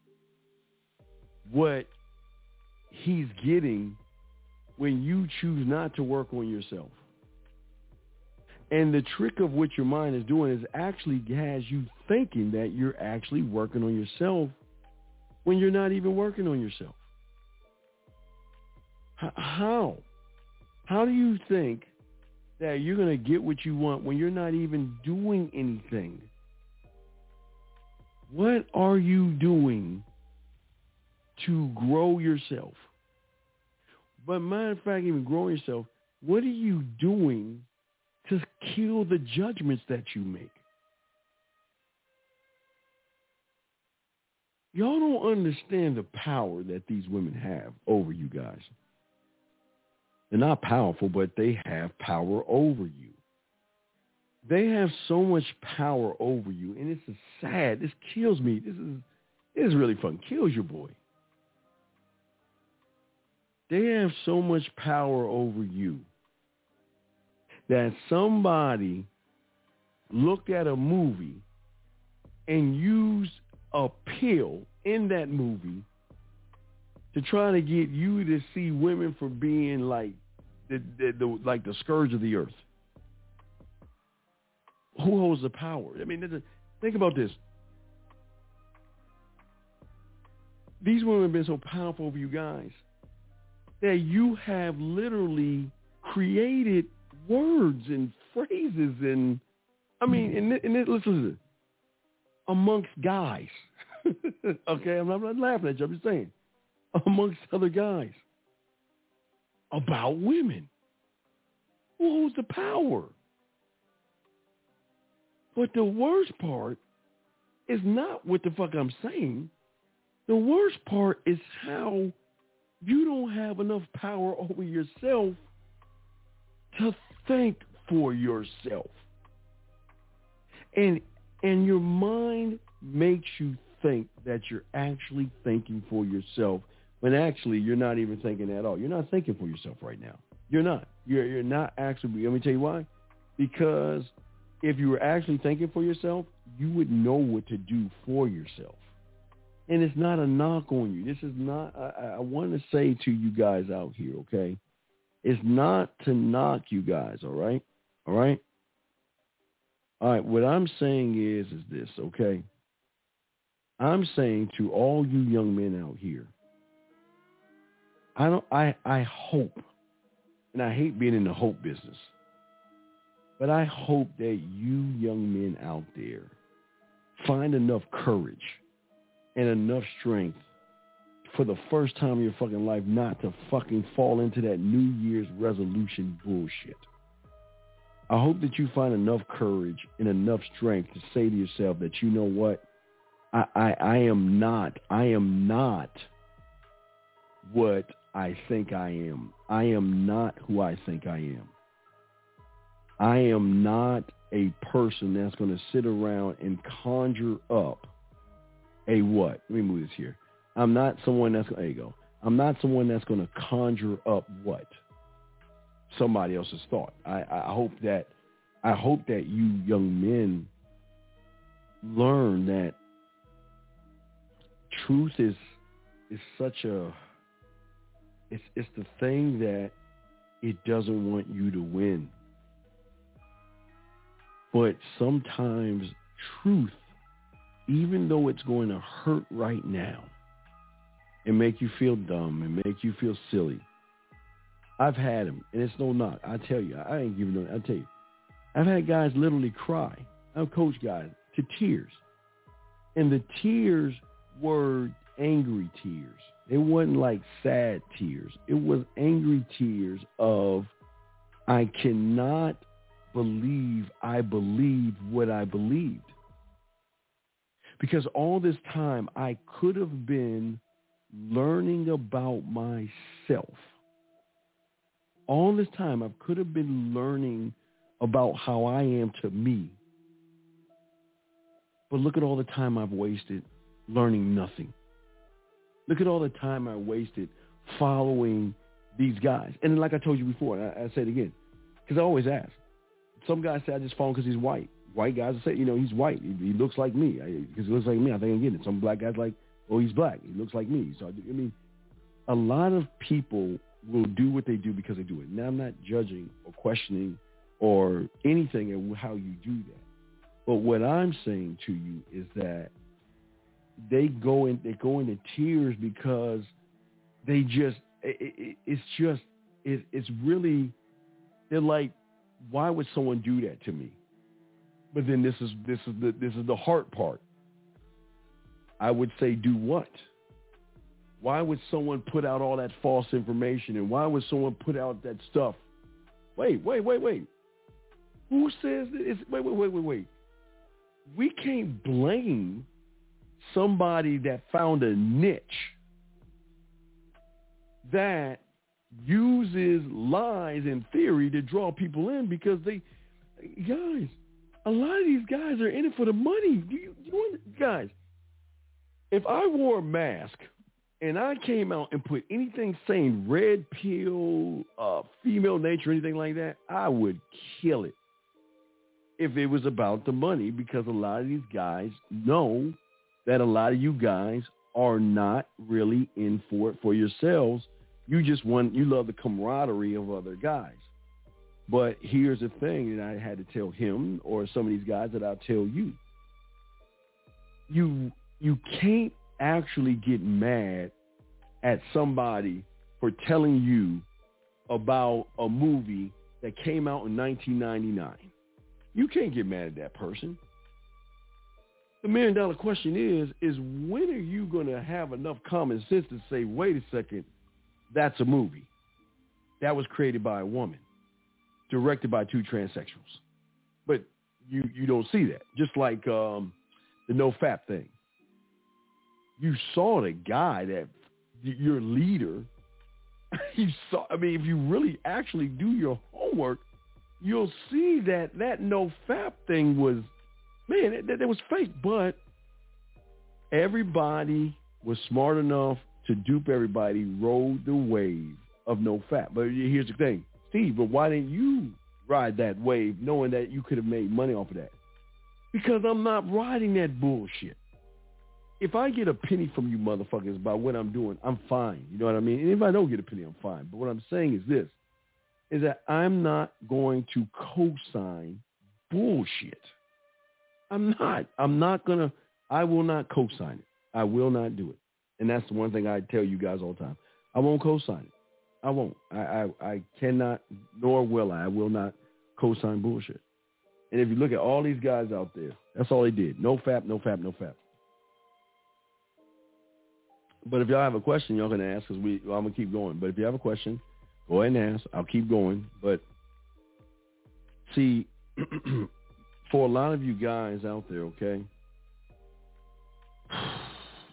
what he's getting when you choose not to work on yourself? And the trick of what your mind is doing is actually has you thinking that you're actually working on yourself when you're not even working on yourself. H- how? How do you think that you're going to get what you want when you're not even doing anything? What are you doing to grow yourself? But matter of fact, even growing yourself, what are you doing to kill the judgments that you make? Y'all don't understand the power that these women have over you guys. They're not powerful, but they have power over you. They have so much power over you, and this is sad. This kills me. This is this is really fun. Kills your boy. They have so much power over you that somebody looked at a movie and used a pill in that movie to try to get you to see women for being like the, the, the like the scourge of the earth. Who holds the power? I mean, a, think about this. These women have been so powerful over you guys that you have literally created words and phrases and, I mean, and, and listen to this, amongst guys. Okay, I'm not, I'm not laughing at you. I'm just saying, amongst other guys, about women. Who holds the power? But the worst part is not what the fuck I'm saying. The worst part is how you don't have enough power over yourself to think for yourself. And and your mind makes you think that you're actually thinking for yourself when actually you're not even thinking at all. You're not thinking for yourself right now. You're not. You're you're not actually. Let me tell you why. Because if you were actually thinking for yourself, you would know what to do for yourself. And it's not a knock on you. This is not, I, I want to say to you guys out here, okay? It's not to knock you guys, all right? All right? All right, what I'm saying is, is this, okay? I'm saying to all you young men out here, I don't, I, I hope, and I hate being in the hope business, but I hope that you young men out there find enough courage and enough strength for the first time in your fucking life not to fucking fall into that New Year's resolution bullshit. I hope that you find enough courage and enough strength to say to yourself that, you know what, I, I, I am not, I am not what I think I am. I am not who I think I am. I am not a person that's going to sit around and conjure up a what? Let me move this here. I'm not someone that's, there you go. I'm not someone that's going to conjure up what? Somebody else's thought. I, I hope that, I hope that you young men learn that truth is, is such a, it's, it's the thing that it doesn't want you to win. But sometimes truth, even though it's going to hurt right now and make you feel dumb and make you feel silly, I've had them, and it's no knock. I tell you, I ain't giving no, I tell you, I've had guys literally cry. I've coached guys to tears. And the tears were angry tears. It wasn't like sad tears. It was angry tears of, I cannot believe I believed what I believed. Because all this time I could have been learning about myself. All this time I could have been learning about how I am to me. But look at all the time I've wasted learning nothing. Look at all the time I wasted following these guys. And like I told you before, and I, I say it again, because I always ask. Some guys say I just follow him because he's white. White guys say, you know, he's white. He, he looks like me. Because he looks like me, I think I'm getting it. Some black guys like, oh, he's black. He looks like me. So, I mean, a lot of people will do what they do because they do it. Now, I'm not judging or questioning or anything of how you do that. But what I'm saying to you is that they go in, they go into tears because they just, it, it, it's just, it, it's really, they're like, why would someone do that to me? But then this is this is the this is the hard part. I would say, do what? Why would someone put out all that false information, and why would someone put out that stuff? Wait, wait, wait, wait. Who says this? Wait, wait, wait, wait, wait. We can't blame somebody that found a niche that uses lies and theory to draw people in, because they, guys, a lot of these guys are in it for the money. Do you, you want, guys, if I wore a mask and I came out and put anything saying red pill, uh, female nature, anything like that, I would kill it if it was about the money, because a lot of these guys know that a lot of you guys are not really in for it for yourselves. You just want, you love the camaraderie of other guys. But here's the thing that I had to tell him, or some of these guys that I'll tell you. You you can't actually get mad at somebody for telling you about a movie that came out in nineteen ninety-nine. You can't get mad at that person. The million dollar question is, is when are you going to have enough common sense to say, wait a second, that's a movie that was created by a woman, directed by two transsexuals. But you, you don't see that. Just like um, the no F A P thing. You saw the guy that your leader, you saw, I mean, if you really actually do your homework, you'll see that that no F A P thing was, man, that, that was fake. But everybody was smart enough to dupe everybody, rode the wave of no F A P. But here's the thing, Steve, but why didn't you ride that wave knowing that you could have made money off of that? Because I'm not riding that bullshit. If I get a penny from you motherfuckers about what I'm doing, I'm fine. You know what I mean? And if I don't get a penny, I'm fine. But what I'm saying is this, is that I'm not going to co-sign bullshit. I'm not. I'm not going to, I will not co-sign it. I will not do it. And that's the one thing I tell you guys all the time. I won't co-sign it. I won't. I, I, I cannot, nor will I. I will not co-sign bullshit. And if you look at all these guys out there, that's all they did. No F A P, no F A P, no F A P. But if y'all have a question, y'all can ask, because we, well, I'm going to keep going. But if you have a question, go ahead and ask. I'll keep going. But see, for a lot of you guys out there, okay,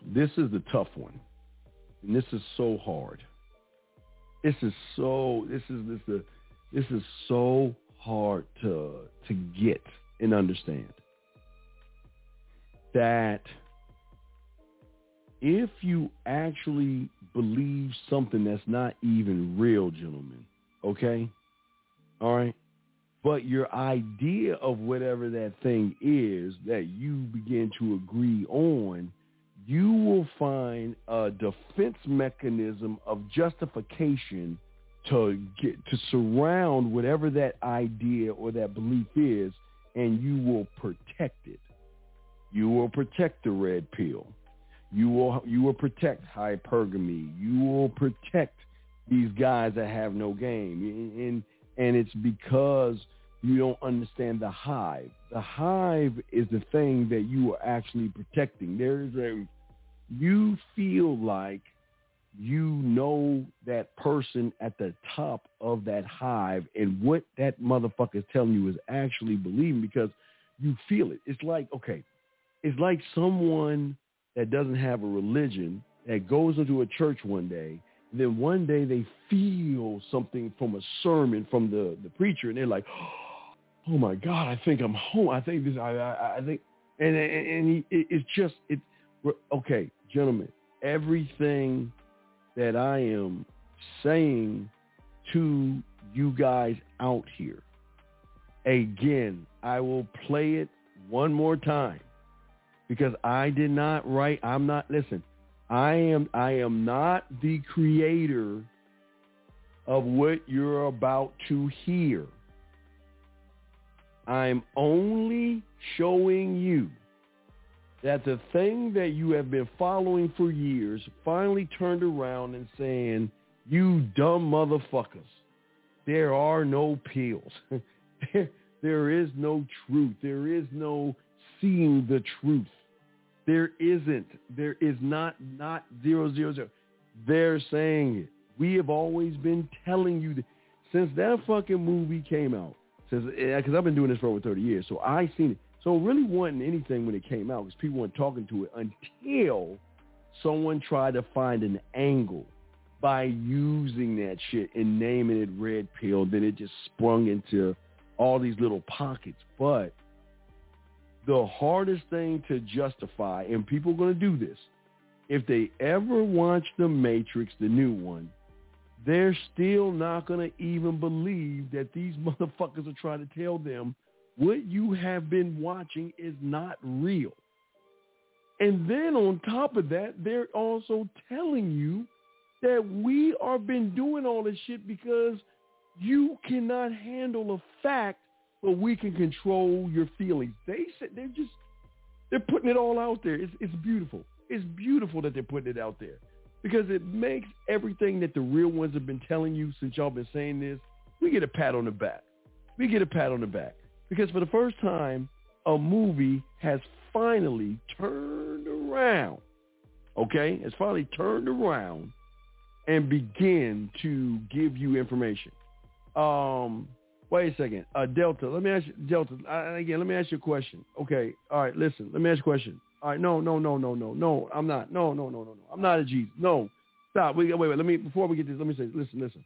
This is the tough one. And this is so hard. This is so, this is, this is, this is so hard to, to get and understand. That if you actually believe something that's not even real, gentlemen, okay? All right? But your idea of whatever that thing is that you begin to agree on, you will find a defense mechanism of justification to get to surround whatever that idea or that belief is, and you will protect it. You will protect the red pill. You will you will protect hypergamy. You will protect these guys that have no game. And and it's because you don't understand the hive. The hive is the thing that you are actually protecting. There is a, you feel like you know that person at the top of that hive, and what that motherfucker is telling you is actually believing because you feel it. It's like, okay, it's like someone that doesn't have a religion that goes into a church one day, and then one day they feel something from a sermon from the, the preacher, and they're like, oh my God, I think I'm home. I think this, I, I, I think, and, and, and he, it, it's just, it, okay, gentlemen, everything that I am saying to you guys out here, again, I will play it one more time because I did not write, I'm not, listen, I am, I am not the creator of what you're about to hear. I'm only showing you that the thing that you have been following for years finally turned around and saying, you dumb motherfuckers, there are no pills. there, there is no truth. There is no seeing the truth. There isn't. There is not, not zero, zero, zero. They're saying it. We have always been telling you that since that fucking movie came out. Because I've been doing this for over thirty years, so I seen it. So it really wasn't anything when it came out because people weren't talking to it until someone tried to find an angle by using that shit and naming it red pill. Then it just sprung into all these little pockets. But the hardest thing to justify, and people are going to do this, if they ever watch The Matrix, the new one, they're still not going to even believe that these motherfuckers are trying to tell them what you have been watching is not real. And then on top of that, they're also telling you that we are been doing all this shit because you cannot handle a fact, but we can control your feelings. They said they're just, they're putting it all out there. It's, it's beautiful. It's beautiful that they're putting it out there. Because it makes everything that the real ones have been telling you since y'all been saying this, we get a pat on the back. We get a pat on the back. Because for the first time, a movie has finally turned around, okay? It's finally turned around and begin to give you information. Um, wait a second. Uh, Delta, let me ask you, Delta, uh, again, let me ask you a question. Okay, all right, listen, let me ask you a question. All right, no, no, no, no, no, no, I'm not. No, no, no, no, no. I'm not a Jesus. No, stop. Wait, wait, wait. Let me, before we get this, let me say, listen, listen.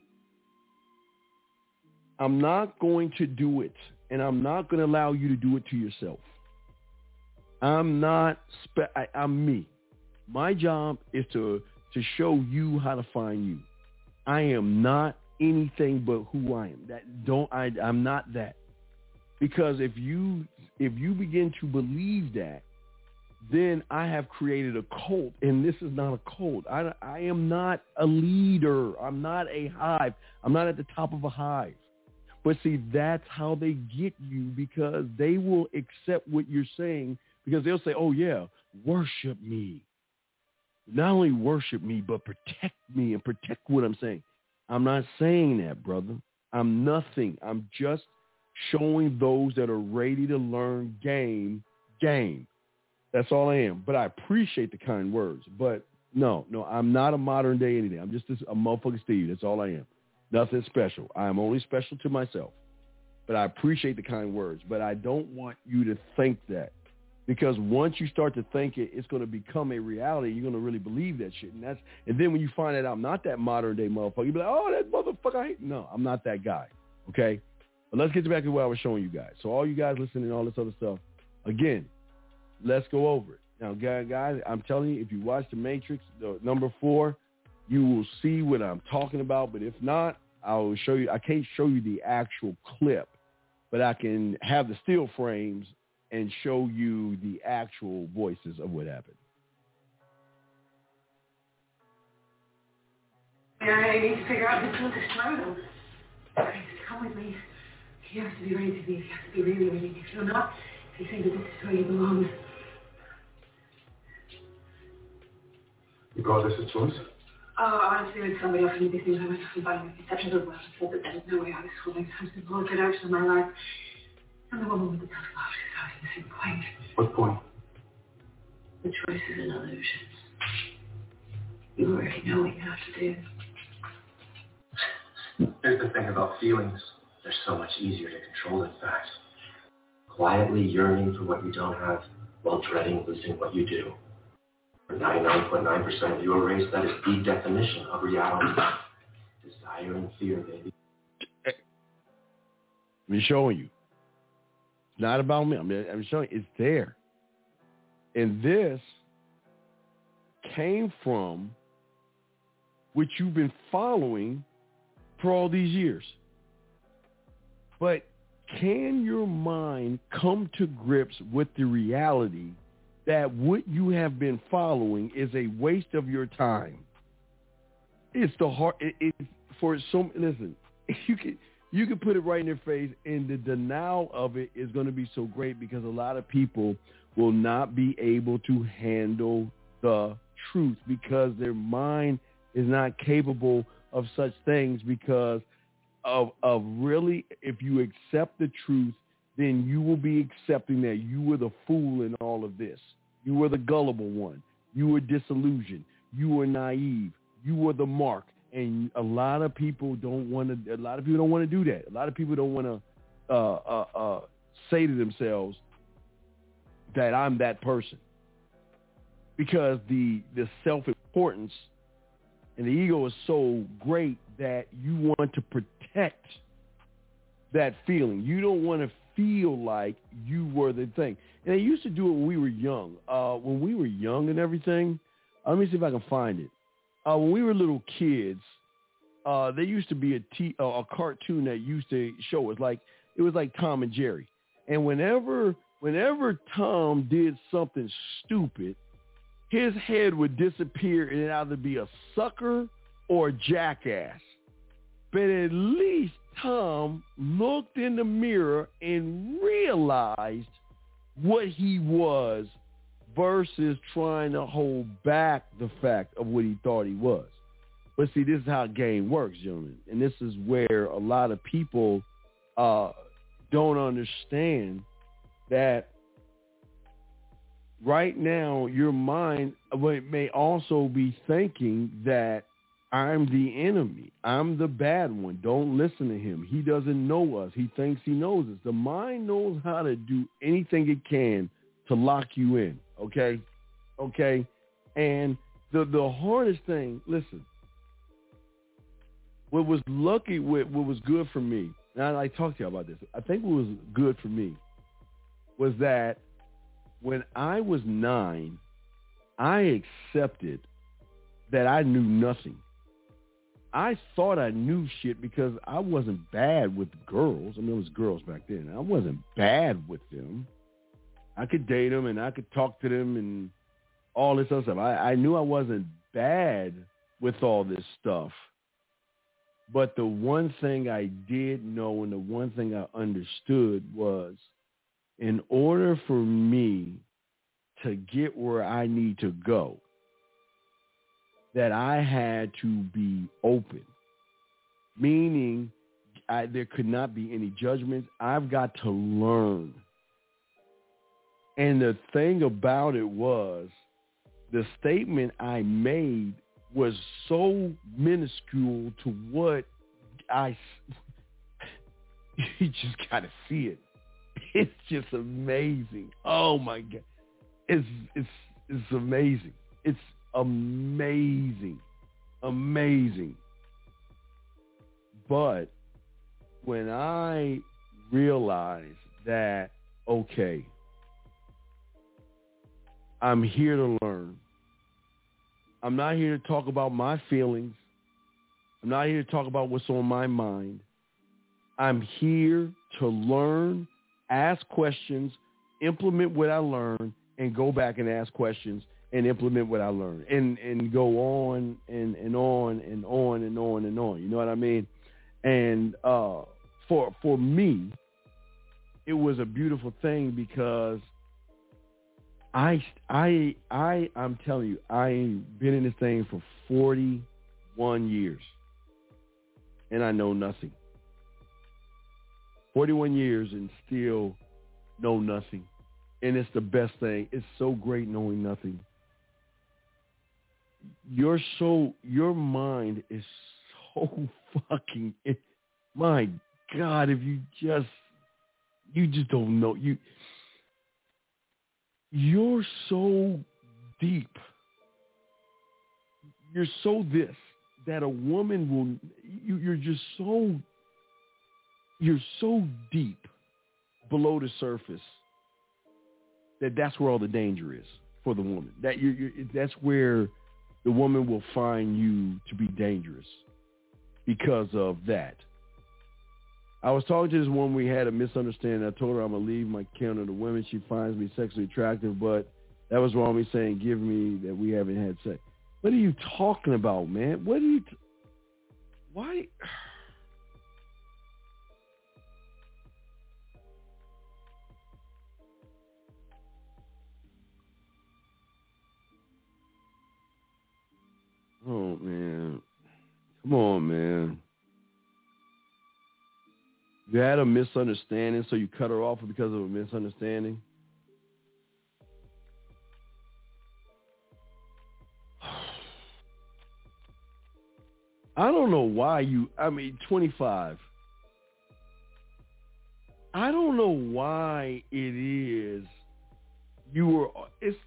I'm not going to do it, and I'm not going to allow you to do it to yourself. I'm not, spe- I, I'm me. My job is to, to show you how to find you. I am not anything but who I am. That don't, I, I'm not that. Because if you, if you begin to believe that, then I have created a cult, and this is not a cult. I, I am not a leader. I'm not a hive. I'm not at the top of a hive. But see, that's how they get you because they will accept what you're saying because they'll say, oh, yeah, worship me. Not only worship me, but protect me and protect what I'm saying. I'm not saying that, brother. I'm nothing. I'm just showing those that are ready to learn game, game. That's all I am. But I appreciate the kind words. But no, no, I'm not a modern day anything. I'm just a motherfucking Steve. That's all I am. Nothing special. I am only special to myself. But I appreciate the kind words. But I don't want you to think that Because once you start to think it, it's going to become a reality, you're going to really believe that shit. And that's and then when you find out I'm not that modern day motherfucker, you be like, oh, that motherfucker, I hate. No, I'm not that guy. Okay? But let's get back to what I was showing you guys. So all you guys listening and all this other stuff, again, let's go over it. Now, guys, I'm telling you, if you watch The Matrix, the number four, you will see what I'm talking about. But if not, I will show you. I can't show you the actual clip, but I can have the still frames and show you the actual voices of what happened. I need to figure out who's going to destroy them. Come with me. You have to be ready to leave. You have to be really ready. If you're not, if you think that this is where you belong. You call this a choice? Oh, honestly, when somebody offered me these things, I went off and bought a conception of well. I said that there was no way I was schooling. I was going to pull it out of my life. I'm the woman with the tough love. She's out at the same point. What point? The choice is an illusion. You already know what you have to do. Here's the thing about feelings. They're so much easier to control than facts. Quietly yearning for what you don't have while dreading losing what you do. For ninety-nine point nine percent of your race, that is the definition of reality. Desire and fear, baby. I'm showing you. It's not about me. I mean, I'm showing you. It's there. And this came from what you've been following for all these years. But can your mind come to grips with the reality that what you have been following is a waste of your time? It's the hard. It, it, for some, listen, you can you can put it right in their face, and the denial of it is going to be so great because a lot of people will not be able to handle the truth because their mind is not capable of such things because of of really, if you accept the truth, then you will be accepting that you were the fool in all of this. You were the gullible one. You were disillusioned. You were naive. You were the mark. And a lot of people don't want to. A lot of people don't want to do that. A lot of people don't want to uh, uh, uh, say to themselves that I'm that person, because the the self-importance and the ego is so great that you want to protect that feeling. You don't want to feel like you were the thing. And they used to do it when we were young. Uh, when we were young and everything, uh, let me see if I can find it. Uh, when we were little kids, uh, there used to be a, t- uh, a cartoon that used to show us, like, it was like Tom and Jerry. And whenever, whenever Tom did something stupid, his head would disappear and it either be a sucker or a jackass. But at least Tom looked in the mirror and realized what he was versus trying to hold back the fact of what he thought he was. But see, this is how game works, gentlemen. And this is where a lot of people uh, don't understand that right now your mind may also be thinking that I'm the enemy. I'm the bad one. Don't listen to him. He doesn't know us. He thinks he knows us. The mind knows how to do anything it can to lock you in. Okay? Okay? And the, the hardest thing, listen, what was lucky, what, what was good for me, and I, I talked to you about this, I think what was good for me was that when I was nine, I accepted that I knew nothing. I thought I knew shit because I wasn't bad with girls. I mean, it was girls back then. I wasn't bad with them. I could date them and I could talk to them and all this other stuff. I, I knew I wasn't bad with all this stuff. But the one thing I did know and the one thing I understood was, in order for me to get where I need to go, that I had to be open, meaning I, there could not be any judgments. I've got to learn. And the thing about it was, the statement I made was so minuscule to what I, you just got to see it. It's just amazing. Oh, my God. it's it's it's amazing. It's amazing, amazing. But when I realized that, okay, I'm here to learn. I'm not here to talk about my feelings. I'm not here to talk about what's on my mind. I'm here to learn, ask questions, implement what I learned, and go back and ask questions and implement what I learned, and, and go on and, and on and on and on and on. You know what I mean? And uh, for for me, it was a beautiful thing because I I I I'm telling you, I've been in this thing for forty-one years, and I know nothing. forty-one years and still know nothing, and it's the best thing. It's so great knowing nothing. You're so your mind is so fucking. It, my God, if you just you just don't know you. You're so deep. You're so this that a woman will. You, you're just so. You're so deep below the surface that that's where all the danger is for the woman. That you're, you're, that's where the woman will find you to be dangerous because of that. I was talking to this woman. We had a misunderstanding. I told her I'm going to leave my counter to women. She finds me sexually attractive, but that was wrong me saying, give me that we haven't had sex. What are you talking about, man? What are you... T- Why... Oh, man. Come on, man. You had a misunderstanding, so you cut her off because of a misunderstanding? I don't know why you, I mean, twenty-five. I don't know why it is you were, it's,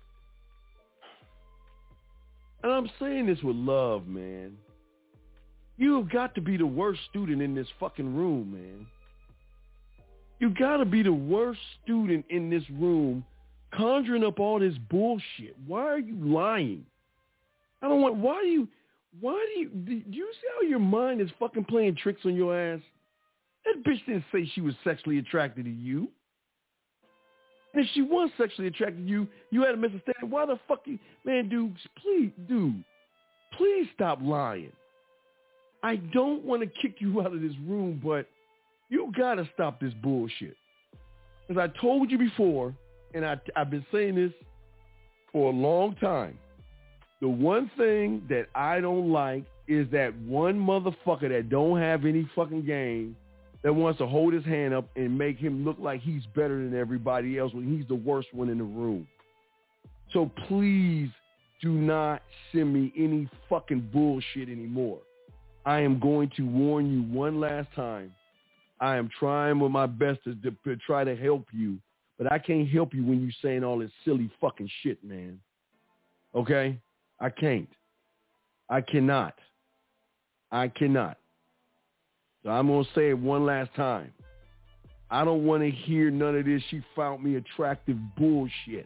and I'm saying this with love, man. You have got to be the worst student in this fucking room, man. You got to be the worst student in this room conjuring up all this bullshit. Why are you lying? I don't want, why do you, why do you, do you see how your mind is fucking playing tricks on your ass? That bitch didn't say she was sexually attracted to you. And if she was sexually attracted to you, you had a misunderstanding. Why the fuck you, man, dude, please, dude, please stop lying. I don't want to kick you out of this room, but you got to stop this bullshit. As I told you before, and I, I've been saying this for a long time, the one thing that I don't like is that one motherfucker that don't have any fucking game that wants to hold his hand up and make him look like he's better than everybody else when he's the worst one in the room. So please do not send me any fucking bullshit anymore. I am going to warn you one last time. I am trying with my best to, to, to try to help you, but I can't help you when you're saying all this silly fucking shit, man. Okay? I can't. I cannot. I cannot. So I'm going to say it one last time. I don't want to hear none of this she found me attractive bullshit.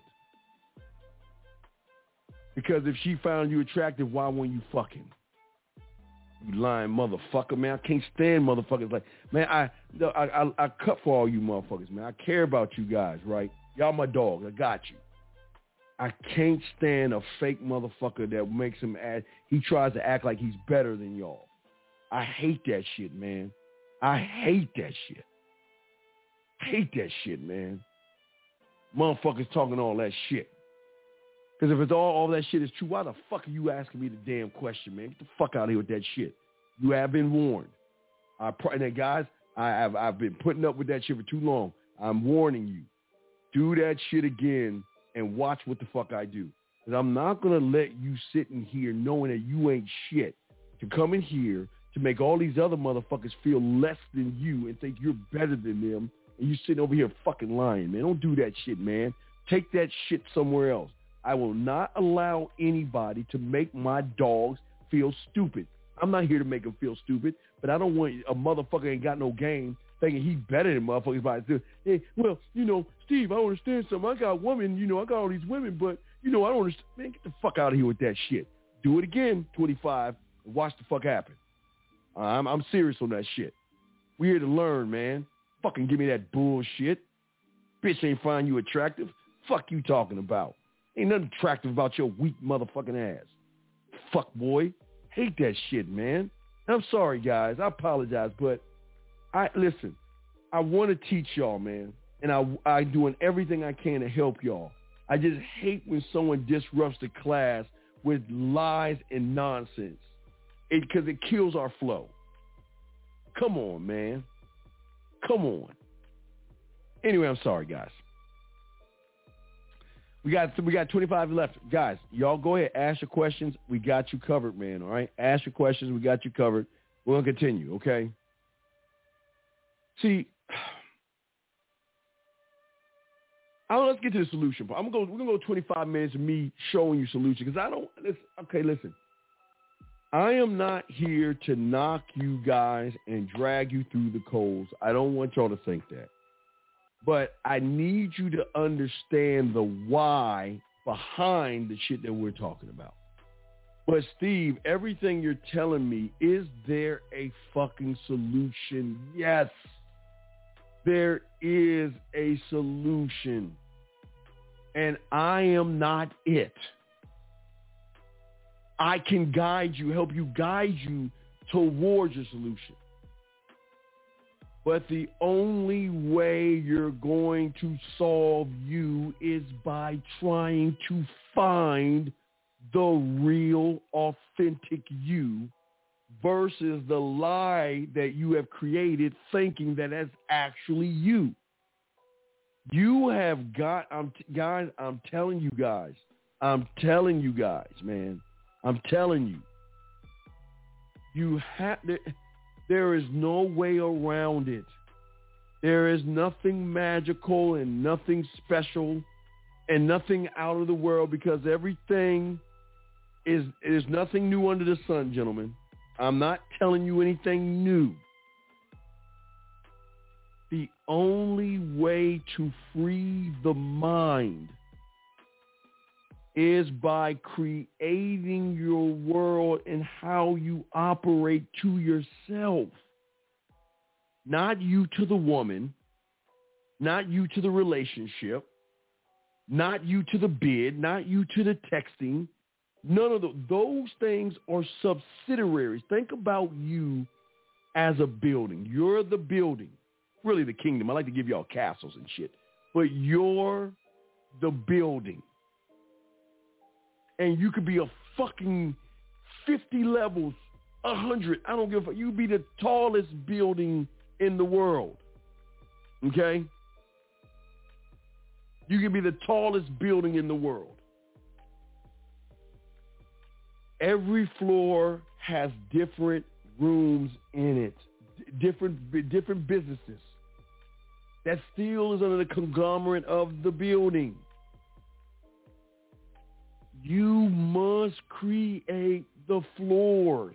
Because if she found you attractive, why weren't you fucking? You lying motherfucker, man. I can't stand motherfuckers like, man, I, I, I, I cut for all you motherfuckers, man. I care about you guys, right? Y'all my dog. I got you. I can't stand a fake motherfucker that makes him act, he tries to act like he's better than y'all. I hate that shit, man. I hate that shit. I hate that shit, man. Motherfuckers talking all that shit. Because if it's all, all that shit is true, why the fuck are you asking me the damn question, man? Get the fuck out of here with that shit. You have been warned. I pr- and guys, I have I've been putting up with that shit for too long. I'm warning you. Do that shit again and watch what the fuck I do. Because I'm not going to let you sit in here knowing that you ain't shit to come in here to make all these other motherfuckers feel less than you and think you're better than them, and you sitting over here fucking lying, man. Don't do that shit, man. Take that shit somewhere else. I will not allow anybody to make my dogs feel stupid. I'm not here to make them feel stupid, but I don't want a motherfucker ain't got no game thinking he better than motherfuckers by himself. Hey, well, you know, Steve, I don't understand something. I got women, you know, I got all these women, but, you know, I don't understand. Man, get the fuck out of here with that shit. Do it again, twenty-five, and watch the fuck happen. Uh, I'm, I'm serious on that shit. We're here to learn, man. Fucking give me that bullshit. Bitch ain't find you attractive. Fuck you talking about. Ain't nothing attractive about your weak motherfucking ass. Fuck boy. Hate that shit, man. I'm sorry, guys. I apologize, but I listen, I want to teach y'all, man, and I, I'm doing everything I can to help y'all. I just hate when someone disrupts the class with lies and nonsense because it, it kills our flow. Come on, man. Come on. Anyway, I'm sorry, guys. We got we got twenty-five left. Guys, y'all go ahead. Ask your questions. We got you covered, man, all right? Ask your questions. We got you covered. We're going to continue, okay? See, I don't, let's get to the solution. I'm gonna go, we're going to go twenty-five minutes of me showing you solution because I don't, listen, okay, listen. I am not here to knock you guys and drag you through the coals. I don't want y'all to think that. But I need you to understand the why behind the shit that we're talking about. But Steve, everything you're telling me, is there a fucking solution? Yes, there is a solution. And I am not it. I can guide you, help you guide you towards your solution. But the only way you're going to solve you is by trying to find the real, authentic you versus the lie that you have created thinking that that's actually you. You have got, I'm t- guys, I'm telling you guys, I'm telling you guys, man, I'm telling you, you have to, there is no way around it. There is nothing magical and nothing special and nothing out of the world because everything is, there's nothing new under the sun, gentlemen. I'm not telling you anything new. The only way to free the mind is by creating your world and how you operate to yourself. Not you to the woman, not you to the relationship, not you to the bid, not you to the texting. None of the, those things are subsidiaries. Think about you as a building. You're the building, really the kingdom. I like to give y'all castles and shit, but you're the building. And you could be a fucking fifty levels, one hundred. I don't give a fuck. You be the tallest building in the world. Okay? You can be the tallest building in the world. Every floor has different rooms in it, D- different different businesses. That still is under the conglomerate of the building. You must create the floors.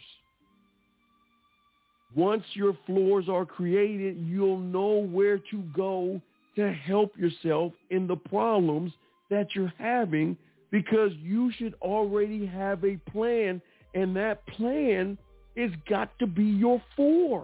Once your floors are created, you'll know where to go to help yourself in the problems that you're having because you should already have a plan, and that plan has got to be your four.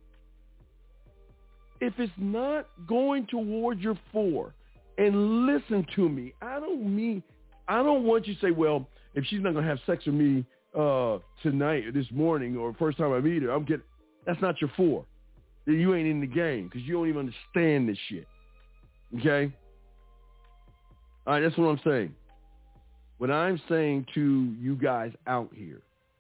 If it's not going towards your four, and listen to me, I don't mean... I don't want you to say, well, if she's not going to have sex with me uh, tonight or this morning or first time I meet her, I'm getting, that's not your four. Then you ain't in the game because you don't even understand this shit. Okay? All right, that's what I'm saying. What I'm saying to you guys out here,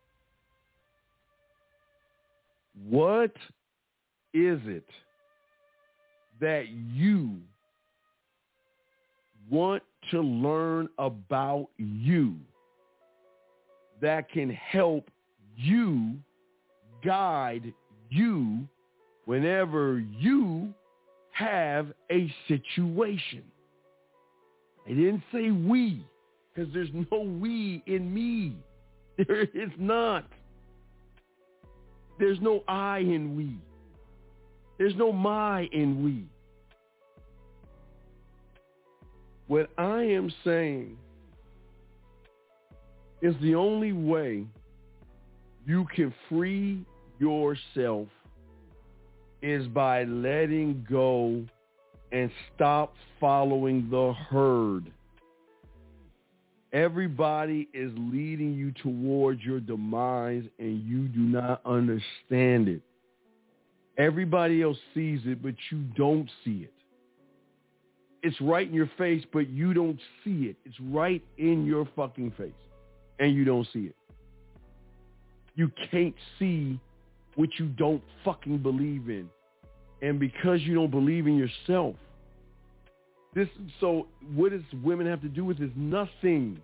what is it that you want to learn about you that can help you, guide you whenever you have a situation? I didn't say we, because there's no we in me. There is not. There's no I in we. There's no my in we. What I am saying is the only way you can free yourself is by letting go and stop following the herd. Everybody is leading you towards your demise, and you do not understand it. Everybody else sees it, but you don't see it. It's right in your face, but you don't see it. It's right in your fucking face, and you don't see it. You can't see what you don't fucking believe in. And because you don't believe in yourself, this, so what does women have to do with this? Nothing.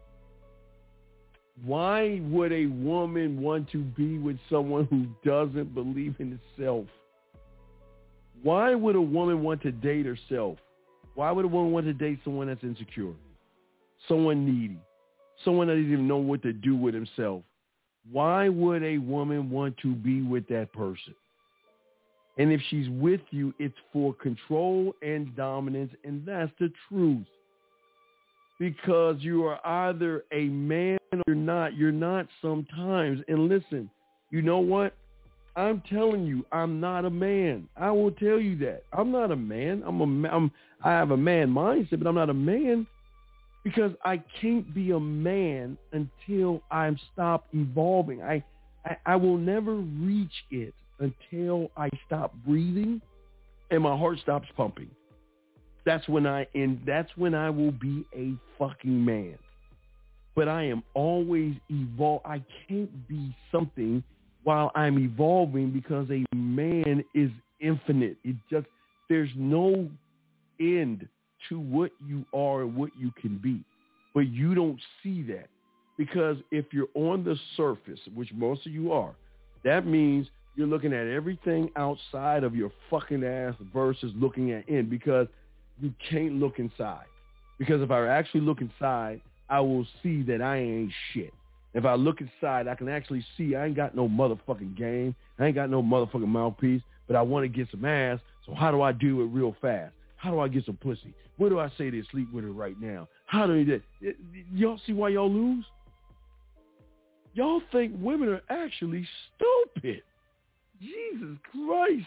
Why would a woman want to be with someone who doesn't believe in itself? Why would a woman want to date herself? Why would a woman want to date someone that's insecure, someone needy, someone that doesn't even know what to do with himself? Why would a woman want to be with that person? And if she's with you, it's for control and dominance, and that's the truth. Because you are either a man or you're not. You're not sometimes. And listen, you know what? I'm telling you, I'm not a man. I will tell you that. I'm not a man. I'm a, I'm, I have a man mindset, but I'm not a man because I can't be a man until I stop evolving. I, I, I will never reach it until I stop breathing and my heart stops pumping. That's when I and that's when I will be a fucking man. But I am always evolve. I can't be something while I'm evolving because a man is infinite. It just there's no end to what you are and what you can be. But you don't see that because if you're on the surface, which most of you are, that means you're looking at everything outside of your fucking ass versus looking at in because you can't look inside. Because if I actually look inside, I will see that I ain't shit. If I look inside, I can actually see I ain't got no motherfucking game. I ain't got no motherfucking mouthpiece, but I want to get some ass. So how do I do it real fast? How do I get some pussy? Where do I say to sleep with her right now? How do you do? Y'all see why y'all lose? Y'all think women are actually stupid. Jesus Christ.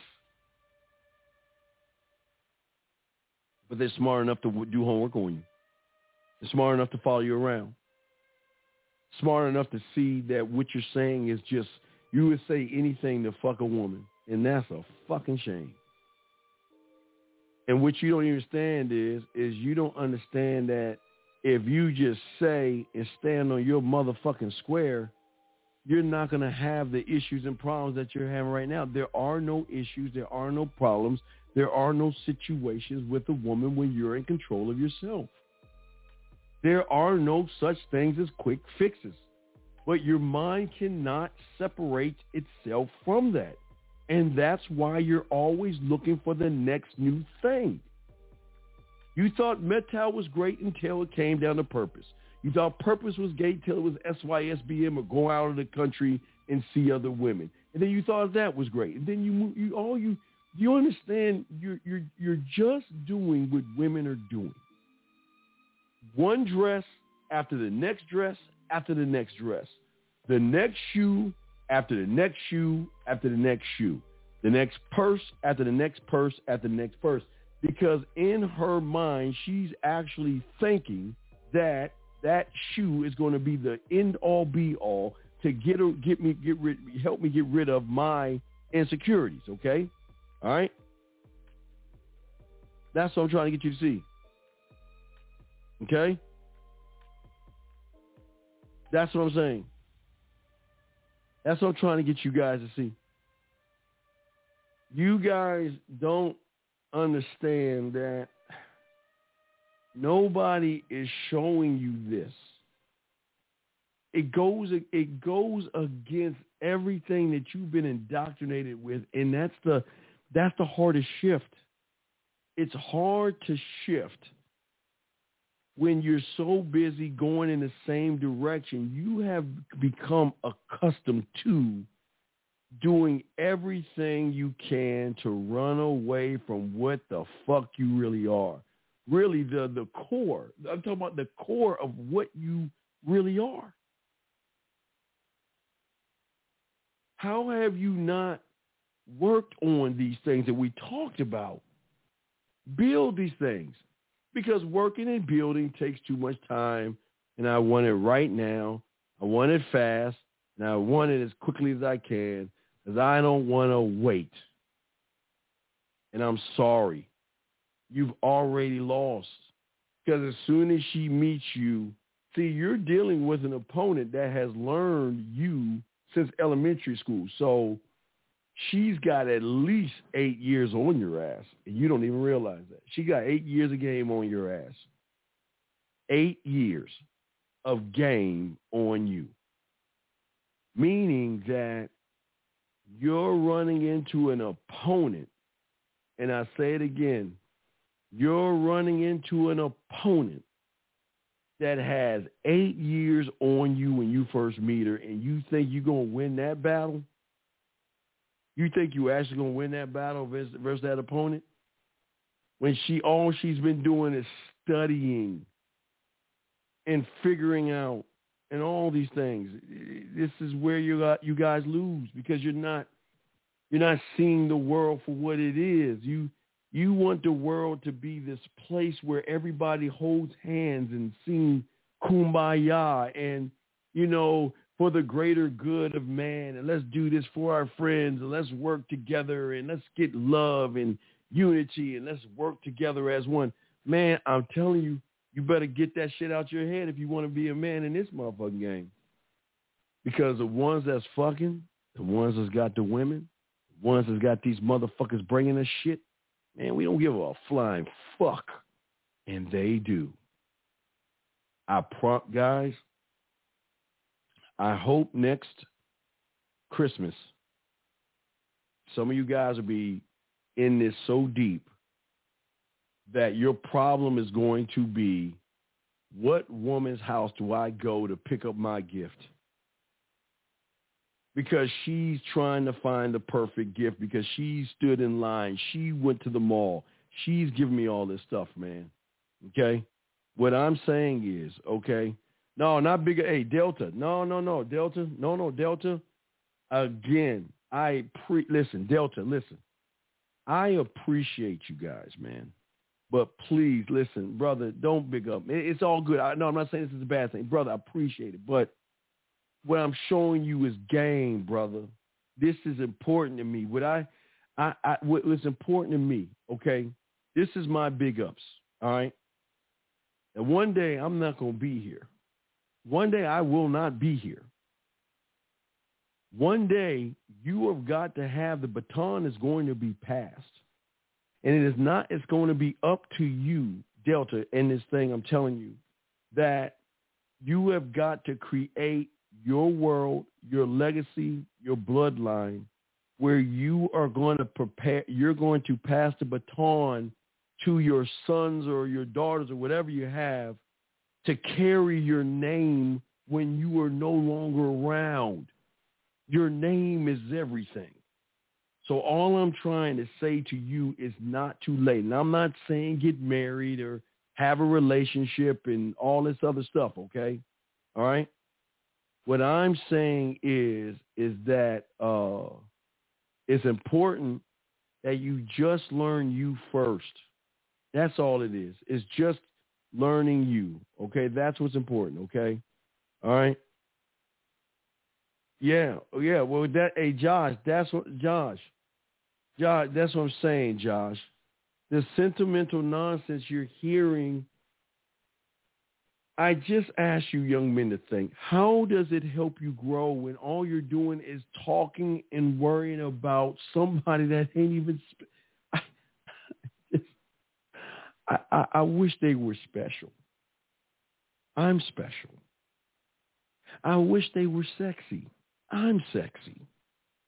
But they're smart enough to do homework on you. They're smart enough to follow you around. Smart enough to see that what you're saying is just, you would say anything to fuck a woman. And that's a fucking shame. And what you don't understand is, is you don't understand that if you just say and stand on your motherfucking square, you're not going to have the issues and problems that you're having right now. There are no issues. There are no problems. There are no situations with a woman when you're in control of yourself. There are no such things as quick fixes. But your mind cannot separate itself from that. And that's why you're always looking for the next new thing. You thought metal was great until it came down to purpose. You thought purpose was gay till it was S Y S B M or go out of the country and see other women. And then you thought that was great. And then you you all you you understand you're you're you're just doing what women are doing. One dress after the next dress after the next dress. The next shoe after the next shoe after the next shoe. The next purse after the next purse after the next purse. Because in her mind, she's actually thinking that that shoe is going to be the end all be all to get her, get me, get rid, help me get rid of my insecurities. Okay, all right. That's what I'm trying to get you to see. Okay, that's what I'm saying. That's what I'm trying to get you guys to see. You guys don't understand that nobody is showing you this. It goes it goes against everything that you've been indoctrinated with, and that's the that's the hardest shift. It's hard to shift when you're so busy going in the same direction, you have become accustomed to doing everything you can to run away from what the fuck you really are. Really, the, the core. I'm talking about the core of what you really are. How have you not worked on these things that we talked about? Build these things. Because working and building takes too much time, and I want it right now. I want it fast, and I want it as quickly as I can, because I don't want to wait. And I'm sorry. You've already lost. Because as soon as she meets you, see, you're dealing with an opponent that has learned you since elementary school. So she's got at least eight years on your ass, and you don't even realize that. She got eight years of game on your ass. Eight years of game on you. Meaning that you're running into an opponent, and I say it again, you're running into an opponent that has eight years on you when you first meet her, and you think you're going to win that battle? You think you actually going to win that battle versus, versus that opponent? When she all she's been doing is studying and figuring out and all these things. This is where you got you guys lose, because you're not you're not seeing the world for what it is. You you want the world to be this place where everybody holds hands and sing Kumbaya and, you know, for the greater good of man, and let's do this for our friends, and let's work together, and let's get love and unity, and let's work together as one. Man, I'm telling you, you better get that shit out your head if you want to be a man in this motherfucking game. Because the ones that's fucking, the ones that's got the women, the ones that's got these motherfuckers bringing us shit, man, we don't give a flying fuck. And they do. I prompt guys, I hope next Christmas, some of you guys will be in this so deep that your problem is going to be, what woman's house do I go to pick up my gift? Because she's trying to find the perfect gift, because she stood in line. She went to the mall. She's giving me all this stuff, man. Okay? What I'm saying is, okay, no, not bigger. Hey, Delta. No, no, no, Delta. No, no, Delta. Again, I pre listen, Delta, listen. I appreciate you guys, man. But please, listen, brother, don't big up. It, it's all good. I, no, I'm not saying this is a bad thing. Brother, I appreciate it. But what I'm showing you is game, brother. This is important to me. What I, I, I what's important to me, okay, this is my big ups, all right? And one day I'm not going to be here. One day I will not be here. One day you have got to have, the baton is going to be passed. And it is not, it's going to be up to you, Delta, in this thing, I'm telling you, that you have got to create your world, your legacy, your bloodline, where you are going to prepare, you're going to pass the baton to your sons or your daughters or whatever you have, to carry your name when you are no longer around. Your name is everything. So all I'm trying to say to you is not too late. And I'm not saying get married or have a relationship and all this other stuff, okay? All right? What I'm saying is, is that uh, it's important that you just learn you first. That's all it is. It's just learning you, okay? That's what's important, okay? All right? Yeah, yeah, well, that, hey, Josh, that's what, Josh, Josh, that's what I'm saying, Josh. The sentimental nonsense you're hearing, I just ask you young men to think, how does it help you grow when all you're doing is talking and worrying about somebody that ain't even, sp- I, just, I, I, I wish they were special. I'm special. I wish they were sexy. I'm sexy.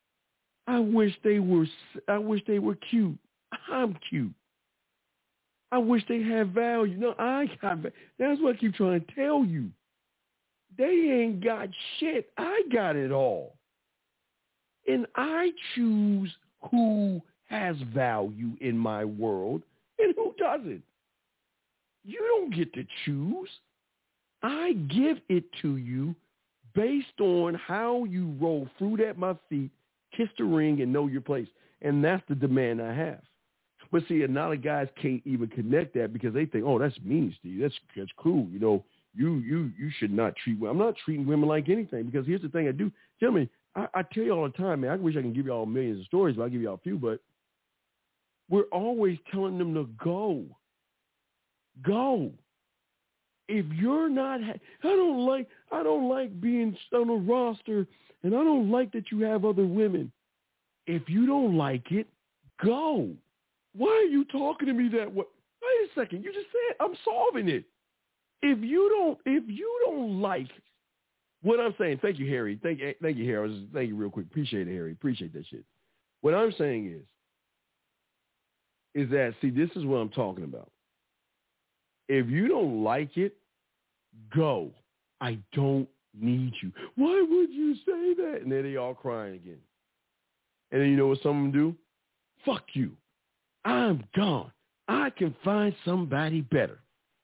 I wish they were, I wish they were cute. I'm cute. I wish they had value. No, I got value. That's what I keep trying to tell you. They ain't got shit. I got it all. And I choose who has value in my world and who doesn't. You don't get to choose. I give it to you based on how you roll fruit at my feet, kiss the ring, and know your place. And that's the demand I have. But see, a lot of guys can't even connect that because they think, oh, that's mean, Steve. That's that's cool. You know, you you you should not treat women. I'm not treating women like anything because here's the thing I do. Gentlemen, I, I tell you all the time, man, I wish I can give you all millions of stories, but I'll give you all a few. But we're always telling them to go. Go. If you're not, I don't like, I don't like being on a roster, and I don't like that you have other women. If you don't like it, go. Why are you talking to me that way? Wait a second. You just said I'm solving it. If you don't, if you don't like what I'm saying, thank you, Harry. Thank you, thank you, Harry. Just, thank you, real quick. Appreciate it, Harry. Appreciate that shit. What I'm saying is, is that see, this is what I'm talking about. If you don't like it, go. I don't need you. Why would you say that? And then they all crying again. And then you know what some of them do? Fuck you. I'm gone. I can find somebody better.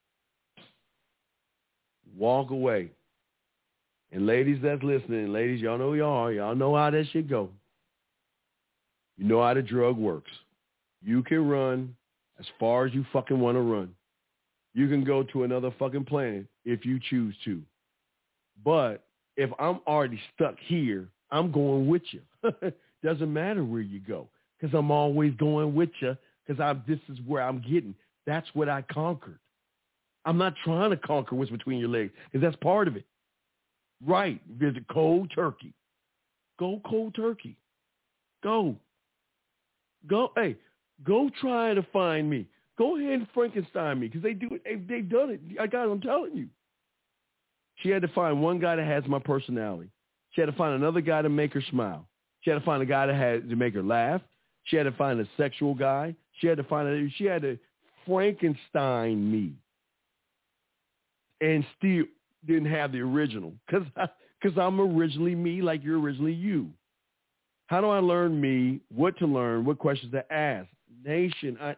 Walk away. And ladies that's listening, ladies, y'all know y'all are. Y'all know how that shit go. You know how the drug works. You can run as far as you fucking want to run. You can go to another fucking planet if you choose to. But if I'm already stuck here, I'm going with you. Doesn't matter where you go because I'm always going with you because I'm, this is where I'm getting. That's what I conquered. I'm not trying to conquer what's between your legs because that's part of it. Right. Visit cold turkey. Go cold turkey. Go. Go. Hey, go try to find me. Go ahead and Frankenstein me because they do it. They, they've done it. I got it. I'm telling you. She had to find one guy that has my personality. She had to find another guy to make her smile. She had to find a guy that had to make her laugh. She had to find a sexual guy. She had to find a, she had to Frankenstein me. And still didn't have the original because because I'm originally me like you're originally you. How do I learn me, what to learn, what questions to ask? Nation, I...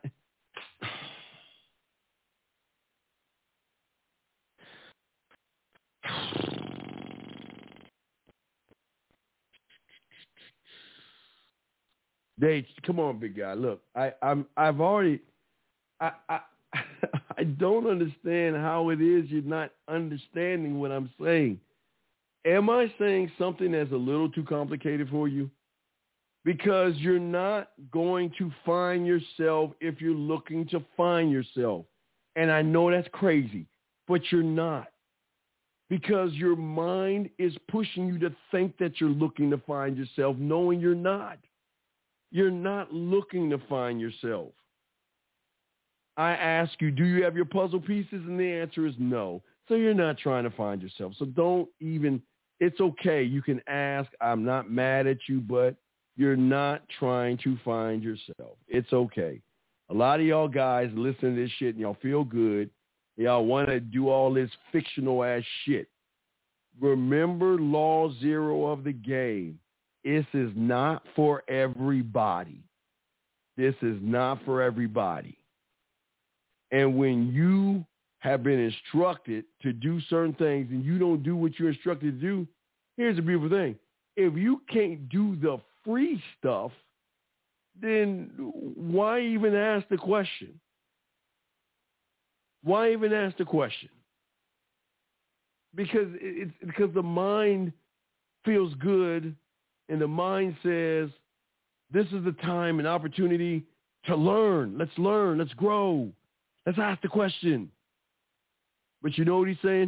They come on, big guy. Look, I, I'm I've already I, I I don't understand how it is you're not understanding what I'm saying. Am I saying something that's a little too complicated for you? Because you're not going to find yourself if you're looking to find yourself. And I know that's crazy, but you're not. Because your mind is pushing you to think that you're looking to find yourself, knowing you're not. You're not looking to find yourself. I ask you, do you have your puzzle pieces? And the answer is no. So you're not trying to find yourself. So don't even, it's okay. You can ask. I'm not mad at you, but you're not trying to find yourself. It's okay. A lot of y'all guys listen to this shit and y'all feel good. Y'all want to do all this fictional ass shit. Remember law zero of the game. This is not for everybody. This is not for everybody. And when you have been instructed to do certain things and you don't do what you're instructed to do, here's the beautiful thing. If you can't do the free stuff, then why even ask the question? Why even ask the question? Because it's because the mind feels good and the mind says, this is the time and opportunity to learn. Let's learn. Let's grow. Let's ask the question. But you know what he's saying?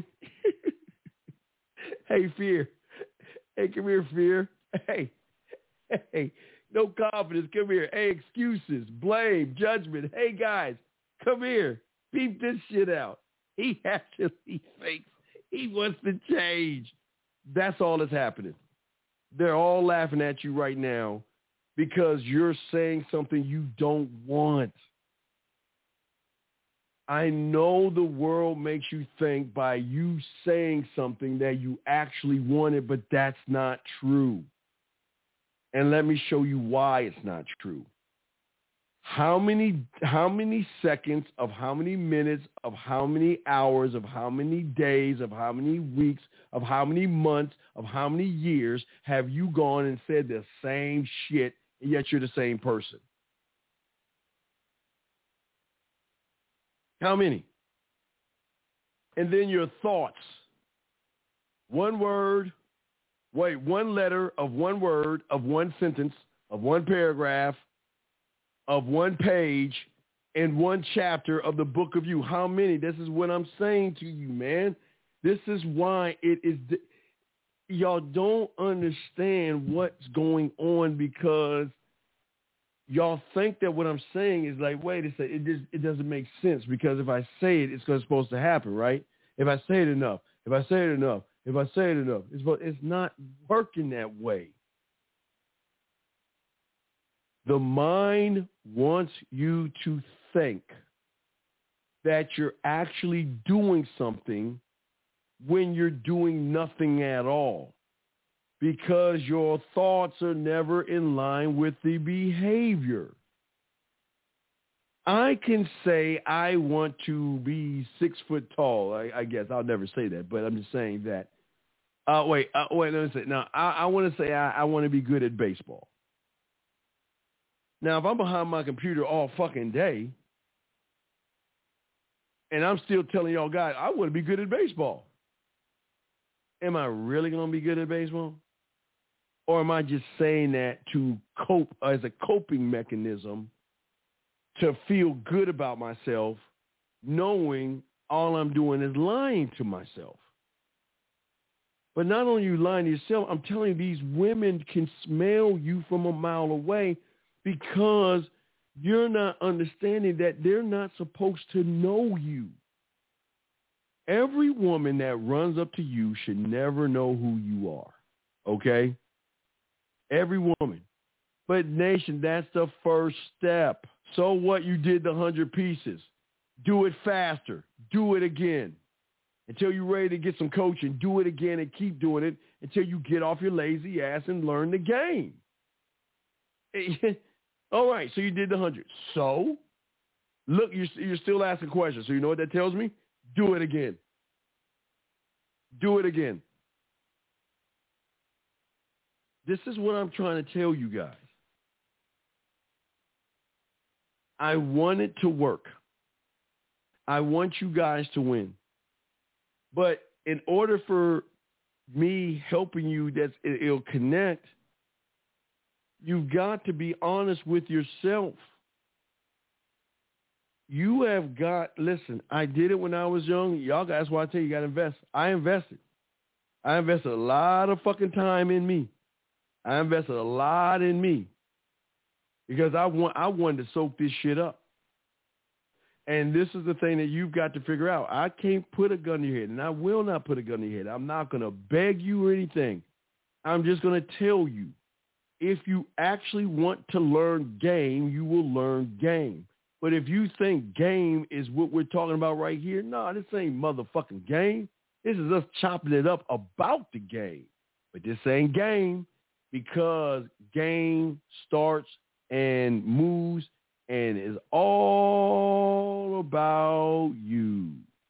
Hey, fear. Hey, come here, fear. Hey, hey, no confidence. Come here. Hey, excuses, blame, judgment. Hey, guys, come here. Beep this shit out. He actually thinks he wants to change. That's all that's happening. They're all laughing at you right now because you're saying something you don't want. I know the world makes you think by you saying something that you actually wanted, but that's not true. And let me show you why it's not true. How many, how many seconds of how many minutes of how many hours of how many days of how many weeks of how many months of how many years have you gone and said the same shit, and yet you're the same person? How many? And then your thoughts. One word, wait, one letter of one word, of one sentence, of one paragraph, of one page, and one chapter of the book of you. How many? This is what I'm saying to you, man. This is why it is, y'all don't understand what's going on, because y'all think that what I'm saying is like, wait a second, it just, it doesn't make sense, because if I say it, it's supposed to happen, right? If I say it enough, if I say it enough, if I say it enough, it's, it's not working that way. The mind wants you to think that you're actually doing something when you're doing nothing at all, because your thoughts are never in line with the behavior. I can say I want to be six foot tall. I, I guess I'll never say that, but I'm just saying that. Uh, wait, uh, wait, let me say. Now, I, I want to say I, I want to be good at baseball. Now, if I'm behind my computer all fucking day, and I'm still telling y'all guys, I want to be good at baseball, am I really going to be good at baseball? Or am I just saying that to cope, as a coping mechanism, to feel good about myself, knowing all I'm doing is lying to myself? But not only you lying to yourself, I'm telling you, these women can smell you from a mile away, because you're not understanding that they're not supposed to know you. Every woman that runs up to you should never know who you are, okay? Every woman. But nation, that's the first step. So what? You did the hundred pieces. Do it faster. Do it again. Until you're ready to get some coaching, do it again and keep doing it until you get off your lazy ass and learn the game. All right, so you did the hundred. So, look, you're, you're still asking questions. So you know what that tells me? Do it again. Do it again. This is what I'm trying to tell you guys. I want it to work. I want you guys to win. But in order for me helping you, that it'll connect, you've got to be honest with yourself. You have got, listen, I did it when I was young. Y'all, that's why I tell you, you got to invest. I invested. I invested a lot of fucking time in me. I invested a lot in me because I want, I wanted to soak this shit up. And this is the thing that you've got to figure out. I can't put a gun to your head, and I will not put a gun to your head. I'm not going to beg you or anything. I'm just going to tell you, if you actually want to learn game, you will learn game. But if you think game is what we're talking about right here, no, this ain't motherfucking game. This is us chopping it up about the game. But this ain't game, because game starts and moves and is all about you.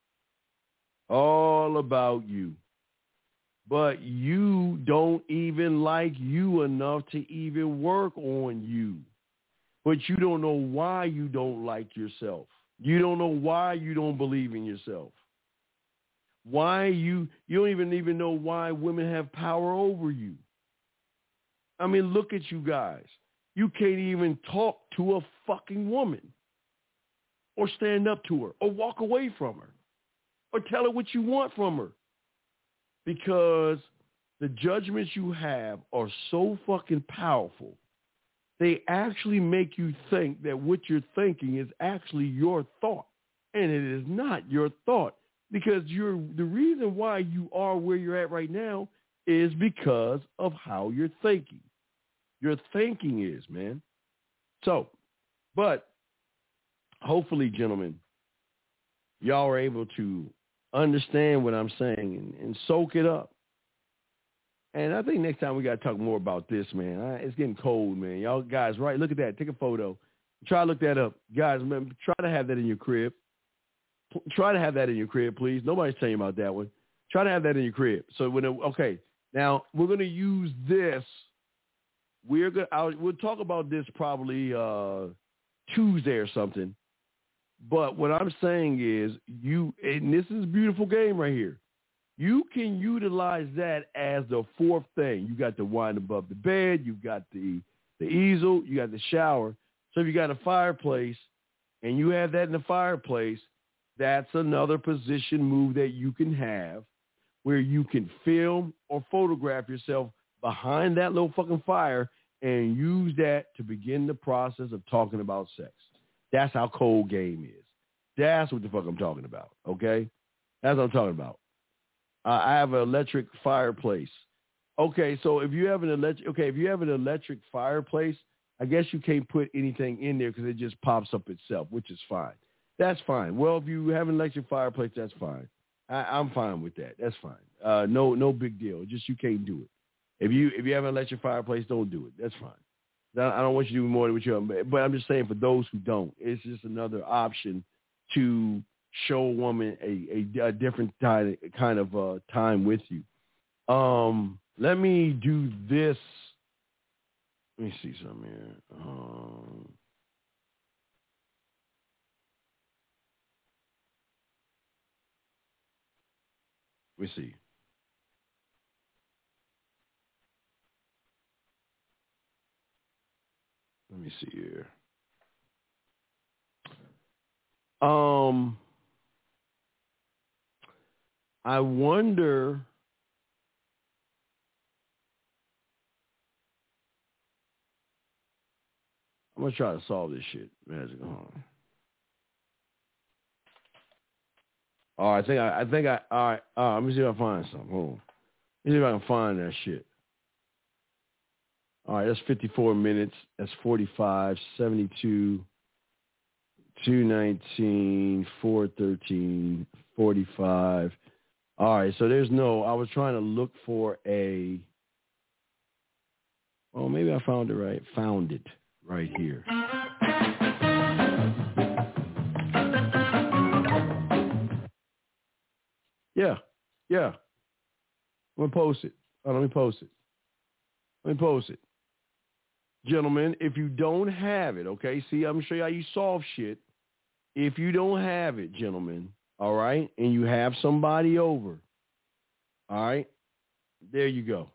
All about you. But you don't even like you enough to even work on you. But you don't know why you don't like yourself. You don't know why you don't believe in yourself. Why you, you don't even even know why women have power over you. I mean, look at you guys. You can't even talk to a fucking woman or stand up to her or walk away from her or tell her what you want from her, because the judgments you have are so fucking powerful. They actually make you think that what you're thinking is actually your thought, and it is not your thought, because you're the reason why you are where you're at right now is because of how you're thinking. Your thinking is, man. So, but hopefully, gentlemen, y'all are able to understand what I'm saying and, and soak it up. And I think next time we got to talk more about this, man. I, it's getting cold, man. Y'all guys, right? Look at that. Take a photo. Try to look that up. Guys, man, try to have that in your crib. P- try to have that in your crib, please. Nobody's telling you about that one. Try to have that in your crib. So when it, okay, now we're going to use this. We're going to we'll talk about this probably uh, Tuesday or something. But what I'm saying is you, and this is a beautiful game right here. You can utilize that as the fourth thing. You got the wine above the bed. You got the, the easel. You got the shower. So if you got a fireplace and you have that in the fireplace, that's another position move that you can have where you can film or photograph yourself behind that little fucking fire and use that to begin the process of talking about sex. That's how cold game is. That's what the fuck I'm talking about, okay? That's what I'm talking about. Uh, I have an electric fireplace. Okay, so if you have an electric, okay, if you have an electric fireplace, I guess you can't put anything in there because it just pops up itself, which is fine. That's fine. Well, if you have an electric fireplace, that's fine. I, I'm fine with that. That's fine. Uh, no, no big deal. Just you can't do it. If you if you have an electric fireplace, don't do it. That's fine. I don't want you to do more than what you're. But I'm just saying for those who don't, it's just another option to show a woman a, a, a different kind of, kind of uh, time with you. Um, let me do this. Let me see something here. Um, let me see. Let me see here. Um, I wonder. I'm gonna try to solve this shit. Magic. Hold on. All right, I think I, I think I. All right, all right. Let me see if I find something. Hold on. Let me see if I can find that shit. All right, that's fifty-four minutes. That's forty-five, seventy-two, two nineteen, four thirteen, forty-five. All right, so there's no. I was trying to look for a. Oh, maybe I found it right. Found it right here. Yeah, yeah. I'm gonna post it. Oh, let me post it. Let me post it. Gentlemen, if you don't have it, okay, see, I'm going to show you how you solve shit. If you don't have it, gentlemen, all right, and you have somebody over, all right, there you go.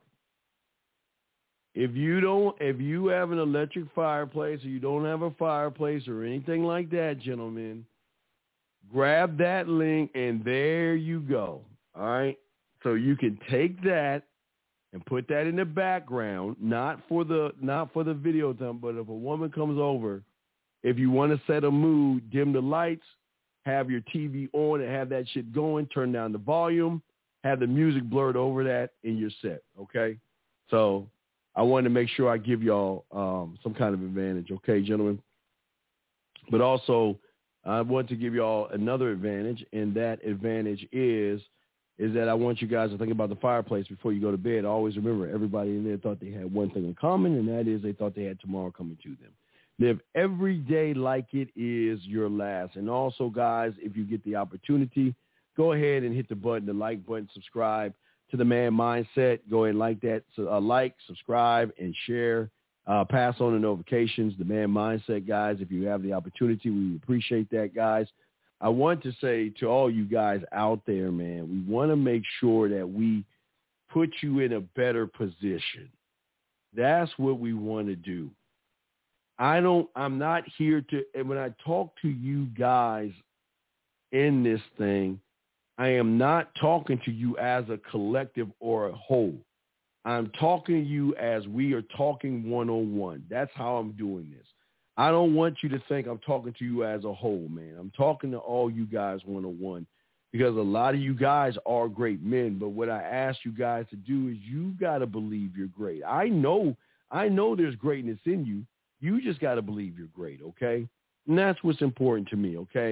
If you don't, if you have an electric fireplace or you don't have a fireplace or anything like that, gentlemen, grab that link and there you go, all right? So you can take that and put that in the background, not for the not for the video time, but if a woman comes over, if you want to set a mood, dim the lights, have your T V on and have that shit going, turn down the volume, have the music blurred over that in your set, okay? So I wanted to make sure I give y'all um, some kind of advantage, okay, gentlemen? But also, I want to give y'all another advantage, and that advantage is is that I want you guys to think about the fireplace before you go to bed. Always remember, everybody in there thought they had one thing in common, and that is they thought they had tomorrow coming to them. Live every day like it is your last. And also, guys, if you get the opportunity, go ahead and hit the button, the like button, subscribe to The Man Mindset. Go ahead and like that. So, uh, like, subscribe, and share. Uh, pass on the notifications. The Man Mindset, guys, if you have the opportunity, we appreciate that, guys. I want to say to all you guys out there, man, we want to make sure that we put you in a better position. That's what we want to do. I don't, I'm not here to, and when I talk to you guys in this thing, I am not talking to you as a collective or a whole. I'm talking to you as we are talking one-on-one. That's how I'm doing this. I don't want you to think I'm talking to you as a whole, man. I'm talking to all you guys one-on-one because a lot of you guys are great men. But what I ask you guys to do is you got to believe you're great. I know, I know there's greatness in you. You just got to believe you're great, okay? And that's what's important to me, okay?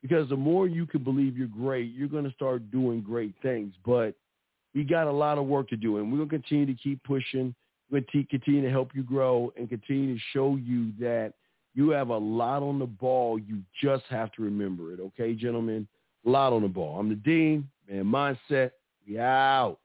Because the more you can believe you're great, you're going to start doing great things. But we got a lot of work to do, and we're going to continue to keep pushing. We're going to continue to help you grow and continue to show you that you have a lot on the ball. You just have to remember it, okay, gentlemen? A lot on the ball. I'm the Dean, Man Mindset. We out.